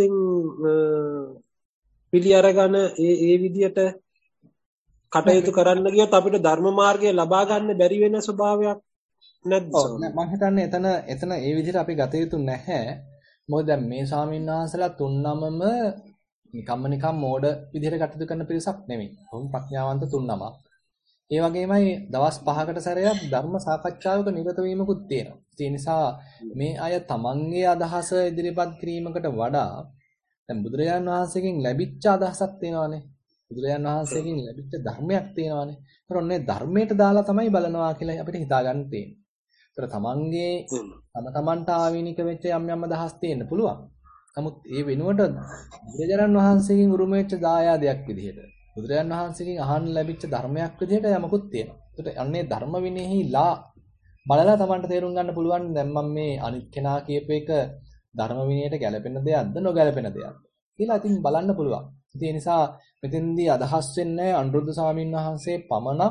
පිළි අරගෙන ඒ ඒ විදිහට කටයුතු කරන්න ගියොත් අපිට ධර්ම මාර්ගය ලබා ගන්න බැරි වෙන ස්වභාවයක් නැද්ද? ඔව් මම හිතන්නේ එතන එතන ඒ විදිහට අපි ගත යුතු නැහැ. මොකද දැන් මේ ස්වාමීන් වහන්සේලා තුන්නමම නිකම්ම නිකම් මෝඩ විදිහට කටයුතු කරන පිරිසක් නෙමෙයි. බොහොම ප්‍රඥාවන්ත තුන්නමක්. ඒ වගේමයි දවස් පහකට සැරයක් ධර්ම සාකච්ඡාවක නිරත වීමකුත් තියෙනවා. ඒ නිසා මේ අය තමන්ගේ අදහස ඉදිරිපත් කිරීමකට වඩා දැන් බුදුරජාණන් වහන්සේගෙන් ලැබිච්ච අදහසක් තියෙනවානේ. බුදුරජාණන් වහන්සේගෙන් ලැබිච්ච ධර්මයක් තියෙනවානේ. ඒතර ඔන්නේ ධර්මයට දාලා තමයි බලනවා කියලා අපිට හිතා ගන්න තියෙන්නේ. ඒතර තමන්ගේ තම තමන්ට ආවේනික වෙච්ච යම් යම් අදහස් තියෙන්න පුළුවන්. නමුත් ඒ වෙනුවට බුදුරජාණන් වහන්සේගෙන් උරුම වෙච්ච දායාදයක් විදිහට බුදුරජාණන් වහන්සේගෙන් අහන්න ලැබිච්ච ධර්මයක් විදිහට යමකුත් තියෙනවා. ඒකට අන්නේ ධර්ම විනයෙහිලා බලලා තමන්ට තේරුම් ගන්න පුළුවන් දැන් මම මේ අනිත් කෙනා කියප එක ධර්ම විනයට ගැලපෙන දෙයක්ද නොගැලපෙන දෙයක්ද කියලා ඉතින් බලන්න පුළුවන්. ඒ නිසා මෙතෙන්දී අදහස් වෙන්නේ අනුරුද්ධ ස්වාමීන් වහන්සේ පමණක්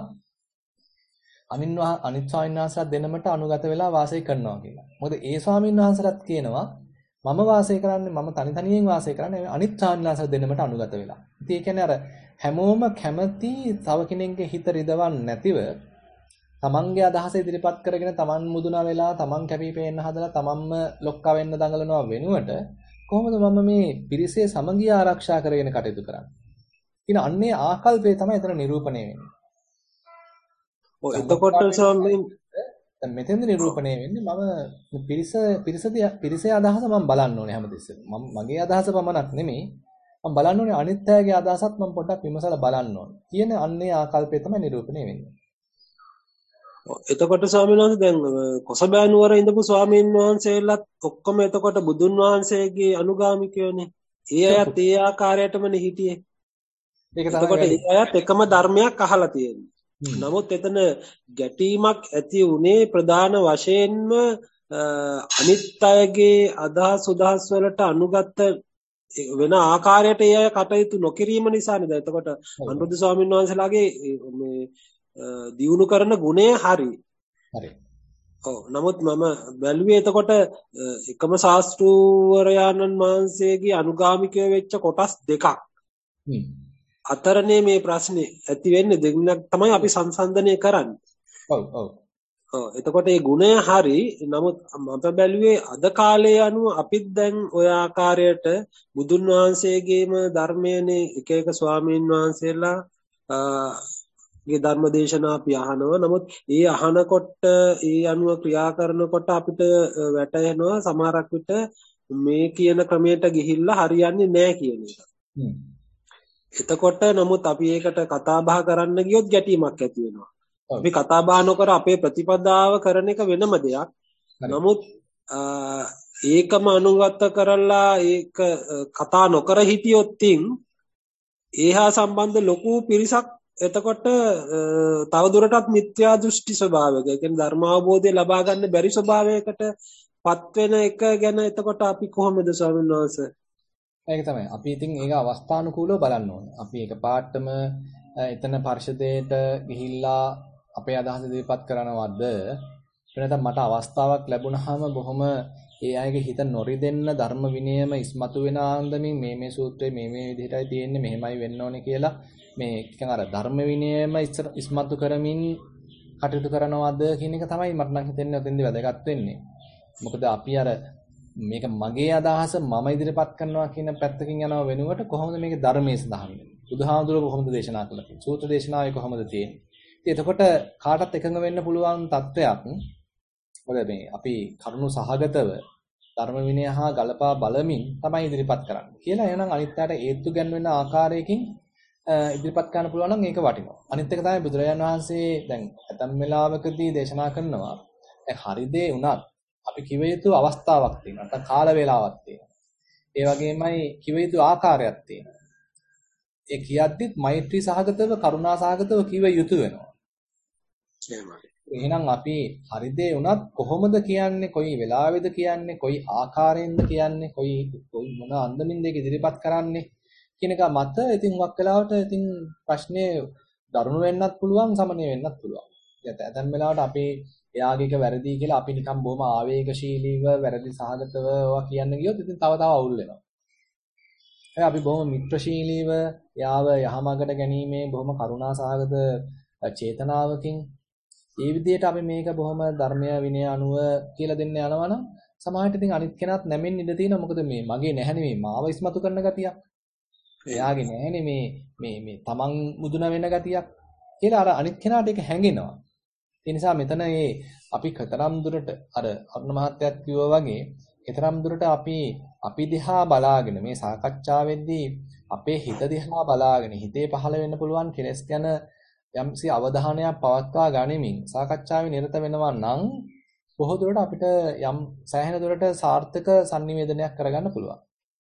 අනිත් අනිත් ස්වාමීන් වහන්සේලා දෙනමට අනුගත වෙලා වාසය කරනවා කියලා. මොකද ඒ ස්වාමීන් වහන්සේලාත් කියනවා මම වාසය කරන්නේ මම තනි තනියෙන් වාසය කරන්නේ අනිත් ස්වාමීන් වහන්සේලා දෙනමට අනුගත වෙලා. ඉතින් ඒ කියන්නේ අර හැමෝම කැමති තව කෙනෙක්ගේ හිත රිදවන්නේ නැතිව තමන්ගේ අදහස ඉදිරිපත් කරගෙන තමන් මුදුනා වෙලා තමන් කැපී පෙනෙන්න හදලා තමන්ම ලොක්කා වෙන්න දඟලනවා වෙනුවට කොහොමද මම මේ පිරිසේ සමගිය ආරක්ෂා කරගෙන කටයුතු කරන්නේ කියන අන්නේ ආකල්පය තමයි එතන නිරූපණය වෙන්නේ. ඔය එතකොට ස්වාමීන් දැන් මෙතෙන්ද නිරූපණය වෙන්නේ මම පිරිස පිරිසදී පිරිසේ අදහස මම බලන්න ඕනේ හැමතිස්සෙම. මම මගේ අදහස පමණක් නෙමෙයි මම බලන්න ඕනේ අනිත් අයගේ අදහසත් මම පොඩ්ඩක් විමසලා බලන්න ඕනේ. කියන අන්නේ ආකල්පය තමයි නිරූපණය වෙන්නේ. එතකොට ස්වාමීන් වහන්සේ දැන් කොසබෑ නුවර ඉඳපු ස්වාමීන් වහන්සේලාත් ඔක්කොම එතකොට බුදුන් වහන්සේගේ අනුගාමිකයෝනේ. ඒ අයත් ඒ ආකාරයටමනේ හිටියේ. ඒක තමයි. එතකොට ඒ අයත් එකම ධර්මයක් අහලා තියෙන්නේ. නමුත් එතන ගැටීමක් ඇති උනේ ප්‍රධාන වශයෙන්ම අනිත් අයගේ අදහස් උදහස් වලට අනුගත වෙන ආකාරයට ඒ අය කටයුතු නොකිරීම නිසානේ. දැන් එතකොට අනුරුද්ධ ස්වාමීන් වහන්සේලාගේ මේ දියුණු කරන ගුණය හරි. හරි. ඔව්. නමුත් මම බැලුවේ එතකොට එකම ශාස්ත්‍රූවරයාණන් වහන්සේගේ අනුගාමිකයෝ වෙච්ච කොටස් දෙකක්. හ්ම්. අතරනේ මේ ප්‍රශ්නේ ඇති වෙන්නේ දෙන්නක් තමයි අපි සංසන්දනය කරන්නේ. ඔව් ඔව්. ඔව් එතකොට මේ ගුණය හරි. නමුත් මම බැලුවේ අද කාලේ අනුව අපිත් දැන් ඔය ආකාරයට බුදුන් වහන්සේගේම ධර්මයේනේ එක එක ස්වාමීන් වහන්සේලා ගේ ධර්ම දේශනා අපි අහනවා. නමුත් ඒ අහනකොට ඒ අනුව ක්‍රියා කරනකොට අපිට වැටහෙනවා සමහරක් විට මේ කියන ක්‍රමයට ගිහිල්ලා හරියන්නේ නැහැ කියන එක. එතකොට නමුත් අපි ඒකට කතා බහ කරන්න ගියොත් ගැටීමක් ඇති වෙනවා. අපි කතා බහ නොකර අපේ ප්‍රතිපදාව කරන එක වෙනම දෙයක්. නමුත් ඒකම අනුගත කරලා ඒක කතා නොකර හිටියොත් ඒහා සම්බන්ධ ලොකු පිරිසක් එතකොට තව දුරටත් මිත්‍යා දෘෂ්ටි ස්වභාවයක, ඒ කියන්නේ ධර්ම අවබෝධය ලබා ගන්න බැරි ස්වභාවයකට පත් වෙන එක ගැන එතකොට අපි කොහොමද ස්වාමීන් වහන්සේ? ඒක තමයි. අපි ඉතින් ඒක අවස්ථානුකූලව බලන්න ඕනේ. අපි එක පාටම එතන පරිශදයට ගිහිල්ලා අපේ අදහස ඉදිරිපත් කරනවද? එතන මට අවස්ථාවක් ලැබුණාම බොහොම ඒ අයගේ හිත නොරිදෙන්න ධර්ම විනයම ඉස්මතු වෙන ආන්දමින් මේ මේ සූත්‍රයේ මේ මේ විදිහටයි තියෙන්නේ, මෙහෙමයි වෙන්න ඕනේ කියලා මේ නිකන් අර ධර්ම විනයම ඉස්මතු කරමින් කටයුතු කරනවද කියන එක තමයි මට නම් හිතෙන්නේ ඔතෙන්දී වැදගත් වෙන්නේ. මොකද අපි අර මේක මගේ අදහස මම ඉදිරිපත් කරනවා කියන පැත්තකින් යනව වෙනුවට කොහොමද මේක ධර්මයේ සඳහන් වෙන්නේ? බුදුහාමුදුරුවෝ කොහොමද දේශනා කළේ? සූත්‍ර දේශනාවේ කොහොමද තියෙන්නේ? ඉතින් එතකොට කාටත් එකඟ වෙන්න පුළුවන් තත්වයක්. මොකද මේ අපි කරුණු සහගතව ධර්ම විනය හා ගලපා බලමින් තමයි ඉදිරිපත් කරන්නේ. කියලා එහෙනම් අනිත් පැයට හේතු ගැන්වෙන ආකාරයකින් ඉදිරිපත් කරන්න පුළුවන් නම් ඒක වටිනවා. අනිත් එක තමයි බුදුරජාණන් වහන්සේ දැන් ඇතම් වෙලාවකදී දේශනා කරනවා දැන් හරි දේ උනත් අපි කිව යුතු අවස්ථාවක් තියෙනවා. නැත්නම් කාල වේලාවක් තියෙනවා. ඒ වගේමයි කිව යුතු ආකාරයක් තියෙනවා. ඒ කියද්දිත් මෛත්‍රී සහගතව කරුණා සහගතව කිව යුතු වෙනවා. එහෙමයි. එහෙනම් අපි හරි දේ උනත් කොහොමද කියන්නේ, කොයි වෙලාවෙද කියන්නේ, කොයි ආකාරයෙන්ද කියන්නේ, කොයි කොයි මොන අන්දමින්ද ඒක ඉදිරිපත් කරන්නේ කියන එක මත ඉතින් වක් වෙලාවට ඉතින් ප්‍රශ්නේ දරුණු වෙන්නත් පුළුවන්, සමනය වෙන්නත් පුළුවන්. ඇතැම් වෙලාවට අපි එයාගේක වැරදි කියලා අපි නිකන් බොහොම ආවේගශීලීව වැරදි සහගතව ඔවා කියන්න ගියොත් ඉතින් තව තව අවුල් වෙනවා. ඒ අපි බොහොම මිත්‍රශීලීව යාව යහමඟට ගැනීමේ බොහොම කරුණා සහගත චේතනාවකින් ඒ විදිහට අපි මේක බොහොම ධර්මය විනය අනුව කියලා දෙන්න යනවා නම් සමහරවිට ඉතින් අනිත් කෙනාත් නැමෙන්න ඉඩ තියෙනවා. මොකද මේ මගේ නැහැ නෙමෙයි මාව ඉස්මතු කරන ගතියක්. එයාගේ නැහැනේ මේ මේ මේ තමන් මුදුන වෙන ගතියක් කියලා අර අනිත් කෙනාට ඒක හැඟෙනවා. ඒ නිසා මෙතන මේ අපි කතරම් දුරට අර අරුණ මහත්තයත් කිව්වා වගේ කතරම් දුරට අපි අපි දිහා බලාගෙන මේ සාකච්ඡාවේදී අපේ හිත දිහා බලාගෙන හිතේ පහළ වෙන්න පුළුවන් කෙලස් ගැන යම්සි අවධානයක් පවත්වා ගනිමින් සාකච්ඡාවේ නිරත වෙනවා නම් බොහෝ දුරට අපිට යම් සෑහෙන දුරට සාර්ථක sannivedanayak කරගන්න පුළුවන්.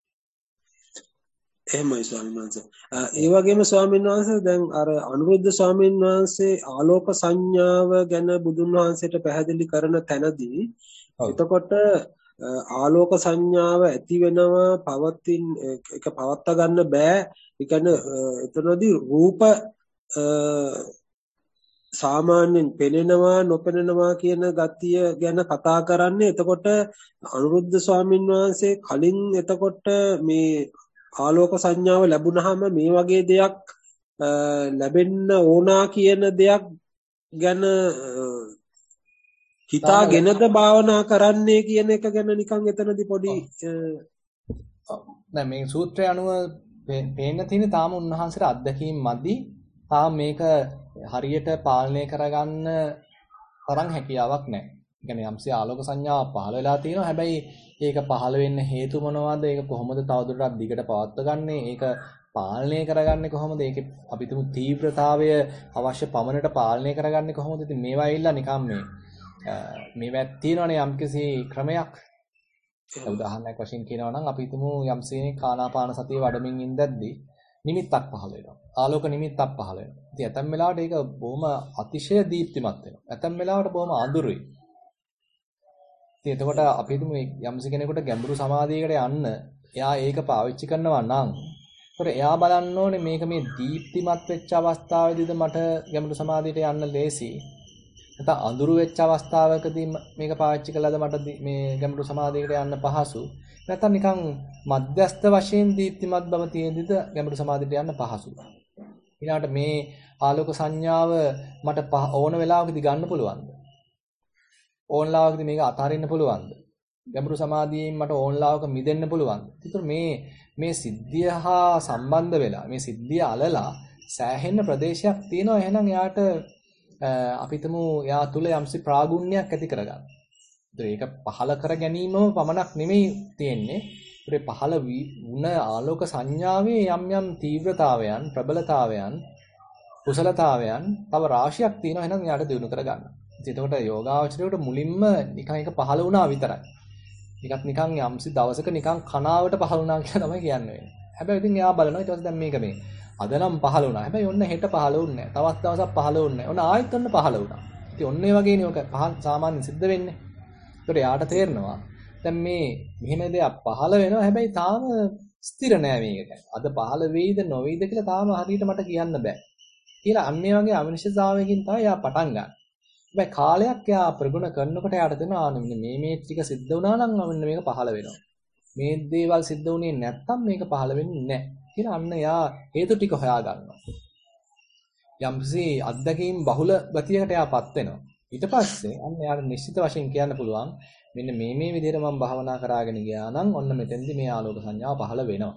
එහෙමයි ස්වාමීන් වහන්සේ. ඒ වගේම ස්වාමීන් වහන්සේ දැන් අර අනුරුද්ධ ස්වාමීන් වහන්සේ ආලෝක සංඥාව ගැන බුදුන් වහන්සේට පැහැදිලි කරන තැනදී එතකොට ආලෝක සංඥාව ඇති වෙනවා පවතින එක පවත්වා ගන්න බෑ. ඒ කියන්නේ එතනදී රූප සාමාන්‍යයෙන් පෙනෙනවා නොපෙනෙනවා කියන ගතිය ගැන කතා කරන්නේ. එතකොට අනුරුද්ධ ස්වාමීන් වහන්සේ කලින් එතකොට මේ ආලෝක සංඥාව ලැබුණාම මේ වගේ දෙයක් ලැබෙන්න ඕනා කියන දෙයක් ගැන හිතාගෙනද භාවනා කරන්නේ කියන එක ගැන නිකන් එතනදී පොඩි දැන් මේ සූත්‍රය අනුව පේන්න තියෙන තාම උන්වහන්සේට අත්දැකීම් මදි. තාම මේක හරියට පාලනය කරගන්න තරම් හැකියාවක් නැහැ. ඒ කියන්නේ යම්සේ ආලෝක සංඥාව පහළ වෙලා තියෙනවා. හැබැයි ඒක පහළ වෙන්න හේතු මොනවද? ඒක කොහොමද තවදුරටත් දිගට පවත්වාගන්නේ? ඒක පාලනය කරගන්නේ කොහොමද? ඒකේ අපි තුමු තීව්‍රතාවය අවශ්‍ය පමණට පාලනය කරගන්නේ කොහොමද? ඉතින් මේවා ඇවිල්ලා නිකන් මේ මේවත් තියෙනවනේ යම්කිසි ක්‍රමයක්. උදාහරණයක් වශයෙන් කියනවා නම් අපි තුමු යම්සේ කානාපාන සතිය වඩමින් ඉඳද්දී නිමිත්තක් පහළ වෙනවා. ආලෝක නිමිත්තක් පහළ වෙනවා. ඉතින් ඇතැම් වෙලාවට ඒක බොහොම අතිශය දීප්තිමත් වෙනවා. ඇතැම් වෙලාවට බොහොම අඳුරුයි. ඉතින් එතකොට අපි හිතමු යම්සි කෙනෙකුට ගැඹුරු සමාධියකට යන්න එයා ඒක පාවිච්චි කරනවා නම් ඒතකොට එයා බලන්න ඕනේ මේක මේ දීප්තිමත් වෙච්ච අවස්ථාවේදීද මට ගැඹුරු සමාධියට යන්න ලේසි. නැත්නම් අඳුරු වෙච්ච අවස්ථාවකදී මේක පාවිච්චි කළාද මට මේ ගැඹුරු සමාධියකට යන්න පහසු. නැත්නම් නිකන් මධ්‍යස්ථ වශයෙන් දීප්තිමත් බව තියෙද්දිද ගැඹුරු සමාධියට යන්න පහසු. ඊළඟට මේ ආලෝක සංඥාව මට ඕන වෙලාවකදී ගන්න පුළුවන්ද? ඕන්ලාවකදී මේක අතාරින්න පුළුවන්ද? ගැඹුරු සමාධියෙන් මට ඕන්ලාවක මිදෙන්න පුළුවන්ද? ඒතර මේ මේ සිද්ධිය හා සම්බන්ධ වෙලා මේ සිද්ධිය අලලා සෑහෙන ප්‍රදේශයක් තියෙනවා. එහෙනම් එයාට අපි හිතමු එයා තුල යම්සි ප්‍රාගුණ්‍යයක් ඇති කරගන්න. ඒතර ඒක පහල කර ගැනීමම පමණක් නෙමෙයි තියෙන්නේ. ඒ පහල වුණ ආලෝක සංඥාවේ යම් යම් තීව්‍රතාවයන්, ප්‍රබලතාවයන්, කුසලතාවයන් තව රාශියක් තියෙනවා. එහෙනම් එයාට දිනු කරගන්න. ඉතින් එතකොට යෝගාවචරයට මුලින්ම නිකන් එක පහල වුණා විතරයි. නිකත් නිකන් යම්සි දවසක නිකන් කනාවට පහල වුණා කියලා තමයි කියන්නේ. හැබැයි ඉතින් එයා බලනවා ඊට පස්සේ දැන් මේක මේ අද නම් පහල වුණා. හැබැයි ඔන්න හෙට පහල වුණේ නැහැ. තවත් දවසක් පහල වුණේ නැහැ. ඔන්න ආයෙත් ඔන්න පහල වුණා. ඉතින් ඔන්න ඒ වගේනේ ඔක පහල සාමාන්‍යයෙන් සිද්ධ වෙන්නේ. ඒකට යාට තේරෙනවා දැන් මේ මෙහෙම දෙයක් පහල වෙනවා. හැබැයි තාම ස්ථිර නෑ මේක. අද පහල වෙයිද නොවේද කියලා තාම හරියට මට කියන්න බෑ. කියලා අන්න ඒ වගේ අවිනිශ්චිතතාවයකින් තමයි යා පටන් ගන්න. හැබැයි කාලයක් යා ප්‍රගුණ කරනකොට යාට දෙනවා මෙන්න මේ මේ ටික සිද්ධ වුණා නම් මෙන්න මේක පහල වෙනවා. මේ දේවල් සිද්ධ වුණේ නැත්තම් මේක පහල වෙන්නේ නැහැ. කියලා අන්න යා හේතු ටික හොයා ගන්නවා. යම්සි අත්දැකීම් බහුල ගතියකට යාපත් වෙනවා. ඊට පස්සේ අන්න යාට නිශ්චිත වශයෙන් කියන්න පුළුවන් මෙන්න මේ මේ විදිහට මම භාවනා කරාගෙන ගියා නම් ඔන්න මෙතෙන්දි මේ ආලෝක සංඥාව පහළ වෙනවා.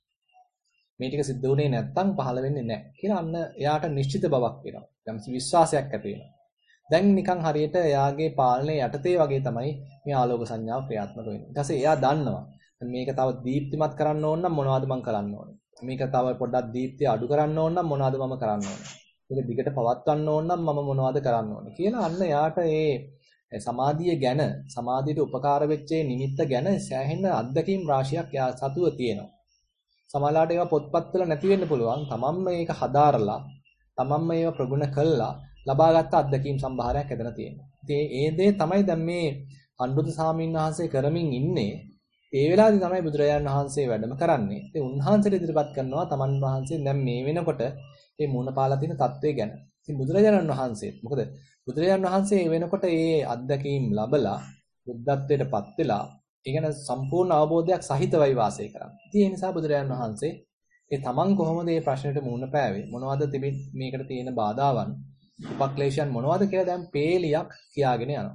මේ ටික සිද්ධ වුණේ නැත්තම් පහළ වෙන්නේ නැහැ කියලා අන්න එයාට නිශ්චිත බවක් වෙනවා. යම්සි විශ්වාසයක් ඇති වෙනවා. දැන් නිකන් හරියට එයාගේ පාලනය යටතේ වගේ තමයි මේ ආලෝක සංඥාව ක්‍රියාත්මක වෙන්නේ. ඊට පස්සේ එයා දන්නවා මේක තව දීප්තිමත් කරන්න ඕන නම් මොනවද මම කරන්න ඕනේ. මේක තව පොඩ්ඩක් දීප්තිය අඩු කරන්න ඕන නම් මොනවද මම කරන්න ඕනේ. මේක දිගට පවත්වන්න ඕන නම් මම මොනවද කරන්න ඕනේ කියලා අන්න එයාට ඒ සමාධිය ගැන සමාධියට උපකාර වෙච්ච නිමිත්ත ගැන සෑහෙන අත්දැකීම් රාශියක් එයා සතුව තියෙනවා. සමහරවිට ඒවා පොත්පත්වල නැති වෙන්න පුළුවන්. තමන්ම මේක හදාරලා තමන්ම ඒවා ප්‍රගුණ කළා ලබාගත් අත්දැකීම් සම්භාරයක් එතන තියෙනවා. ඉතින් ඒ දේ තමයි දැන් මේ අනුරුද්ධ සාමීන් වහන්සේ කරමින් ඉන්නේ. ඒ වෙලාවේදී තමයි බුදුරජාණන් වහන්සේ වැඩම කරන්නේ. ඉතින් උන්වහන්සේට ඉදිරිපත් කරනවා තමන් වහන්සේ දැන් මේ වෙනකොට මේ මූණ පාලා තියෙන தત્ත්වය ගැන. ඉතින් බුදුරජාණන් වහන්සේ මොකද බුදුරජාණන් වහන්සේ මේ වෙනකොට මේ අත්දැකීම් ලැබලා බුද්ධත්වයටපත් වෙලා ඒ ගැන සම්පූර්ණ අවබෝධයක් සහිතවයි වාසය කරන්නේ. ඉතින් ඒ නිසා බුදුරජාණන් වහන්සේ ඒ තමන් කොහොමද මේ ප්‍රශ්නෙට මුහුණ පෑවේ මොනවද තිබෙන මේකට තියෙන බාධාවන් උපක්ලේශයන් මොනවද කියලා දැන් පේලියක් කියාගෙන යනවා.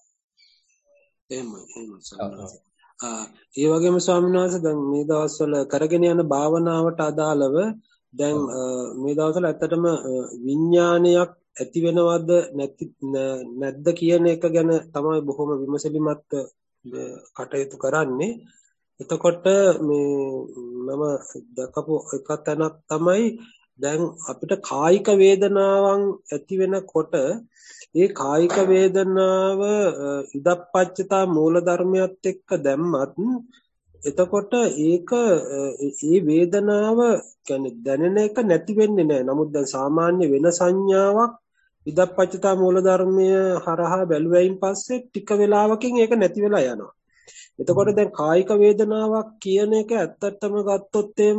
එහෙමයි එහෙමයි. ඒ වගේම ස්වාමීන් වහන්සේ දැන් මේ දවස්වල කරගෙන යන භාවනාවට අදාළව දැන් මේ දවස්වල ඇත්තටම විඥානයක් ඇති වෙනවද නැති නැද්ද කියන එක ගැන තමයි බොහොම විමසලිමත් කටයුතු කරන්නේ. එතකොට මේ මම දැකපු එක තැනක් තමයි දැන් අපිට කායික වේදනාවන් ඇති වෙනකොට ඒ කායික වේදනාව ඉදප්පච්චතා මූල ධර්මයක් එක්ක දැම්මත් එතකොට ඒක ඒ වේදනාව කියන්නේ දැනෙන එක නැති වෙන්නේ නැහැ. නමුත් දැන් සාමාන්‍ය වෙන සංඥාවක් ඉදප්පච්චතා මූල ධර්මය හරහා බැලුවයින් පස්සේ ටික වෙලාවකින් ඒක නැති වෙලා යනවා. එතකොට දැන් කායික වේදනාවක් කියන එක ඇත්තටම ගත්තොත් එහෙම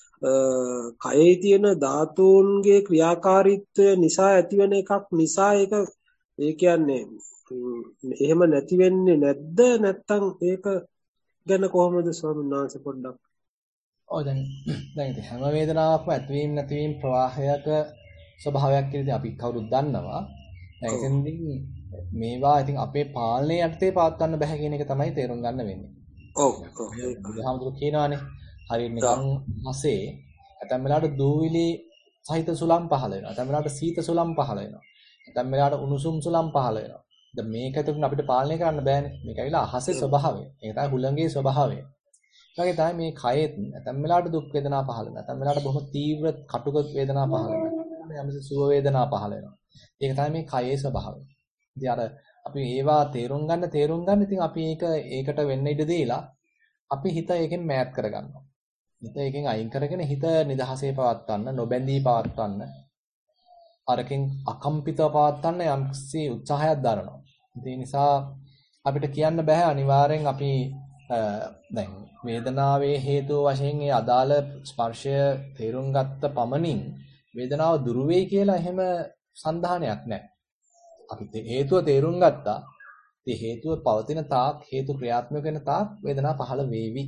කයේ තියෙන ධාතුන්ගේ ක්‍රියාකාරීත්වය නිසා ඇතිවෙන එකක් නිසා ඒක ඒ කියන්නේ එහෙම නැති වෙන්නේ නැද්ද නැත්නම් ඒක ගැන කොහොමද ස්වාමීන් වහන්සේ පොඩ්ඩක් ඔය දැන් දැන් ඉතින් හැම වේදනාවක්ම ඇතිවීම නැතිවීම ප්‍රවාහයක ස්වභාවයක් කියලා අපි කවුරුත් දන්නවා. දැන් ඉතින්දී මේවා ඉතින් අපේ පාලනය යටතේ පාත් ගන්න බෑ කියන එක තමයි තේරුම් ගන්න වෙන්නේ. ඔව් ඔව් බුදුහාමුදුරු කියනවානේ හරියට නිකන් හසේ ඇතැම් වෙලාවට දූවිලි සහිත සුළම් පහළ වෙනවා. ඇතැම් වෙලාවට සීත සුළම් පහළ වෙනවා. ඇතැම් වෙලාවට උණුසුම් සුළම් පහළ වෙනවා. දැන් මේක තුන අපිට පාලනය කරන්න බෑනේ. මේක ඇවිල්ලා අහසේ ස්වභාවය. ඒක තමයි හුළඟේ ස්වභාවය. ඒ වගේ තමයි මේ කයෙත් ඇතැම් වෙලාවට දුක් වේදනා පහළ වෙනවා. ඇතැම් වෙලාවට බොහොම තීව්‍ර කටුක වේදනා පහළ වෙනවා. යම්සි සුව වේදනා පහළ වෙනවා. ඒක තමයි මේ කයේ ස්වභාවය. ඉතින් අර අපි ඒවා තේරුම් ගන්න තේරුම් ගන්න ඉතින් අපි ඒක ඒකට වෙන්න ඉඩ දීලා අපි හිත ඒකෙන් මෑත් කරගන්නවා. හිත ඒකෙන් අයින් කරගෙන හිත නිදහසේ පවත්වන්න, නොබැඳී පවත්වන්න, අරකින් අකම්පිතව පවත්වන්න යම්කිසි උත්සාහයක් දරනවා. ඒ නිසා අපිට කියන්න බෑ අනිවාර්යෙන් අපි දැන් වේදනාවේ හේතුව වශයෙන් ඒ අදාළ ස්පර්ශය තේරුම් ගත්ත පමණින් වේදනාව දුරු වෙයි කියලා එහෙම සන්ධානයක් නැහැ. අපි හේතුව තේරුම් ගත්තා. ඒ හේතුව පවතින තාක් හේතු ක්‍රියාත්මක වෙන තාක් වේදනාව පහළ වේවි.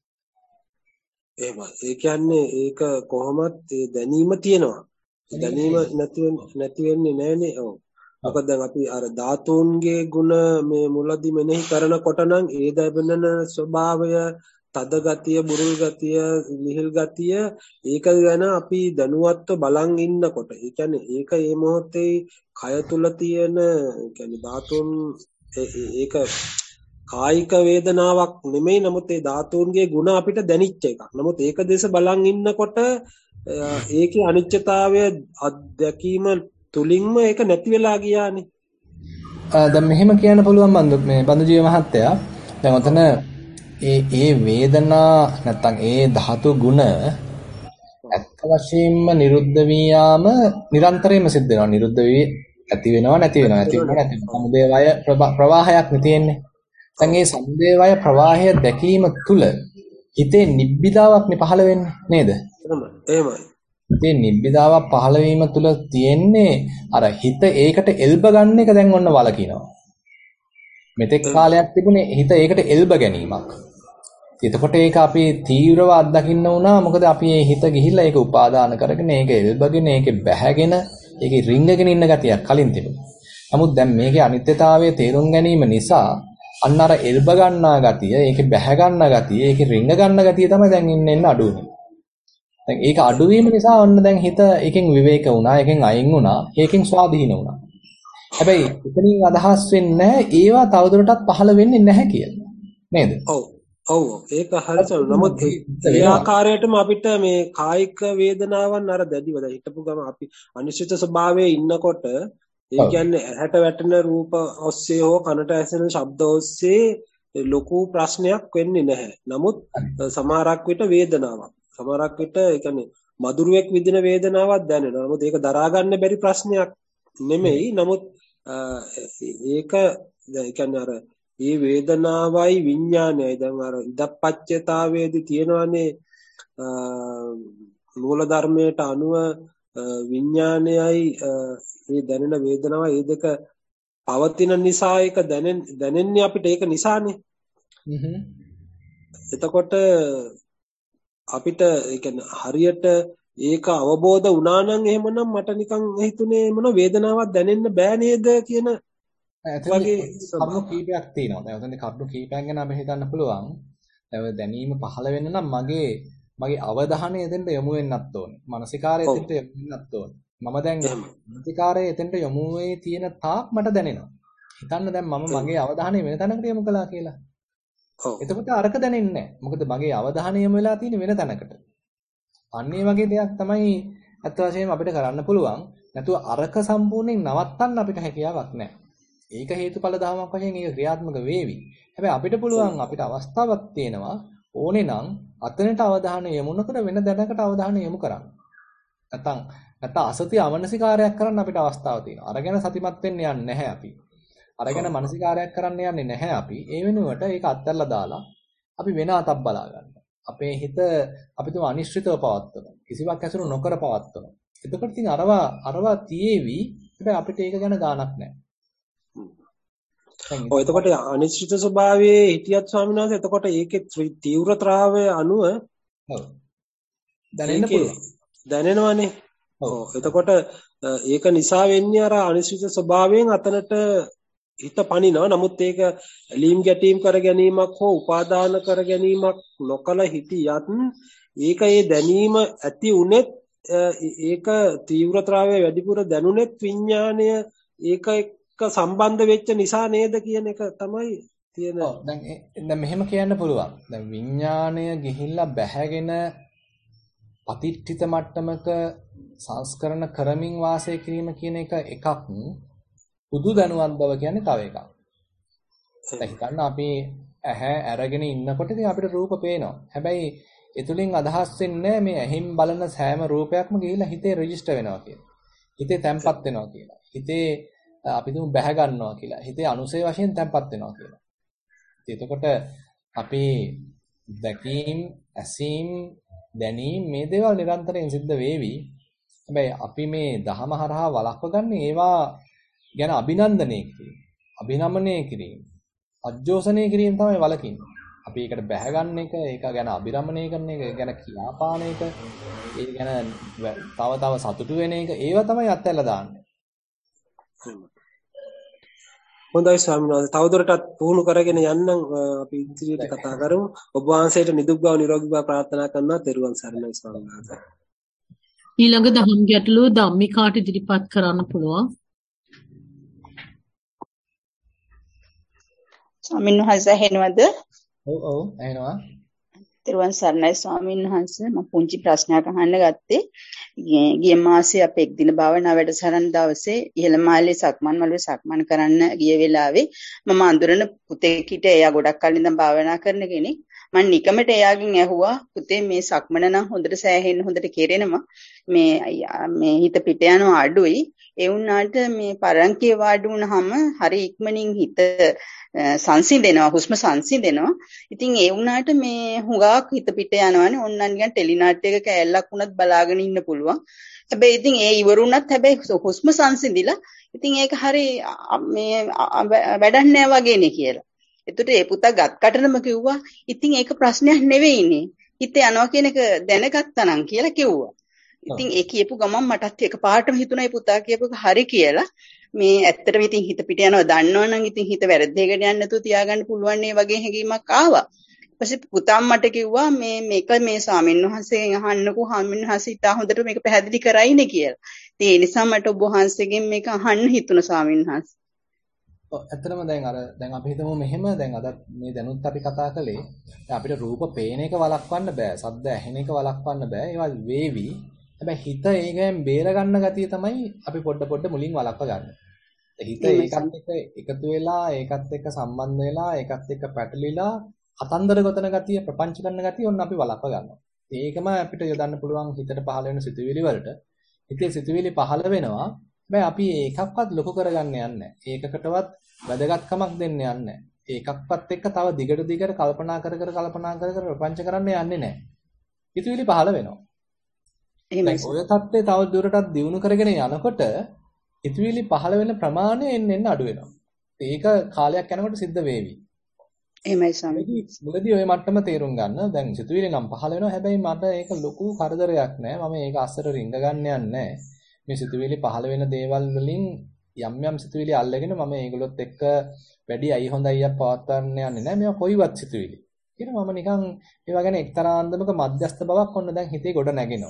එහෙමයි. ඒ කියන්නේ ඒක කොහොමත් ඒ දැනීම තියෙනවා. දැනීම නැති නැති වෙන්නේ නැහනේ. ඔව්. මොකද දැන් අපි අර ධාතුන්ගේ ಗುಣ මේ මුලදි මෙනෙහි කරනකොට නම් ඒ දැවෙන ස්වභාවය, තද ගතිය, බුරුල් ගතිය, ලිහිල් ගතිය ඒක ගැන අපි දැනුවත්ව බලන් ඉන්නකොට, ඒ කියන්නේ ඒක මේ මොහොතේ කය තුල තියෙන, ඒ කියන්නේ ධාතුන් ඒක කායික වේදනාවක් නෙමෙයි, නමුත් ඒ ධාතුන්ගේ ಗುಣ අපිට දැනිච්ච එකක්. නමුත් ඒක දෙස බලන් ඉන්නකොට ඒකේ අනිත්‍යතාවය අත්දැකීම තුලින්ම ඒක නැති වෙලා ගියානේ. දැන් මෙහෙම කියන්න පුළුවන් බඳු මේ බඳුජීව මහත්තයා. දැන් ඔතන ඒ ඒ වේදනා නැත්තම් ඒ ධාතු ගුණ ඇත්ත වශයෙන්ම නිරුද්ධ වී යාම නිරන්තරයෙන්ම සිද්ධ වෙනවා. නිරුද්ධ වී ඇති වෙනවා නැති වෙනවා. ඇති වෙනවා නැති වෙනවා. සමුදේ වය ප්‍රවාහයක් නේ තියෙන්නේ. දැන් මේ සමුදේ වය ප්‍රවාහය දැකීම තුල හිතේ නිබ්බිදාවක් නේ පහළ වෙන්නේ නේද? එහෙමයි. හිතේ නිබ්බිදාවක් පහළ වීම තුල තියෙන්නේ අර හිත ඒකට එල්බ ගන්න එක දැන් ඔන්න වලකිනවා. මෙතෙක් කාලයක් තිබුණේ හිත ඒකට එල්බ ගැනීමක්. එතකොට ඒක අපි තීව්‍රව අත්දකින්න වුණා. මොකද අපි මේ හිත ගිහිල්ලා ඒක උපාදාන කරගෙන ඒක එල්බගෙන ඒක බැහැගෙන ඒකේ රිංගගෙන ඉන්න ගතියක් කලින් තිබුණා. නමුත් දැන් මේකේ අනිත්‍යතාවය තේරුම් ගැනීම නිසා අන්න අර එල්බ ගන්නා ගතිය, ඒකේ බැහැ ගන්නා ගතිය, ඒකේ රිංග ගන්න ගතිය තමයි දැන් ඉන්න එන්න අඩු වෙන්නේ. දැන් ඒක අඩු වීම නිසා ඔන්න දැන් හිත එකෙන් විවේක වුණා, එකෙන් අයින් වුණා, ඒකෙන් ස්වාධීන වුණා. හැබැයි එතනින් අදහස් වෙන්නේ නැහැ ඒවා තවදුරටත් පහළ වෙන්නේ නැහැ කියලා. නේද? ඔව්. ඔව් ඒක හරියට. නමුත් ඒ ආකාරයටම අපිට මේ කායික වේදනාවන් අර දැඩිව දැන් හිටපු ගම අපි අනිශ්චිත ස්වභාවයේ ඉන්නකොට, ඒ කියන්නේ ඇහැට වැටෙන රූප ඔස්සේ හෝ කනට ඇසෙන ශබ්ද ඔස්සේ ලොකු ප්‍රශ්නයක් වෙන්නේ නැහැ. නමුත් සමහරක් විට වේදනාවක්, සමහරක් විට ඒ කියන්නේ මధుරයක් විඳින වේදනාවක් දැනෙනවා. නමුත් ඒක දරා ගන්න බැරි ප්‍රශ්නයක් නෙමෙයි. නමුත් ඒක ඒ කියන්නේ අර මේ වේදනාවයි විඥානයයි දැන් අර ඉදප්පච්චතාවයේදී තියෙනවානේ මූල ධර්මයට අනුව විඥානයයි මේ දැනෙන වේදනාවයි මේ දෙක පවතින නිසා ඒක දැනෙන දැනෙන්නේ අපිට ඒක නිසානේ. හ්ම්. එතකොට අපිට ඒ කියන්නේ හරියට ඒක අවබෝධ වුණා නම් එහෙමනම් මට නිකන් හිතුනේ මොන වේදනාවක් දැනෙන්න බෑ නේද කියන වගේ කරුණු කීපයක් තියෙනවා. දැන් උතන කරුණු කීපයක් ගැන අපි හිතන්න පුළුවන්. දැන් දැනීම පහළ වෙන්න නම් මගේ මගේ අවධානය එතෙන්ට යොමු වෙන්නත් ඕනේ. මානසිකාරය එතෙන්ට යොමු වෙන්නත් ඕනේ. මම දැන් මානසිකාරය එතෙන්ට යොමු වෙයි තියෙන තාක් මට දැනෙනවා. හිතන්න දැන් මම මගේ අවධානය වෙන තැනකට යොමු කළා කියලා. ඔව්. එතකොට අරක දැනෙන්නේ නැහැ. මොකද මගේ අවධානය යොමු වෙලා තියෙන්නේ වෙන තැනකට. අන්න ඒ වගේ දෙයක් තමයි අත් වශයෙන්ම අපිට කරන්න පුළුවන්. නැතුව අරක සම්පූර්ණයෙන් නවත්තන්න අපිට හැකියාවක් නැහැ. ඒක හේතුඵල ධර්මයක් වශයෙන් ඒක ක්‍රියාත්මක වේවි. හැබැයි අපිට පුළුවන් අපිට අවස්ථාවක් තියෙනවා ඕනේ නම් අතනට අවධානය යොමු නොකර වෙන දැනකට අවධානය යොමු කරන්න. නැත්තම් නැත්තම් අසති අමනසිකාරයක් කරන්න අපිට අවස්ථාවක් තියෙනවා. අරගෙන සතිමත් වෙන්න යන්නේ නැහැ අපි. අරගෙන මනසිකාරයක් කරන්න යන්නේ නැහැ අපි. ඒ වෙනුවට ඒක අත්හැරලා දාලා අපි වෙන අතක් බලා ගන්න. අපේ හිත අපි තුම අනිශ්චිතව පවත්වනවා. කිසිවක් ඇසුරු නොකර පවත්වනවා. එතකොට ඉතින් අරවා අරවා තියේවි. හැබැයි අපිට ඒක ගැන ගාණක් නැහැ. ඔය එතකොට අනිශ්චිත ස්වභාවයේ හිටියත් ස්වාමීන් වහන්සේ එතකොට ඒකේ තීව්‍රතාවය අනුව ඔව් දැනෙන්න පුළුවන්. දැනෙනවනේ. ඔව් එතකොට ඒක නිසා වෙන්නේ අර අනිශ්චිත ස්වභාවයෙන් අතනට හිත පනිනවා. නමුත් ඒක ලීම් ගැටීම් කර ගැනීමක් හෝ උපාදාන කර ගැනීමක් නොකල හිටියත් ඒක ඒ දැනීම ඇති උනේත් ඒක තීව්‍රතාවය වැඩිපුර දැනුනේත් විඥාණය ඒක සම්බන්ධ වෙච්ච නිසා නේද කියන එක තමයි තියෙන. ඔව් දැන් දැන් මෙහෙම කියන්න පුළුවන්. දැන් විඥාණය ගිහිල්ලා බැහැගෙන අතිත්‍ිත මට්ටමක සංස්කරණ කරමින් වාසය කිරීම කියන එක එකක්. පුදු දැනුවත් බව කියන්නේ තව එකක්. දැන් හිතන්න අපි ඇහැ අරගෙන ඉන්නකොට ඉතින් අපිට රූප පේනවා. හැබැයි ඒ තුලින් අදහස් වෙන්නේ මේ ඇහින් බලන සෑම රූපයක්ම ගිහිල්ලා හිතේ රෙජිස්ටර් වෙනවා කියලා. හිතේ තැම්පත් වෙනවා කියලා. හිතේ අපි තුමු බැහැ ගන්නවා කියලා. හිතේ අනුසය වශයෙන් තැම්පත් වෙනවා කියලා. එතකොට අපි දැකීම්, ඇසීම්, දැනීම් මේ දේවල් නිරන්තරයෙන් සිද්ධ වෙවි. හැබැයි අපි මේ දහම හරහා වළක්ව ගන්න ඒවා ගැන අභිනන්දනය කිරීම, අභිනමනය කිරීම, අජෝසනය කිරීම තමයි වළකින්නේ. අපි ඒකට බැහැ ගන්න එක, ඒක ගැන අභිරමණය කරන එක, ගැන කියාපාන එක, ඒ ගැන තව තව සතුටු වෙන එක, ඒවා තමයි අත්හැරලා දාන්නේ. හොඳයි ස්වාමීන් වහන්සේ. තවදුරටත් පුහුණු කරගෙන යන්නම් අපි ඉදිරියට කතා කරමු. ඔබ වහන්සේට නිදුක් බව නිරෝගී බව ප්‍රාර්ථනා කරනවා. ත්වන් සරණයි ස්වාමීන් වහන්සේ. ඊළඟ දහම් ගැටලුව ධම්මිකාට ඉදිරිපත් කරන්න පුළුවන්. ස්වාමීන් වහන්සේ ඇහෙනවද? ඔව් ඔව් ඇහෙනවා. ත්වන් සරණයි ස්වාමීන් වහන්සේ. මම පුංචි ප්‍රශ්නයක් අහන්න ගත්තේ. ගිය මාසේ අපේ එක් දින භාවනා වැඩසටහන දවසේ ඉහළ මාලේ සක්මන් මළුවේ සක්මන් කරන්න ගිය වෙලාවේ මම අඳුරන පුතෙක් හිටිය. එයා ගොඩක් කලින් ඉඳන් භාවනා කරන කෙනෙක්. මම නිකමට එයාගෙන් ඇහුවා පුතේ මේ සක්මන නම් හොඳට සෑහෙන්න හොඳට කෙරෙනවා. මේ මේ හිත පිට යනවා අඩුයි. ඒ වුණාට මේ පරංකේ වාඩි වුණාම හරි ඉක්මනින් හිත සංසිඳෙනවා, හුස්ම සංසිඳෙනවා. ඉතින් ඒ වුණාට මේ හුඟක් හිත පිට යනවානේ. ඕන්නම් නිකන් ටෙලිනාට් එකක ඇල්ලක් වුණත් බලාගෙන ඉන්න පුළුවන්. හැබැයි ඉතින් ඒ ඉවරුණත් හැබැයි හුස්ම සංසිඳිලා. ඉතින් ඒක හරි මේ වැඩක් නෑ වගේනේ කියලා. එතකොට ඒ පුතා ගත්කටනම කිව්වා ඉතින් ඒක ප්‍රශ්නයක් නෙවෙයිනේ. හිත යනවා කියන එක දැනගත්තා නම් කියලා කිව්වා. ඉතින් ඒ කියපු ගමන් මටත් එකපාරටම හිතුණා මේ පුතා කියපු එක හරි කියලා. මේ ඇත්තටම ඉතින් හිත පිට යනවා දන්නවනම් ඉතින් හිත වැරද්දේකට යන්නේ නැතුව තියාගන්න පුළුවන් නේ වගේ හැඟීමක් ආවා. ඊපස්සේ පුතාම මට කිව්වා මේ මේක මේ ස්වාමීන් වහන්සේගෙන් අහන්නකෝ ස්වාමීන් වහන්සේ ඉතා හොඳට මේක පැහැදිලි කරයිනේ කියලා. ඉතින් ඒ නිසා මට ඔබ වහන්සේගෙන් මේක අහන්න හිතුණා ස්වාමීන් වහන්සේ. ඔව් ඇත්තටම දැන් අර දැන් අපි හිතමු මෙහෙම දැන් අද මේ දැනුත් අපි කතා කළේ දැන් අපිට රූප පේන එක වළක්වන්න බෑ. ශබ්ද ඇහෙන එක වළක්වන්න බෑ. ඒවා වේවි. හැබැයි හිත ඒකෙන් බේර ගන්න ගතිය තමයි අපි පොඩ පොඩ මුලින් වළක්ව ගන්න. හිත ඒකත් එක්ක එකතු වෙලා ඒකත් එක්ක සම්බන්ධ වෙලා ඒකත් එක්ක පැටලිලා කතන්දර ගොතන ගතිය ප්‍රපංච කරන ගතිය ඔන්න අපි වළක්ව ගන්නවා. ඒකම අපිට යොදන්න පුළුවන් හිතට පහළ වෙන සිතුවිලි වලට. හිතේ සිතුවිලි පහළ වෙනවා. හැබැයි අපි ඒකක්වත් ලොකු කරගන්න යන්නේ නැහැ. ඒකකටවත් වැදගත්කමක් දෙන්න යන්නේ නැහැ. ඒකක්වත් එක්ක තව දිගට දිගට කල්පනා කර කර කල්පනා කර කර ප්‍රපංච කරන්න යන්නේ නැහැ. සිතුවිලි පහළ වෙනවා. එහෙමයි. ඔය தත්ත්වය තව දුරටත් දියුණු කරගෙන යනකොට සිතුවිලි පහළ වෙන ප්‍රමාණය එන්න එන්න අඩු වෙනවා. ඒක කාලයක් යනකොට සිද්ධ වෙවි. එහෙමයි ස්වාමී. මුලදී ඔය මට්ටම තේරුම් ගන්න. දැන් සිතුවිලි නම් පහළ වෙනවා. හැබැයි මට ඒක ලොකු කරදරයක් නෑ. මම ඒක අස්සට රිංග ගන්න යන්නේ නෑ. මේ සිතුවිලි පහළ වෙන දේවල් වලින් යම් යම් සිතුවිලි අල්ලගෙන මම ඒගොල්ලොත් එක්ක වැඩි අයි හොඳයි අය පවත්වන්න යන්නේ නෑ. මේවා කොයිවත් සිතුවිලි. කියන මම නිකන් ඒවා ගැන එක්තරා අන්දමක මධ්‍යස්ථ බවක් ඔන්න දැන් හිතේ ගොඩ නැගෙනවා.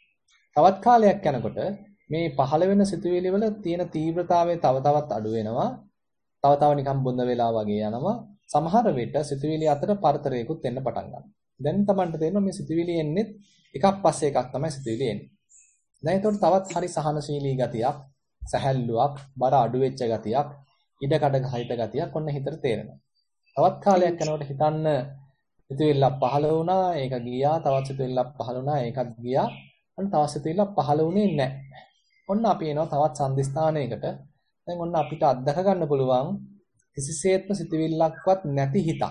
තවත් කාලයක් යනකොට මේ පහළ වෙන සිතුවිලි වල තියෙන තීව්‍රතාවය තව තවත් අඩු වෙනවා. තව තව නිකන් බොඳ වෙලා වගේ යනවා. සමහර විට සිතුවිලි අතර පරතරයකුත් එන්න පටන් ගන්නවා. දැන් Tamanට තේරෙනවා මේ සිතුවිලි එන්නේ එකක් පස්සේ එකක් තමයි සිතුවිලි එන්නේ. දැන් ඒතකොට තවත් හරි සහනශීලී ගතියක්, සැහැල්ලුවක්, බර අඩු වෙච්ච ගතියක්, ඉඩකඩ ගහිත ගතියක් ඔන්න හිතට තේරෙනවා. තවත් කාලයක් යනකොට හිතන්න සිතුවිල්ලක් පහළ වුණා, ඒක ගියා, තවත් සිතුවිල්ලක් පහළ වුණා, ඒකත් ගියා. අන්න තවත් සිතුවිල්ලක් පහළ වුණේ නැහැ. ඔන්න අපි එනවා තවත් සම්දිස්ථානයකට. දැන් ඔන්න අපිට අත්දක ගන්න පුළුවන් කිසිසේත්ම සිතුවිල්ලක්වත් නැති හිතක්.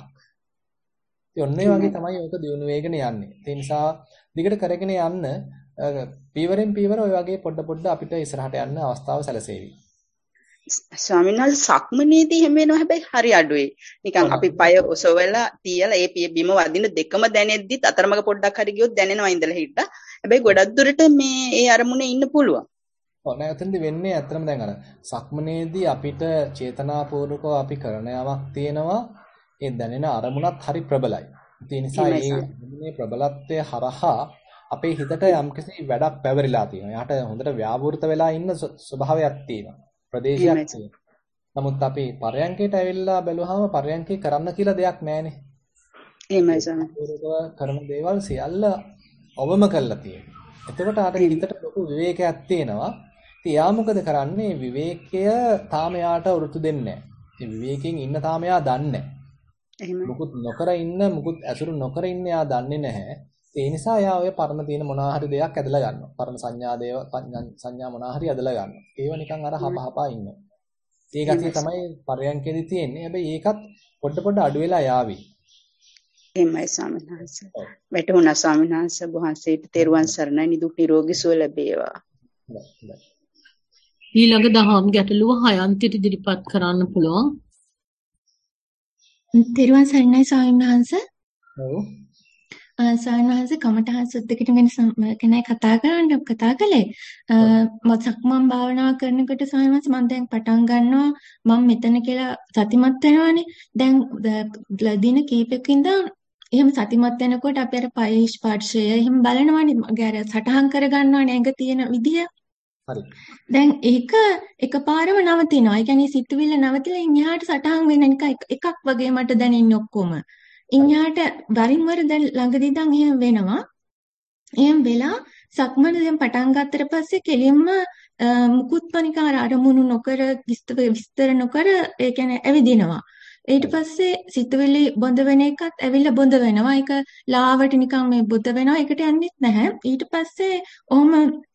ඉතින් ඔන්න ඒ වගේ තමයි ඔක දියුණු වෙගෙන යන්නේ. ඒ නිසා දිගට කරගෙන යන්න පීවරෙන් පීවර ඔය වගේ පොඩ පොඩ අපිට ඉස්සරහට යන්න අවස්ථාව සැලසෙවි. ස්වාමීන් වහන්සේ සක්මනේදී හැම වෙනවා හැබැයි හරි අඩුයි. නිකන් අපි පය ඔසවලා තියලා ඒ පිය බිම වදින දෙකම දැනෙද්දිත් අතරමඟ පොඩ්ඩක් හරි ගියොත් දැනෙනවා ඉඳලා හිටා. හැබැයි ගොඩක් දුරට මේ ඒ අරමුණේ ඉන්න පුළුවන්. ඔව් නෑ එතනදි වෙන්නේ ඇත්තටම දැන් අර සක්මනේදී අපිට චේතනාපූර්වකව අපි කරන යමක් තියෙනවා. ඒ දැනෙන අරමුණත් හරි ප්‍රබලයි. ඒ නිසා මේ ප්‍රබලත්වය හරහා අපේ හිතට යම්කිසි වැඩක් පැවරිලා තියෙනවා. එයාට හොඳට ව්‍යාවෘත වෙලා ඉන්න ස්වභාවයක් තියෙනවා. ප්‍රදේශයක් තියෙනවා. නමුත් අපි පරයන්කේට ඇවිල්ලා බැලුවාම පරයන්කේ කරන්න කියලා දෙයක් නැහැනේ. එහෙමයි සම. කරන දේවල් සියල්ල අවම කරලා තියෙනවා. එතකොට ආට හිතට ලොකු විවේකයක් තියෙනවා. ඉතින් එයා මොකද කරන්නේ? විවේකය තාම එයාට වෘතු දෙන්නේ නැහැ. ඉතින් විවේකයෙන් ඉන්න තාම එයා දන්නේ නැහැ. මුකුත් නොකර ඉන්න, මුකුත් ඇසුරු නොකර ඉන්න එයා දන්නේ නැහැ. ඒ නිසා එයා ඔය පරණ තියෙන මොනවා හරි දෙයක් ඇදලා ගන්නවා. පරණ සංඥා දේව සංඥා මොනවා හරි ඇදලා ගන්නවා. ඒව නිකන් අර හපහපා ඉන්නවා. ඒ ගැතිය තමයි පරයන්කෙදි තියෙන්නේ. හැබැයි ඒකත් පොඩ පොඩ අඩු වෙලා යාවි. එමයි ස්වාමීන් වහන්සේ. වැටුණා ස්වාමීන් වහන්සේ වහන්සේට තෙරුවන් සරණයි නිදුක් නිරෝගී සුව ලැබේවා. ඊළඟ දහම් ගැටලුව හයන්තිට ඉදිරිපත් කරන්න පුළුවන්. තෙරුවන් සරණයි ස්වාමීන් වහන්සේ. ඔව්. සානහස කමඨහන් සුද්ධකට වෙන කෙනයි කතා කරන්න කතා කළේ මම සක්මන් භාවනා කරනකොට සානහස මම දැන් පටන් ගන්නවා මම මෙතන කියලා සතිමත් වෙනවානේ දැන් දින කීපකින්ද එහෙම සතිමත් වෙනකොට අපි අර පය ස්පර්ශය එහෙම බලනවානේ මගේ අර සටහන් කර ගන්නවානේ ඇඟ තියෙන විදිය හරි දැන් ඒක එකපාරම නවතිනවා. ඒ කියන්නේ සිතුවිල්ල නවතිලා ඉන්හාට සටහන් වෙන එකක් වගේ මට දැනෙන්නේ ඔක්කොම. ඉන්හාට වරින් වර දැන් ළඟදී දැන් එහෙම වෙනවා. එහෙම වෙලා සක්මන දැන් පටන් ගත්තට පස්සේ කෙලින්ම මුකුත් පනිකාර අරමුණු නොකර විස්තර නොකර ඒ කියන්නේ ඇවිදිනවා. ඊට පස්සේ සිතුවිලි බොඳ වෙන එකත් ඇවිල්ලා බොඳ වෙනවා. ඒක ලාවට නිකන් මේ බොඳ වෙනවා. ඒකට යන්නෙත් නැහැ. ඊට පස්සේ ඔහම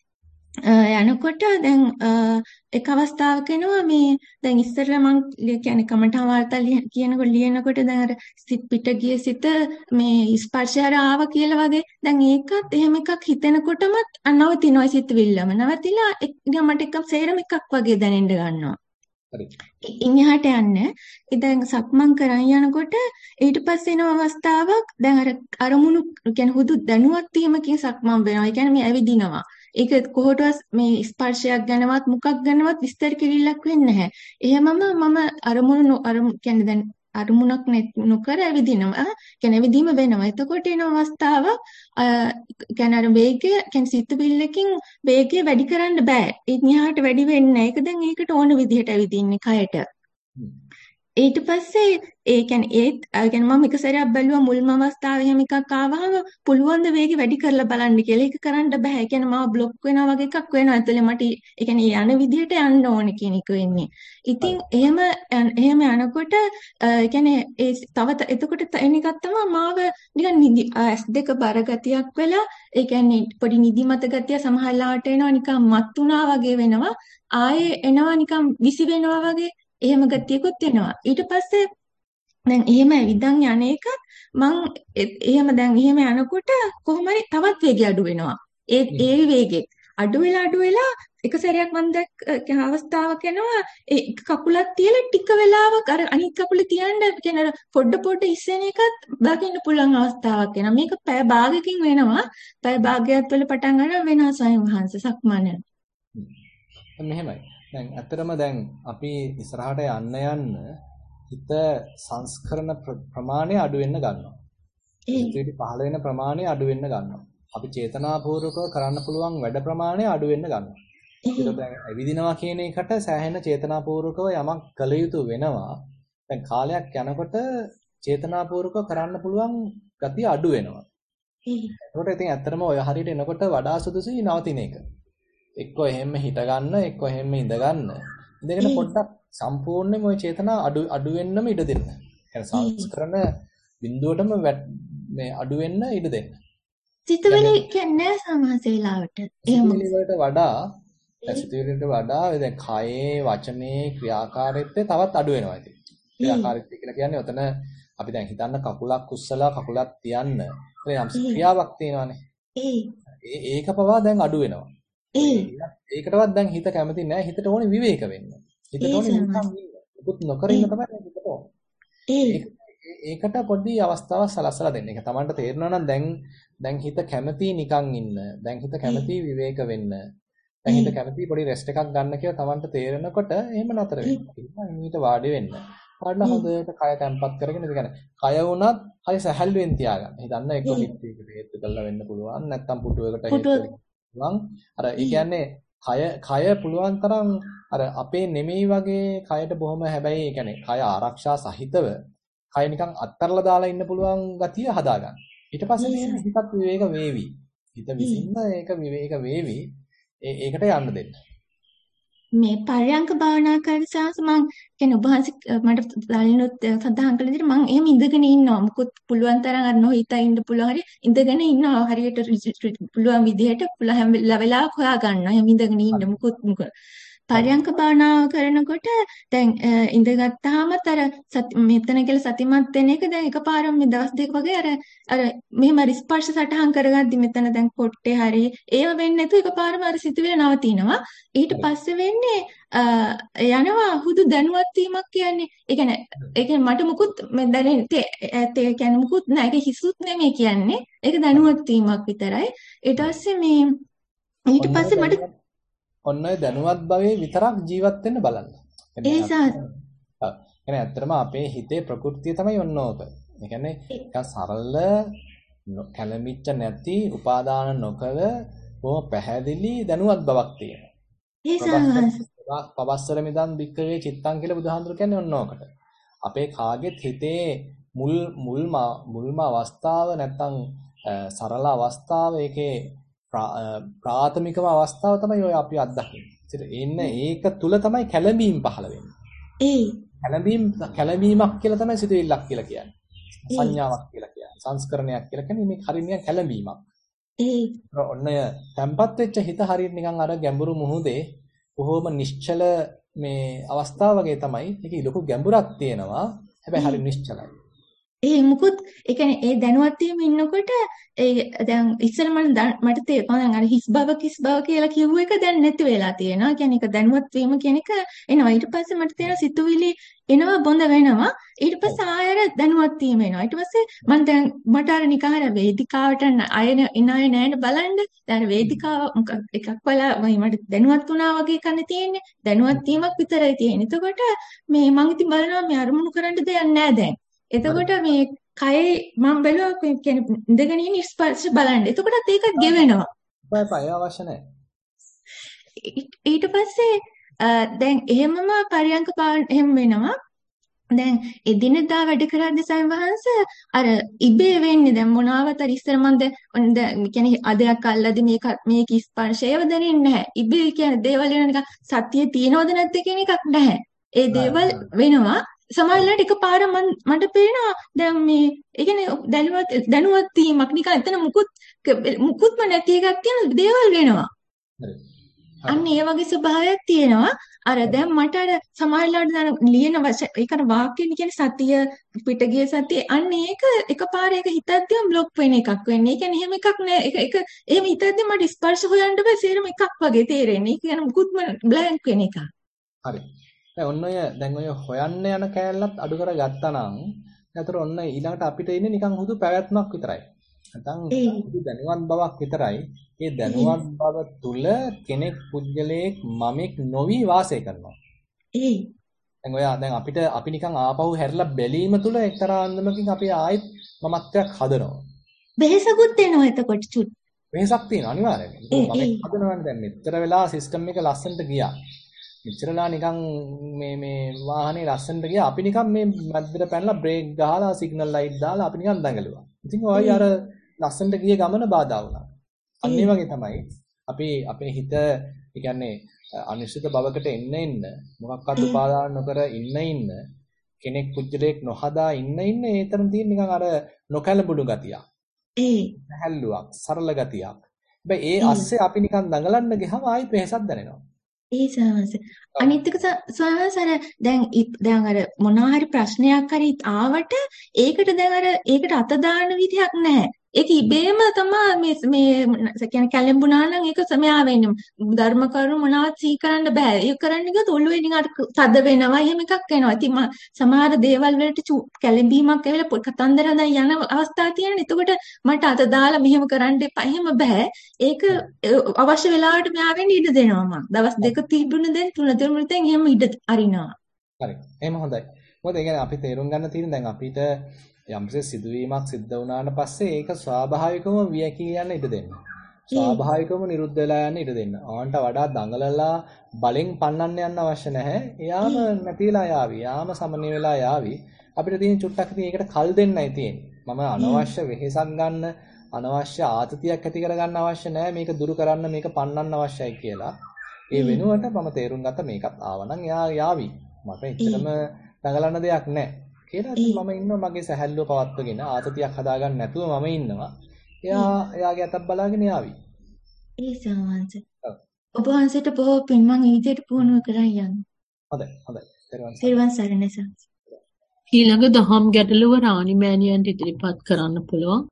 යනකොට දැන් එක අවස්ථාවක එනවා මේ දැන් ඉස්සරලා මං කියන්නේ කමඨා වාර්තා කියනකොට ලියනකොට දැන් අර සිත් පිට ගිය සිත මේ ස්පර්ශය ආව කියලා වගේ දැන් ඒකත් එහෙම එකක් හිතෙනකොටම නවතිනවා සිතවිල්ලම නවතිලා මට එකක් සේරම එකක් වගේ දැනෙන්න ගන්නවා හරි ඉන්නහට යන්නේ ඉතින් සක්මන් කරන් යනකොට ඊට පස්සේ එන අවස්ථාවක් දැන් අර අරමුණු කියන්නේ හුදු දැනුවත් වීමකින් සක්මන් වෙනවා. ඒ කියන්නේ මේ ඇවිදිනවා. ඒක කොහොටවත් මේ ස්පර්ශයක් ගැනවත් මොකක් ගැනවත් විස්තර කිරිල්ලක් වෙන්නේ නැහැ. එහෙමම මම අරමුණු අරමුණු කියන්නේ දැන් අරමුණක් නොකර ඇවිදිනවා. කියන්නේ ඇවිදීම වෙනවා. එතකොට එන අවස්ථාව කියන්නේ අර වේගය කියන්නේ සිතුවිල්ලකින් වේගය වැඩි කරන්න බෑ. ඉන්හිහාට වැඩි වෙන්නේ නැහැ. ඒක දැන් ඒකට ඕන විදිහට ඇවිදින්නේ කයට. ඊට පස්සේ ඒ කියන්නේ ඒත් ඒ කියන්නේ මම එක සැරයක් බැලුවා මුල්ම අවස්ථාවේ එහෙම එකක් ආවහම පුළුවන් ද වේගෙ වැඩි කරලා බලන්න කියලා. ඒක කරන්න බෑ. ඒ කියන්නේ මම બ્લોක් වෙනවා වගේ එකක් වෙනවා. ඇතුලේ මට ඒ කියන්නේ යන විදිහට යන්න ඕනේ කියන එක වෙන්නේ. ඉතින් එහෙම එහෙම යනකොට ඒ කියන්නේ ඒ තව එතකොට එන එකක් තමයි මාව නිකන් නිදි ඇස් දෙක බර ගතියක් වෙලා ඒ කියන්නේ පොඩි නිදිමත ගතිය සමහරලාට එනවා නිකන් මත් උනා වගේ වෙනවා. ආයේ එනවා නිකන් විසි වෙනවා වගේ එහෙම ගතියකුත් එනවා. ඊට පස්සේ දැන් එහෙම ඇවිදන් යන එක මං එහෙම දැන් එහෙම යනකොට කොහොම හරි තවත් වේගය අඩු වෙනවා. ඒ ඒ වේගෙ අඩු වෙලා අඩු වෙලා එක සැරයක් මම දැක් අවස්ථාවක් එනවා ඒ කකුලක් තියලා ටික වෙලාවක් අර අනිත් කකුල තියන්න කියන පොඩ පොඩ ඉස්සෙන එකත් දකින්න පුළුවන් අවස්ථාවක් එනවා. මේක පැය භාගයකින් වෙනවා. පැය භාගයක් වල පටන් ගන්න වෙනවා ස්වයං වහන්ස සක්මන. මෙහෙමයි. දැන් ඇත්තටම දැන් අපි ඉස්සරහට යන්න යන්න හිත සංස්කරණ ප්‍රමාණය අඩු වෙන්න ගන්නවා. හිතේ පහළ වෙන ප්‍රමාණය අඩු වෙන්න ගන්නවා. අපි චේතනාපූර්වකව කරන්න පුළුවන් වැඩ ප්‍රමාණය අඩු වෙන්න ගන්නවා. ඒක දැන් ඇවිදිනවා කියන එකට සෑහෙන චේතනාපූර්වකව යමක් කළ යුතු වෙනවා. දැන් කාලයක් යනකොට චේතනාපූර්වකව කරන්න පුළුවන් ගතිය අඩු වෙනවා. ඒකට ඉතින් ඇත්තටම ඔය හරියට එනකොට වඩා සුදුසුයි නවතින එක. එක්කෝ එහෙම හිත ගන්න එක්කෝ එහෙම ඉඳ ගන්න. ඉඳගෙන පොඩ්ඩක් සම්පූර්ණයෙන්ම ওই චේතනා අඩු අඩු වෙන්නම ඉඩ දෙන්න. يعني සංස්කරණ බිඳුවටම මේ අඩු වෙන්න ඉඩ දෙන්න. සිතුවිලි කියන්නේ සමහසෙලාවට. සිතුවිලි වලට වඩා සිතුවිලි වලට වඩා දැන් කයේ වචනේ ක්‍රියාකාරීත්වය තවත් අඩු වෙනවා ඉතින්. ක්‍රියාකාරීත්වය කියලා කියන්නේ ඔතන අපි දැන් හිතන්න කකුලක් උස්සලා කකුලක් තියන්න. ඒ යම් ක්‍රියාවක් තියෙනවානේ. ඒ ඒක පවා දැන් අඩු වෙනවා. ඒකටවත් දැන් හිත කැමති නැහැ. හිතට ඕනේ විවේක වෙන්න. හිතට ඕනේ නිකන් ඉන්න. මුකුත් නොකර ඉන්න තමයි හිතට ඕනේ. ඒකට පොඩි අවස්ථාවක් සලස්සලා දෙන්න. ඒක Tamanට තේරෙනවා නම් දැන් දැන් හිත කැමති නිකන් ඉන්න. දැන් හිත කැමති විවේක වෙන්න. දැන් හිත කැමති පොඩි රෙස්ට් එකක් ගන්න කියලා Tamanට තේරෙනකොට එහෙම නතර වෙන්න. ඊට වාඩි වෙන්න. පාඩලා හොඳට කය තැම්පත් කරගෙන ඉඳගෙන. කය වුණත් හරි සැහැල්ලුවෙන් තියාගන්න. හිතන්න එක්ක පිටියකට හේතු කරලා වෙන්න පුළුවන්. නැත්නම් පුටුවකට හේතු පුළුවන්. අර ඒ කියන්නේ කය කය පුළුවන් තරම් අර අපේ නෙමෙයි වගේ කයට බොහොම හැබැයි ඒ කියන්නේ කය ආරක්ෂා සහිතව කය නිකන් අත්තරලා දාලා ඉන්න පුළුවන් ගතිය හදාගන්න. ඊට පස්සේ මේ හිතත් විවේක වේවි. හිත විසින්න ඒක විවේක වේවි. ඒ ඒකට යන්න දෙන්න. මේ පරයන්ක භාවනා කරන සාස මම කියන ඔබ වහන්සේ මට දැනෙනොත් සඳහන් කළ විදිහට මම එහෙම ඉඳගෙන ඉන්නවා. මොකොත් පුළුවන් තරම් අර නොහිතා ඉන්න පුළුවන් හරි ඉඳගෙන ඉන්නවා. හරියට පුළුවන් විදිහට පුළුවන් වෙලාවක හොයා ගන්නවා. එහෙම ඉඳගෙන ඉන්න මොකොත් මොකද. පරයන්ක භාවනාව කරනකොට දැන් ඉඳගත්තාම අර මෙතන කියලා සතිමත් වෙන එක දැන් එකපාරම මේ දවස් දෙක වගේ අර අර මෙහෙම ස්පර්ශ සටහන් කරගද්දි මෙතන දැන් කොට්ටේ හරි ඒව වෙන්නේ නැතුව එකපාරම අර සිතුවිලි නවතිනවා. ඊට පස්සේ වෙන්නේ යනවා හුදු දැනුවත් වීමක් කියන්නේ. ඒ කියන්නේ ඒ කියන්නේ මට මුකුත් දැනෙන්නේ ඒ කියන්නේ මුකුත් නෑ. ඒක හිසුත් නෙමෙයි කියන්නේ. ඒක දැනුවත් වීමක් විතරයි. ඊට පස්සේ මේ ඊට පස්සේ මට ඔන්න ඔය දැනුවත් භවයේ විතරක් ජීවත් වෙන්න බලන්න. ඒ සාත්. ඔව්. කියන්නේ ඇත්තටම අපේ හිතේ ප්‍රകൃතිය තමයි ඔන්න ඕක. ඒ කියන්නේ නිකන් සරල කැළඹිච්ච නැති උපාදාන නොකර බොහොම පැහැදිලි දැනුවත් බවක් තියෙනවා. ඒ සාත්. පවස්සර මිදන් වික්‍රේ චිත්තං කියලා බුදුහාඳුර කියන්නේ ඔන්න ඕකට. අපේ කාගෙත් හිතේ මුල් මුල්ම මුල්ම අවස්ථාව නැත්තම් සරල අවස්ථාව ඒකේ ප්‍රාථමිකම අවස්ථාව තමයි ඔය අපි අත්දකින්නේ. ඉතින් ඒක තුල තමයි කැළඹීම් පහළ වෙන්නේ. ඒ කැළඹීම් කැළඹීමක් කියලා තමයි සිතුවිල්ලක් කියලා කියන්නේ. සංඥාවක් කියලා කියන්නේ. සංස්කරණයක් කියලා කියන්නේ මේ හරියට කැළඹීමක්. ඒ ඔන්න තැම්පත් වෙච්ච හිත හරියට නිකන් අර ගැඹුරු මුහුදේ බොහොම නිශ්චල මේ අවස්ථාව වගේ තමයි. ඒකේ ලොකු ගැඹුරක් තියෙනවා. හැබැයි හරිය නිශ්චලයි. ඒ මුකුත් ඒ කියන්නේ ඒ දැනුවත් වීම ඉන්නකොට ඒ දැන් ඉස්සර මම මට තේරෙනවා අර හිස් බව කිස් බව කියලා කියුව එක දැන් නැති වෙලා තියෙනවා. කියන්නේ ඒක දැනුවත් වීම කියන එක එනවා. ඊට පස්සේ මට තේරෙනවා සිතුවිලි එනවා බොඳ වෙනවා. ඊට පස්සේ ආයෙර දැනුවත් වීම එනවා. ඊට පස්සේ මම දැන් මට අර නිකන් අර වේදිකාවට අය ඉන අය නෑන බලන්න. දැන් වේදිකාව එකක් වෙලා මට දැනුවත් වුණා වගේ කන්නේ තියෙන්නේ. දැනුවත් වීමක් විතරයි තියෙන්නේ. එතකොට මේ මම ඉතින් බලනවා මේ අරමුණු කරන්න දෙයක් නෑ දැන්. එතකොට මේ කයේ මම බැලුවා කියන්නේ ඉඳගෙන ඉන්න ස්පර්ශ බලන්න. එතකොටත් ඒක ගෙවෙනවා. බය බය අවශ්‍ය නැහැ. ඊට පස්සේ දැන් එහෙමම පරියන්ක පාන එහෙම වෙනවා. දැන් එදිනෙදා වැඩ කරද්දී සයන්වහන්ස අර ඉබේ වෙන්නේ දැන් මොනවාවත් අර ඉස්සර මම දැන් කියන්නේ අදයක් අල්ලදී මේක මේක ස්පර්ශයව දැනෙන්නේ නැහැ. ඉබේ කියන්නේ දේවල් වෙන නිකන් සතියේ තියනවද නැද්ද කියන එකක් නැහැ. ඒ දේවල් වෙනවා. සමහරවිට එකපාර මට පේනවා දැන් මේ ඒ කියන්නේ දැනුවත් දැනුවත් වීමක් නිකන් එතන මුකුත් මුකුත්ම නැති එකක් තියෙන දේවල් වෙනවා. අන්න ඒ වගේ ස්වභාවයක් තියෙනවා. අර දැන් මට අර සමහරවිට දැන් ලියන ඒකට වාක්‍ය කියන්නේ සතිය පිටගිය සතිය අන්න ඒක එකපාර ඒක හිතද්දිම બ્લોක් වෙන එකක් වෙන්නේ. ඒ කියන්නේ එහෙම එකක් නෑ. ඒක ඒක එහෙම හිතද්දි මට ස්පර්ශ හොයන්න බෑ. සේරම එකක් වගේ තේරෙන්නේ. ඒ කියන්නේ මුකුත්ම බ්ලැන්ක් වෙන එකක්. හරි. දැන් ඔන්න ඔය දැන් ඔය හොයන්න යන කෑල්ලත් අඩු කරගත්තා නම් ඒතර ඔන්න ඊළඟට අපිට ඉන්නේ නිකන් හුදු පැවැත්මක් විතරයි. නැත්නම් හුදු දැනුවත් බවක් විතරයි. ඒ දැනුවත් බව තුල කෙනෙක් පුද්ගලයෙක් මමෙක් නොවි වාසය කරනවා. ඒ දැන් ඔය දැන් අපිට අපි නිකන් ආපහු හැරිලා බැලීම තුල එක්තරා අන්දමකින් අපි ආයෙත් මමත්වයක් හදනවා. වෙහසකුත් එනවා එතකොට චුට්. වෙහසක් තියෙනවා අනිවාර්යයෙන්. මමෙක් හදනවනේ දැන් මෙතර වෙලා සිස්ටම් එක ලස්සනට ගියා. මෙච්චරලා නිකන් මේ මේ වාහනේ ලස්සනට ගියා අපි නිකන් මේ මැද්දට පැනලා බ්‍රේක් ගහලා සිග්නල් ලයිට් දාලා අපි නිකන් දඟලුවා. ඉතින් ඔය අර ලස්සනට ගිය ගමන බාධා වුණා. අන්න ඒ වගේ තමයි අපි අපේ හිත ඒ කියන්නේ අනිශ්චිත බවකට එන්න එන්න මොකක්වත් උපාදාන නොකර ඉන්න ඉන්න කෙනෙක් පුජ්‍යලයක් නොහදා ඉන්න ඉන්න ඒතරම් තියෙන නිකන් අර නොකැලඹුණු ගතියක්. ඒ හැල්ලුවක් සරල ගතියක්. හැබැයි ඒ අස්සේ අපි නිකන් දඟලන්න ගියාම ආයි වෙහසක් දැනෙනවා. ඒ සමහරවිට අනිත් එක සමහරවිට දැන් දැන් අර මොනවා හරි ප්‍රශ්නයක් හරි ආවට ඒකට දැන් අර ඒකට අත දාන්න විදියක් නැහැ. ඒක ඉබේම තමයි මේ මේ කියන්නේ කැළඹුණා නම් ඒක සමයා වෙන්නේ. ධර්ම කරුණු මොනවත් සිහි කරන්න බෑ. ඒක කරන්න ගියොත් ඔළුවේ නිකන් තද වෙනවා. එහෙම එකක් වෙනවා. ඉතින් සමහර දේවල් වලට කැළඹීමක් ඇවිල්ලා කතන්දර හදා යන අවස්ථා තියෙනවා. එතකොට මට අත දාලා මෙහෙම කරන්න එපා. එහෙම බෑ. ඒක අවශ්‍ය වෙලාවට මෙයා වෙන්න ඉඩ දෙනවා මම. දවස් දෙක තිබුණ දැන් තුන තුන දැන් එහෙම ඉඩ අරිනවා. හරි. එහෙම හොඳයි. මොකද ඒ කියන්නේ අපි තේරුම් ගන්න තියෙන දැන් අපිට යම්සේ සිදුවීමක් සිද්ධ වුණාට පස්සේ ඒක ස්වාභාවිකවම වියකී යන්න ඉඩ දෙන්න. ස්වාභාවිකවම නිරුද්ධ වෙලා යන්න ඉඩ දෙන්න. ආන්ට වඩා දඟලලා බලෙන් පන්නන්න යන්න අවශ්‍ය නැහැ. එයාම නැතිලා යාවි. යාම සමනය වෙලා යාවි. අපිට තියෙන චුට්ටක් ඉතින් ඒකට කල් දෙන්නයි තියෙන්නේ. මම අනවශ්‍ය වෙහෙසක් ගන්න, අනවශ්‍ය ආතතියක් ඇති කරගන්න අවශ්‍ය නැහැ. මේක දුරු කරන්න, මේක පන්නන්න අවශ්‍යයි කියලා. ඒ වෙනුවට මම තේරුම් ගත්ත මේකත් ආවනම් එයා යාවි. මට එච්චරම දඟලන්න දෙයක් නැහැ. කියලා මම ඉන්නවා මගේ සැහැල්ලුව පවත්වගෙන ආතතියක් හදාගන්න නැතුව මම ඉන්නවා. එයා එයාගේ අතක් බලාගෙන යාවි. ඒ සමහරවිට. ඔව්. ඔබ වහන්සේට බොහෝ පින් මං ඊට පුහුණුව කරන් යනවා. හොඳයි හොඳයි. තෙරුවන් සරණයි සර්. ඊළඟ දහම් ගැටලුව රාණි මෑණියන්ට ඉදිරිපත් කරන්න පුළුවන්.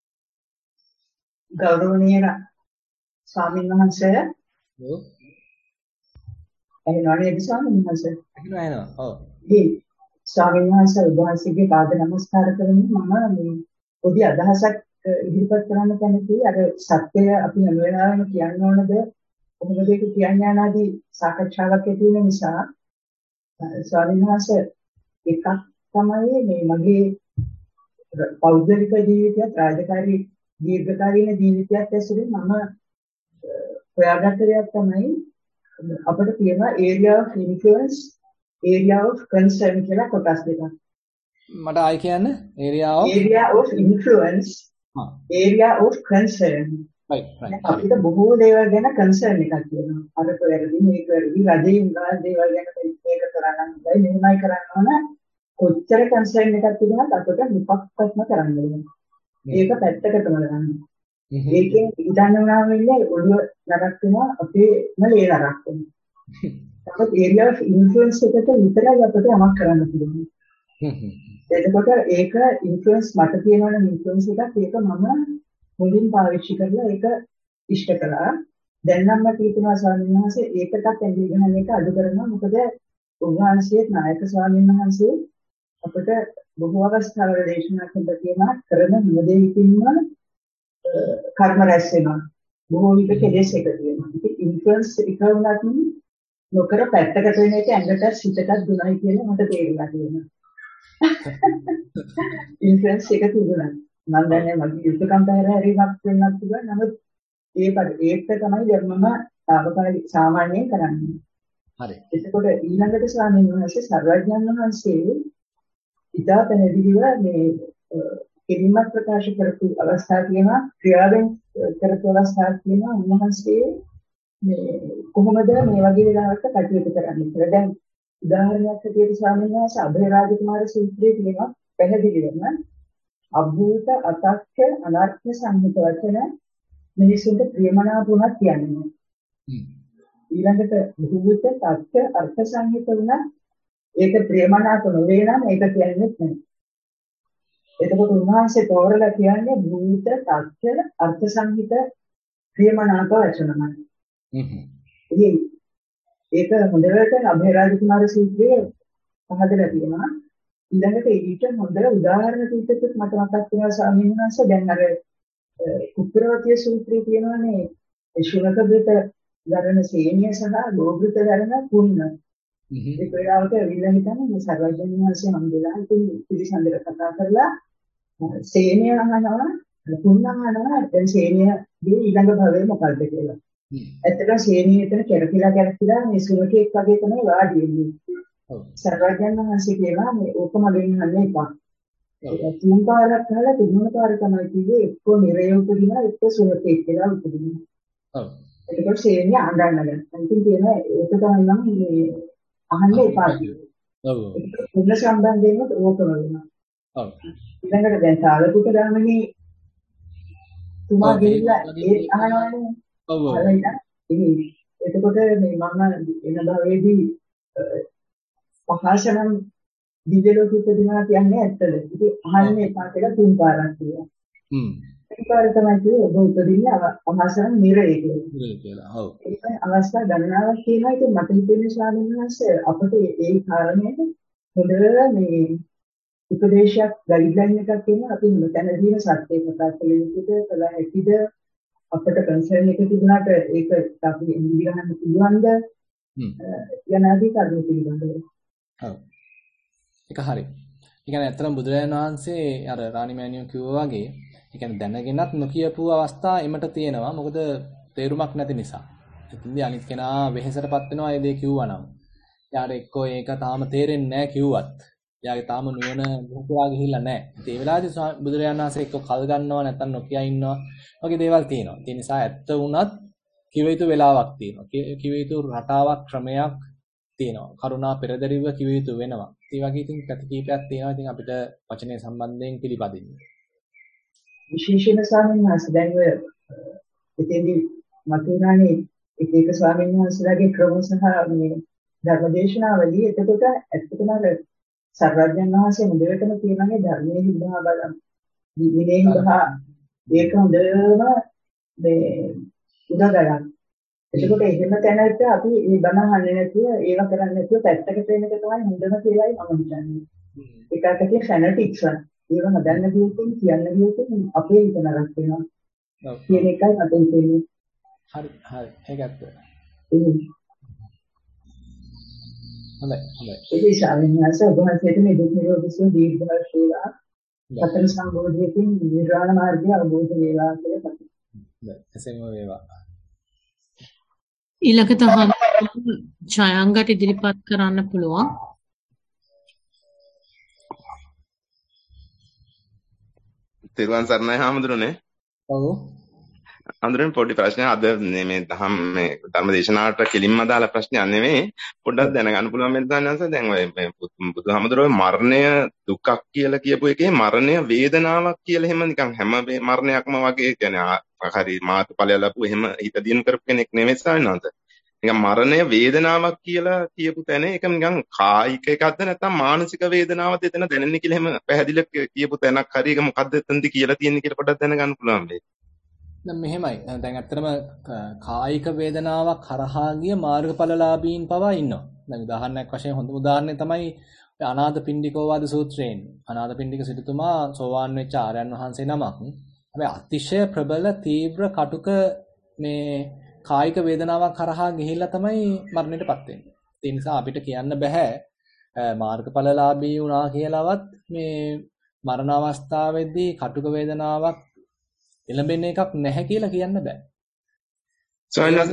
ගෞරවනීය ස්වාමීන් වහන්සේ ඔව්. එහෙනම් නේද ස්වාමීන් වහන්සේ? එහෙනම් එනවා. ඔව්. මේ ස්වාමීන් වහන්සේ උභාසකගේ පාද නමස්කාර කරමින් මම මේ පොඩි අදහසක් ඉදිරිපත් කරන්න කැමතියි. අර සත්‍යය අපි හැම වෙලාවෙම කියන්න ඕනද කොහොමද ඒක කියන්නේ ආනාදී සාකච්ඡාවක් ඇති වෙන නිසා ස්වාමීන් වහන්සේ එකක් තමයි මේ මගේ පෞද්ගලික ජීවිතයත් රාජකාරී දීර්ඝකාලීන ජීවිතයත් ඇසුරින් මම හොයාගත්ත දෙයක් තමයි අපිට තියෙනවා area of influence area of concern කියලා කොටස් දෙකක්. මට ආයි කියන්න area of area of influence හා area of concern. right right. අපිට බොහෝ දේවල් ගැන concern එකක් තියෙනවා. අරක වැරදි මේක වැරදි රජේ උගා දේවල් ගැන මේක කරන්න බෑ මෙහෙමයි කරන්න ඕන. කොච්චර concern එකක් තිබුණත් අපිට විපක්ෂත්ම කරන්න වෙනවා. ඒක පැත්තකටම ගන්න. ඒකෙන් ඉඳන් උනා වෙන්නේ ඔළුව නරක් වෙනවා අපේම ලේ නරක් වෙනවා. අපේ area of influence එකට විතරයි අපිට යමක් කරන්න පුළුවන්. එතකොට ඒක influence මට කියනවනේ influence එකක් ඒක මම මුලින් පාවිච්චි කරලා ඒක ඉෂ්ට කළා. දැන් නම් මට හිතෙනවා ස්වාමීන් වහන්සේ ඒකටත් ඇඟිලි මේක අඩු කරනවා. මොකද උන්වහන්සේ නායක ස්වාමීන් වහන්සේ අපිට බොහෝ අවස්ථාවල දේශනා කළා කියනවා කරන මොදේකින්ම කර්ම රැස් වෙනවා. බොහෝ විට කෙලෙස් එකතු වෙනවා. ඉතින් ඉන්ෆ්ලුවන්ස් එක වුණත් නොකර පැත්තකට වෙන එක ඇඟට සිතට දුනයි කියලා මට තේරුණා කියනවා. ඉන්ෆ්ලුවන්ස් එක තිබුණා. මම දන්නේ මගේ යුතුයකම් පැහැරීමක් වෙන්නත් පුළුවන්. නමුත් ඒ ඒක තමයි ධර්මම තාවකාලික සාමාන්‍යයෙන් කරන්නේ. හරි. එතකොට ඊළඟට ස්වාමීන් වහන්සේ සර්වඥාන් වහන්සේ ඉතා පැහැදිලිව මේ කෙලින්ම ප්‍රකාශ කරපු අවස්ථා තියෙනවා ක්‍රියාවෙන් කරපු අවස්ථා තියෙනවා උන්වහන්සේ මේ කොහොමද මේ වගේ වෙලාවකට කටයුතු කරන්නේ කියලා. දැන් උදාහරණයක් හැටියට ස්වාමීන් වහන්සේ අභයරාජ කුමාර සූත්‍රයේ තියෙනවා පැහැදිලිවම අභූත අතක්ක අනර්ථ සංහිත වචන මිනිසුන්ට ප්‍රියමනාපුණක් කියන්නේ. ඊළඟට භූත තත්ත්ව අර්ථ සංහිත වුණා ඒක ප්‍රියමනාප නොවේ නම් ඒක කියන්නේ නැහැ. එතකොට උන්වහන්සේ තෝරලා කියන්නේ භූත තත්ත්ව අර්ථ සංහිත ප්‍රියමනාප වචනමයි. ඉතින් ඒක හොඳට අභයරාජ කුමාර සූත්‍රයේ පහදලා තියෙනවා. ඊළඟට ඊට හොඳ උදාහරණ ටිකක් මට මතක් වෙනවා ස්වාමීන් වහන්සේ. දැන් අර කුප්‍රවතිය සූත්‍රයේ තියෙනවානේ ශුනක බ්‍රත ධර්ම සේනිය සහ ලෝභෘත ධර්ම පුන්න. ඒ වෙලාවට විල හිතන්නේ මේ සර්වඥ වහන්සේ හම්බෙලා ඉතින් පිළිසඳර කතා කරලා සේනිය අහනවා පුන්න අහනවා දැන් සේනියගේ ඊළඟ භවය මොකක්ද කියලා. ඇත්තටම සේනිය එතන කෙරකිලා කෙරකිලා මේ සුනකෙක් වගේ තමයි වාඩි වෙන්නේ. සර්වඥ වහන්සේ කියනවා මේ ඕකම වෙන්නන්නේ එපා. තුන් පාරක් කරලා තුන්වෙනි පාර තමයි කිව්වේ එක්කෝ නිරේ උපදිනවා එක්කෝ සුනකෙක් කියලා උපදිනවා. ඔව්. එතකොට සේනිය අඬන්න ගත්තා. ඉතින් කියනවා ඒක තමයි නම් මේ අහන්න එපා. ඔව්. මුල සම්බන්ධයෙන්ම ඕකම වෙනවා. ඔව්. ඊළඟට දැන් සාලකුට ගාමනේ තුමා ගිහිල්ලා ඒ අහනවානේ. ඔව් ඔව්. ඉතින් එතකොට මේ මම එන භවයේදී පහසනම් දිව්‍ය ලෝකෙ ඉපදිනවා කියන්නේ ඇත්තද? ඉතින් අහන්නේ එපා කියලා තුන් පාරක් කියනවා. හ්ම්. ඒ පාර තමයි කිව්වේ ඔබ උපදින්නේ පහසනම් නිරේ කියලා. නිරේ කියලා. ඔව්. ඒක අවස්ථා ගණනාවක් තියෙනවා. ඉතින් මට හිතෙන්නේ ස්වාමීන් වහන්සේ අපිට ඒ කාරණේට හොඳ මේ උපදේශයක් ගයිඩ්ලයින් එකක් තියෙනවා. අපි මෙතනදීම සත්‍ය ප්‍රකාශ කළ යුතුද කළ හැකිද අපිට කන්සර්න් එක තිබුණාට ඒක අපි ඉංග්‍රීසි ගන්න පුළුවන්ද? හ්ම්. යනාදී කරුණු පිළිබඳව. ඔව්. ඒක හරි. ඒ කියන්නේ අත්‍තරම් බුදුරජාණන් වහන්සේ අර රාණි මෑණියෝ කිව්වා වගේ ඒ කියන්නේ දැනගෙනත් නොකියපු අවස්ථා එමට තියෙනවා. මොකද තේරුමක් නැති නිසා. එතෙන්දී අනිත් කෙනා වෙහෙසටපත් වෙනවා ඒ දේ කිව්වනම්. යාට එක්කෝ ඒක තාම තේරෙන්නේ නැහැ කිව්වත්. එයාගේ තාම නුවණ මොකලා ගිහිල්ලා නැහැ. ඒ වෙලාවේදී බුදුරජාණන් වහන්සේ එක්ක කල් ගන්නවා නැත්නම් නොකිය ඉන්නවා. වගේ දේවල් තියෙනවා. ඒ නිසා ඇත්ත වුණත් කිව යුතු වෙලාවක් තියෙනවා. කිව යුතු රටාවක් ක්‍රමයක් තියෙනවා. කරුණා පෙරදරිව කිව යුතු වෙනවා. ඒ වගේ ඉතින් පැති කීපයක් තියෙනවා. ඉතින් අපිට වචනය සම්බන්ධයෙන් පිළිපදින්න. විශේෂණ ස්වාමීන් වහන්සේ දැන් ඔය එතෙන්දී මතුණානේ එක එක ස්වාමීන් වහන්සේලාගේ ක්‍රම සහ මේ ධර්මදේශනාවලිය එතකොට ඇත්තටම අර සර්වඥාන් වහන්සේ මුදෙකම කියනනේ ධර්මයේ විභා බලන්න. විනයේ විභා ඒක හොඳම මේ උදා ගන්න. එතකොට එහෙම තැනට අපි මේ බණ අහන්නේ නැතුව ඒව කරන්නේ නැතුව පැත්තකට එන එක තමයි හොඳම කියලායි මම හිතන්නේ. ඒකට කිය ෆැනටික්ස් ඒව හදන්න ගියොත් කියන්න ගියොත් අපේ හිත නරක වෙනවා. ඔව්. කියන එකයි මට හිතෙන්නේ. හරි හරි ඒක ඇත්ත. හොඳයි හොඳයි. ඒ ශාවින්‍යස ඔබ වහන්සේට මේ දුක් නිරෝධී සුව දීර්ඝායු වේවා. සතර සම්බෝධියකින් නිර්වාණ මාර්ගය අවබෝධ වේවා කියලා පතමි. හොඳයි එසේම වේවා. ඊළඟට ජයංගට ඉදිරිපත් කරන්න පුළුවන්. තිරුවන් සරණයි හාමුදුරනේ. ඔව්. හාමුදුරනේ පොඩි ප්‍රශ්නයක් අද මේ දහම් මේ ධර්ම දේශනාවට කෙලින්ම අදාළ ප්‍රශ්නයක් නෙමෙයි. පොඩ්ඩක් දැනගන්න පුළුවන් මෙන්න දැනනස දැන් ඔය මේ බුදුහාමුදුරුවෝ මරණය දුකක් කියලා කියපු එකේ මරණය වේදනාවක් කියලා එහෙම නිකන් හැම මරණයක්ම වගේ කියන්නේ හරි මාතෘඵලය ලැබු එහෙම හිත දිනු කරපු කෙනෙක් නෙමෙයි සාවිනාන්ත. නිකන් මරණය වේදනාවක් කියලා කියපු තැන ඒක නිකන් කායික එකක්ද නැත්නම් මානසික වේදනාවක්ද එතන දැනෙන්නේ කියලා එහෙම පැහැදිලිව කියපු තැනක් හරි ඒක මොකද්ද එතනද කියලා තියෙන්නේ කියලා පොඩ්ඩක් දැනගන්න පුළුවන් වෙයි. දැන් මෙහෙමයි. දැන් ඇත්තටම කායික වේදනාවක් කරහා ගිය මාර්ගඵලලාභීන් පවා ඉන්නවා. දැන් උදාහරණයක් වශයෙන් හොඳ උදාහරණය තමයි අනාථපිණ්ඩිකෝවාද සූත්‍රයෙන්. අනාථපිණ්ඩික සිටුතුමා සෝවාන් වෙච්ච ආර්යයන් වහන්සේ නමක්. හැබැයි අතිශය ප්‍රබල තීව්‍ර කටුක මේ කායික වේදනාවක් කරහා ගිහිල්ලා තමයි මරණයටපත් වෙන්නේ. ඒ නිසා අපිට කියන්න බෑ මාර්ගඵලලාභී වුණා කියලාවත් මේ මරණ අවස්ථාවේදී කටුක වේදනාවක් එළඹෙන එකක් නැහැ කියලා කියන්න බෑ. සයන්ස්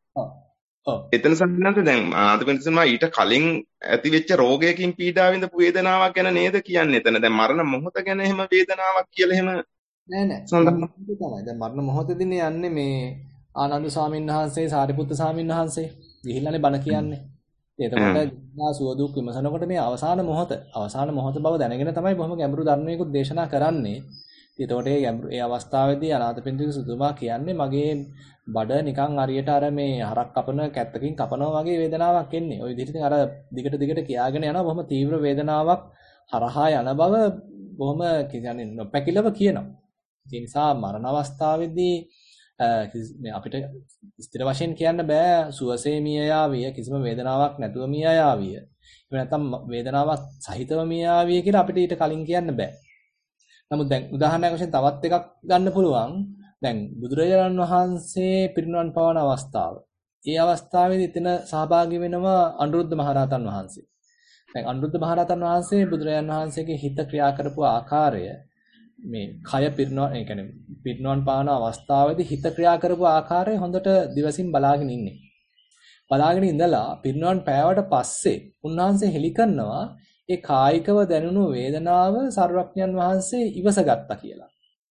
එතන සම්බන්ධව දැන් ආදපෙන්සන්මා ඊට කලින් ඇති වෙච්ච රෝගයකින් පීඩා විඳපු වේදනාවක් ගැන නේද කියන්නේ. එතන දැන් මරණ මොහොත ගැන එහෙම වේදනාවක් කියලා එහෙම නෑ නෑ. සඳහන් තමයි. දැන් මරණ මොහොතේදී යන්නේ මේ ආනන්ද ස්වාමීන් වහන්සේ සාරිපුත්ත ස්වාමීන් වහන්සේ ගිහිල්ලානේ බණ කියන්නේ. එතකොට ගිහිල්ලා සුව දුක් විමසනකොට මේ අවසාන මොහොත අවසාන මොහොත බව දැනගෙන තමයි බොහොම ගැඹුරු ධර්මයකුත් දේශනා කරන්නේ. එතකොට ඒ ගැඹුරු ඒ අවස්ථාවේදී අනාථපිණ්ඩික සුදුමා කියන්නේ මගේ බඩ නිකන් හරියට අර මේ හරක් කපන කැත්තකින් කපනවා වගේ වේදනාවක් එන්නේ. ওই විදිහට අර දිගට දිගට කියාගෙන යනවා බොහොම තීව්‍ර වේදනාවක් හරහා යන බව බොහොම කියන්නේ නොපැකිලව කියනවා. ඒ නිසා මරණ අවස්ථාවේදී අපිට ස්ථිර වශයෙන් කියන්න බෑ සුවසේ මිය යාවිය කිසිම වේදනාවක් නැතුව මිය යාවිය. එහෙම නැත්නම් වේදනාවක් සහිතව මිය යාවිය කියලා අපිට ඊට කලින් කියන්න බෑ. නමුත් දැන් උදාහරණයක් වශයෙන් තවත් එකක් ගන්න පුළුවන්. දැන් බුදුරජාණන් වහන්සේ පිරිනිවන් පාවන අවස්ථාව. ඒ අවස්ථාවේදී එතන සහභාගී වෙනවා අනුරුද්ධ මහරහතන් වහන්සේ. දැන් අනුරුද්ධ මහරහතන් වහන්සේ බුදුරජාණන් වහන්සේගේ හිත ක්‍රියා කරපු ආකාරය මේ කය පිරිනවන් ඒ කියන්නේ පිරිනවන් පාන අවස්ථාවේදී හිත ක්‍රියා කරපු ආකාරය හොඳට දිවසින් බලාගෙන ඉන්නේ. බලාගෙන ඉඳලා පිරිනවන් පෑවට පස්සේ උන්වහන්සේ හෙලි කරනවා ඒ කායිකව දැනුණු වේදනාව සර්වඥන් වහන්සේ ඉවසගත්තා කියලා.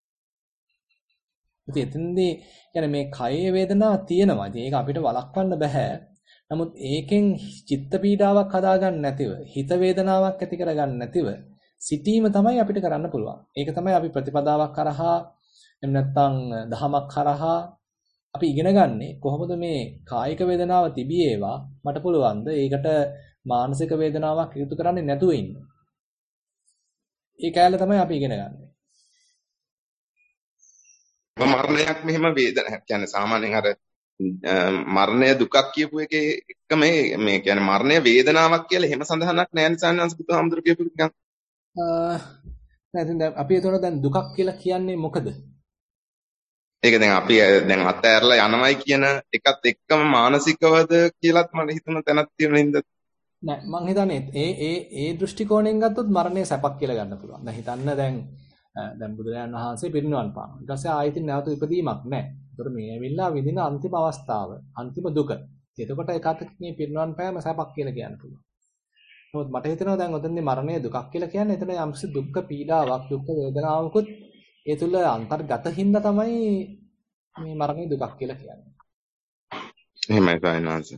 ඉතින් එතෙන්දී يعني මේ කයේ වේදනාවක් තියෙනවා. ඉතින් ඒක අපිට වළක්වන්න බෑ. නමුත් ඒකෙන් චිත්ත පීඩාවක් හදාගන්න නැතිව, හිත වේදනාවක් ඇති කරගන්න නැතිව සිටීම තමයි අපිට කරන්න පුළුවන්. ඒක තමයි අපි ප්‍රතිපදාවක් කරහා එහෙම නැත්නම් දහමක් කරහා අපි ඉගෙන ගන්නේ කොහොමද මේ කායික වේදනාව තිබියේවා මට පුළුවන්ද ඒකට මානසික වේදනාවක් එකතු කරන්නේ නැතුව ඉන්න. ඒ කැලල තමයි අපි ඉගෙන ගන්න. මරණයක් මෙහෙම වේදනාවක් කියන්නේ සාමාන්‍යයෙන් අර මරණය දුකක් කියපු එකේ එක මේ මේ කියන්නේ මරණය වේදනාවක් කියලා එහෙම සඳහනක් නැහැ නිසානන්ස බුදුහාමුදුරු කියපු එක. අ නැත්නම් අපි ඒතකොට දැන් දුකක් කියලා කියන්නේ මොකද? ඒක දැන් අපි දැන් අතෑරලා යනවයි කියන එකත් එක්කම මානසිකවද කියලාත් මම හිතන තැනක් තියෙන හින්දා නෑ මං හිතන්නේ ඒ ඒ ඒ දෘෂ්ටි කෝණයෙන් ගත්තොත් මරණය සැපක් කියලා ගන්න පුළුවන්. දැන් හිතන්න දැන් දැන් බුදුරජාණන් වහන්සේ පිරිනිවන් පානවා. ඊට පස්සේ ආයෙත් නැවත ඉපදීමක් නෑ. ඒතර මේ ඇවිල්ලා විඳින අන්තිම අවස්ථාව, අන්තිම දුක. එතකොට ඒකත් මේ පිරිනිවන් පෑම සැපක් කියලා කියන්න පුළුවන්. නමුත් මට හිතෙනවා දැන් ඔතනදී මරණය දුකක් කියලා කියන්නේ එතන යම්කිසි දුක්ඛ පීඩාවක්, දුක්ඛ වේදනාවකුත් ඒ තුල අන්තර්ගත හින්දා තමයි මේ මරණය දුකක් කියලා කියන්නේ. එහෙමයි සායනාංශ.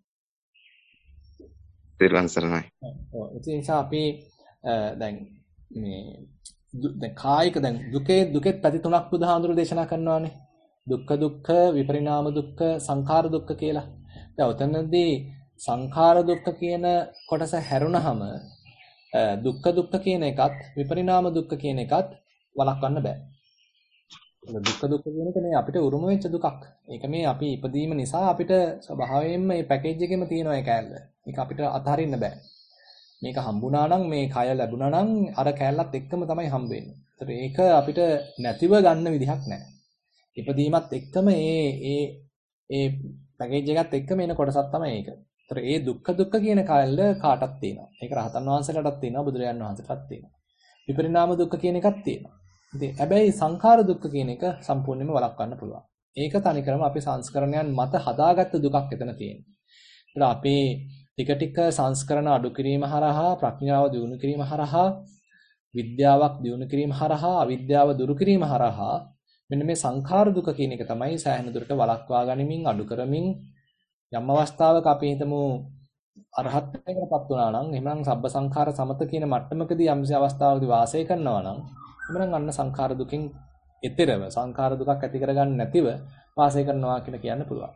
තිරුවන් සරණයි. ඔව් ඒ නිසා අපි දැන් මේ දැන් කායික දැන් දුකේ දුකේ පැති තුනක් බුදුහාඳුර දේශනා කරනවානේ. දුක්ඛ දුක්ඛ විපරිණාම දුක්ඛ සංඛාර දුක්ඛ කියලා. දැන් උතනදී සංඛාර දුක්ඛ කියන කොටස හැරුණාම දුක්ඛ දුක්ඛ කියන එකත් විපරිණාම දුක්ඛ කියන එකත් වළක්වන්න බෑ. දුක්ඛ දුක්ඛ කියන එක මේ අපිට උරුම වෙච්ච දුකක්. ඒක මේ අපි ඉපදීම නිසා අපිට ස්වභාවයෙන්ම මේ පැකේජ් එකෙම තියෙන එක කෑල්ල. මේක අපිට අතහරින්න බෑ. මේක හම්බුණා නම් මේ කය ලැබුණා නම් අර කෑල්ලත් එක්කම තමයි හම්බ වෙන්නේ. ඒතර ඒක අපිට නැතිව ගන්න විදිහක් නැහැ. ඉපදීමත් එක්කම ඒ ඒ ඒ පැකේජ් එකත් එක්කම එන කොටසක් තමයි ඒක. ඒතර ඒ දුක්ඛ දුක්ඛ කියන කෑල්ල කාටත් තියෙනවා. ඒක රහතන් වහන්සේලාටත් තියෙනවා, බුදුරජාන් වහන්සේටත් තියෙනවා. විපරිණාම දුක්ඛ කියන එකක් තියෙනවා. ඉතින් හැබැයි සංඛාර දුක්ඛ කියන එක සම්පූර්ණයෙන්ම වළක්වන්න පුළුවන්. ඒක තනිකරම අපි සංස්කරණයන් මත හදාගත්ත දුකක් එතන තියෙනවා. ඒත් අපි ටික ටික සංස්කරණ අඩු කිරීම හරහා, ප්‍රඥාව දියුණු කිරීම හරහා, විද්‍යාවක් දියුණු කිරීම හරහා, අවිද්‍යාව දුරු කිරීම හරහා මෙන්න මේ සංඛාර දුක කියන එක තමයි සෑහෙන දුරට වළක්වා ගනිමින් අඩු කරමින් යම් අවස්ථාවක අපි හිතමු අරහත්ත්වයකටපත් වුණා නම් එහෙනම් සබ්බ සංඛාර සමත කියන මට්ටමකදී යම්සේ අවස්ථාවකදී වාසය කරනවා නම් එහෙනම් අන්න සංඛාර දුකින් එතරව සංඛාර දුකක් ඇති කරගන්න නැතිව වාසය කරනවා කියලා කියන්න පුළුවන්.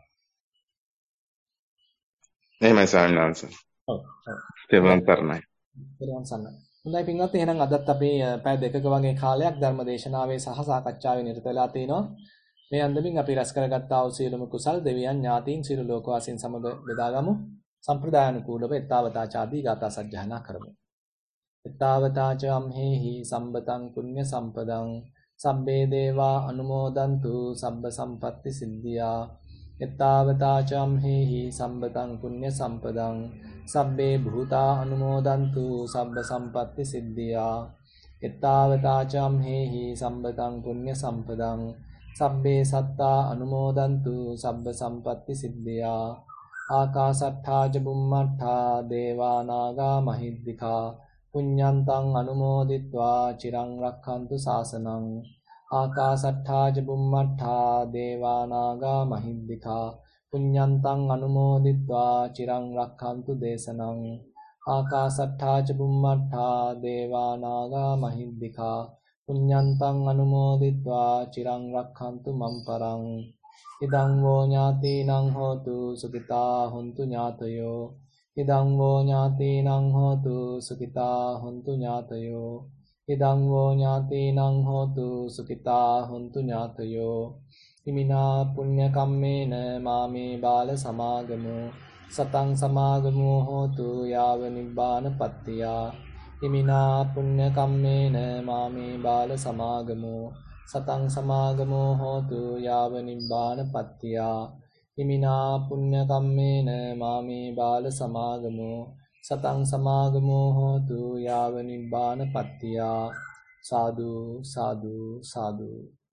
එහෙමයි ස්වාමීන් වහන්සේ. ඔව්. තෙරුවන් සරණයි. තෙරුවන් සරණයි. හොඳයි පින්වත්නි, එහෙනම් අදත් අපි පැය දෙකක වගේ කාලයක් ධර්ම දේශනාවේ සහ සාකච්ඡාවේ නිරත වෙලා තිනවා. මේ අන්දමින් අපි රැස් කරගත්තා වූ සියලුම කුසල් දෙවියන් ඥාතීන් සියලු ලෝකවාසීන් සමග බෙදාගමු. සම්ප්‍රදායනුකූලව එත්තාවතාචාදී ගාථා සජ්ජායනා කරමු. එත්තාවතාච අම්හෙහි සම්බතං පුඤ්ඤ සම්පදං සබ්බේ දේවා අනුමෝදන්තු සබ්බ සම්පත්ති සිද්ධියා. එත්තාවතාච අම්හෙහි සම්බතං පුඤ්ඤ සම්පදං සබ්බේ භූතා අනුමෝදන්තු සබ්බ සම්පත්ති සිද්ධියා. එත්තාවතාච අම්හෙහි සම්බතං පුඤ්ඤ සම්පදං සබ්බේ සත්තා අනුමෝදන්තු සබ්බ සම්පත්ති සිද්ධියා. ආකාසට්ඨා ච බුම්මට්ඨා දේවා නාග මහිද්దికා පුඤ්ඤන්තං අනුමෝදිත්වා චිරං රක්ඛන්තු ශාසනං. ආකාසට්ඨා ච බුම්මට්ඨා දේවා නාග මහිද්దికා පුඤ්ඤන්තං අනුමෝදිත්වා චිරං රක්ඛන්තු දේශනං. ආකාසට්ඨා ච බුම්මට්ඨා දේවා නාග මහිද්దికා පුඤ්ඤන්තං අනුමෝදිත්වා චිරං රක්ඛන්තු මම් පරං. ඉදං වෝ ඥාතීනං හෝතු සුඛිතා හොන්තු ඥාතයෝ. ඉදං වෝ ඥාතීනං හෝතු සුඛිතා හොන්තු ඥාතයෝ. ඉදං වෝ ඥාතීනං හෝතු සුඛිතා හොන්තු ඥාතයෝ. ඉමිනා පුඤ්ඤ කම්මේන මාමේ බාල සමාගමෝ සතං සමාගමෝ හෝතු යාව නිබ්බාන පත්තියා. ඉමිනා පුඤ්ඤ කම්මේන මාමේ බාල සමාගමෝ සතං සමාගමෝ හෝතු යාව නිබ්බාන පත්තියා. ඉමිනා පුඤ්ඤ කම්මේන මාමේ බාල සමාගමෝ සතං සමාගමෝ හෝතු යාව නිබ්බාන පත්තියා. සාදු සාදු සාදු.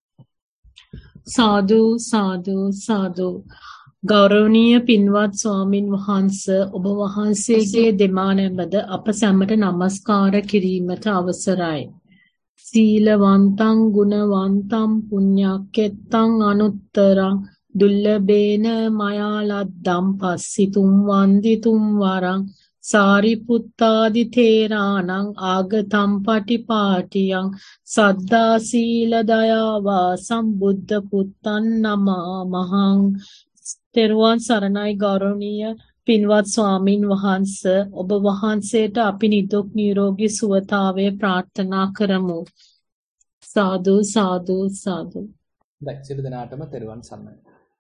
සාදු සාදු සාදු. ගෞරවනීය පින්වත් ස්වාමින් වහන්සේ, ඔබ වහන්සේගේ දෙමානැබද අප සැමට නමස්කාර කිරීමට අවසරයි. සීලවන්තං ගුණවන්තං පුඤ්ඤක්කෙත්තං අනුත්තරං දුල්ලබේන මයා ලද්දම් පස්සිතුම් වන්දිතුම් වරං සාරිපුත්තාදි තේරාණං ආගතම් පටිපාටියං සද්දා සීල දයාවා සම්බුද්ධ පුත්තන් නමාමහං. තෙරුවන් සරණයි ගෞරවනීය පින්වත් ස්වාමින් වහන්සේ, ඔබ වහන්සේට අපි නිදුක් නිරෝගී සුවතාවය ප්‍රාර්ථනා කරමු. සාදු සාදු සාදු. දැන් සියලු දෙනාටම තෙරුවන් සරණයි.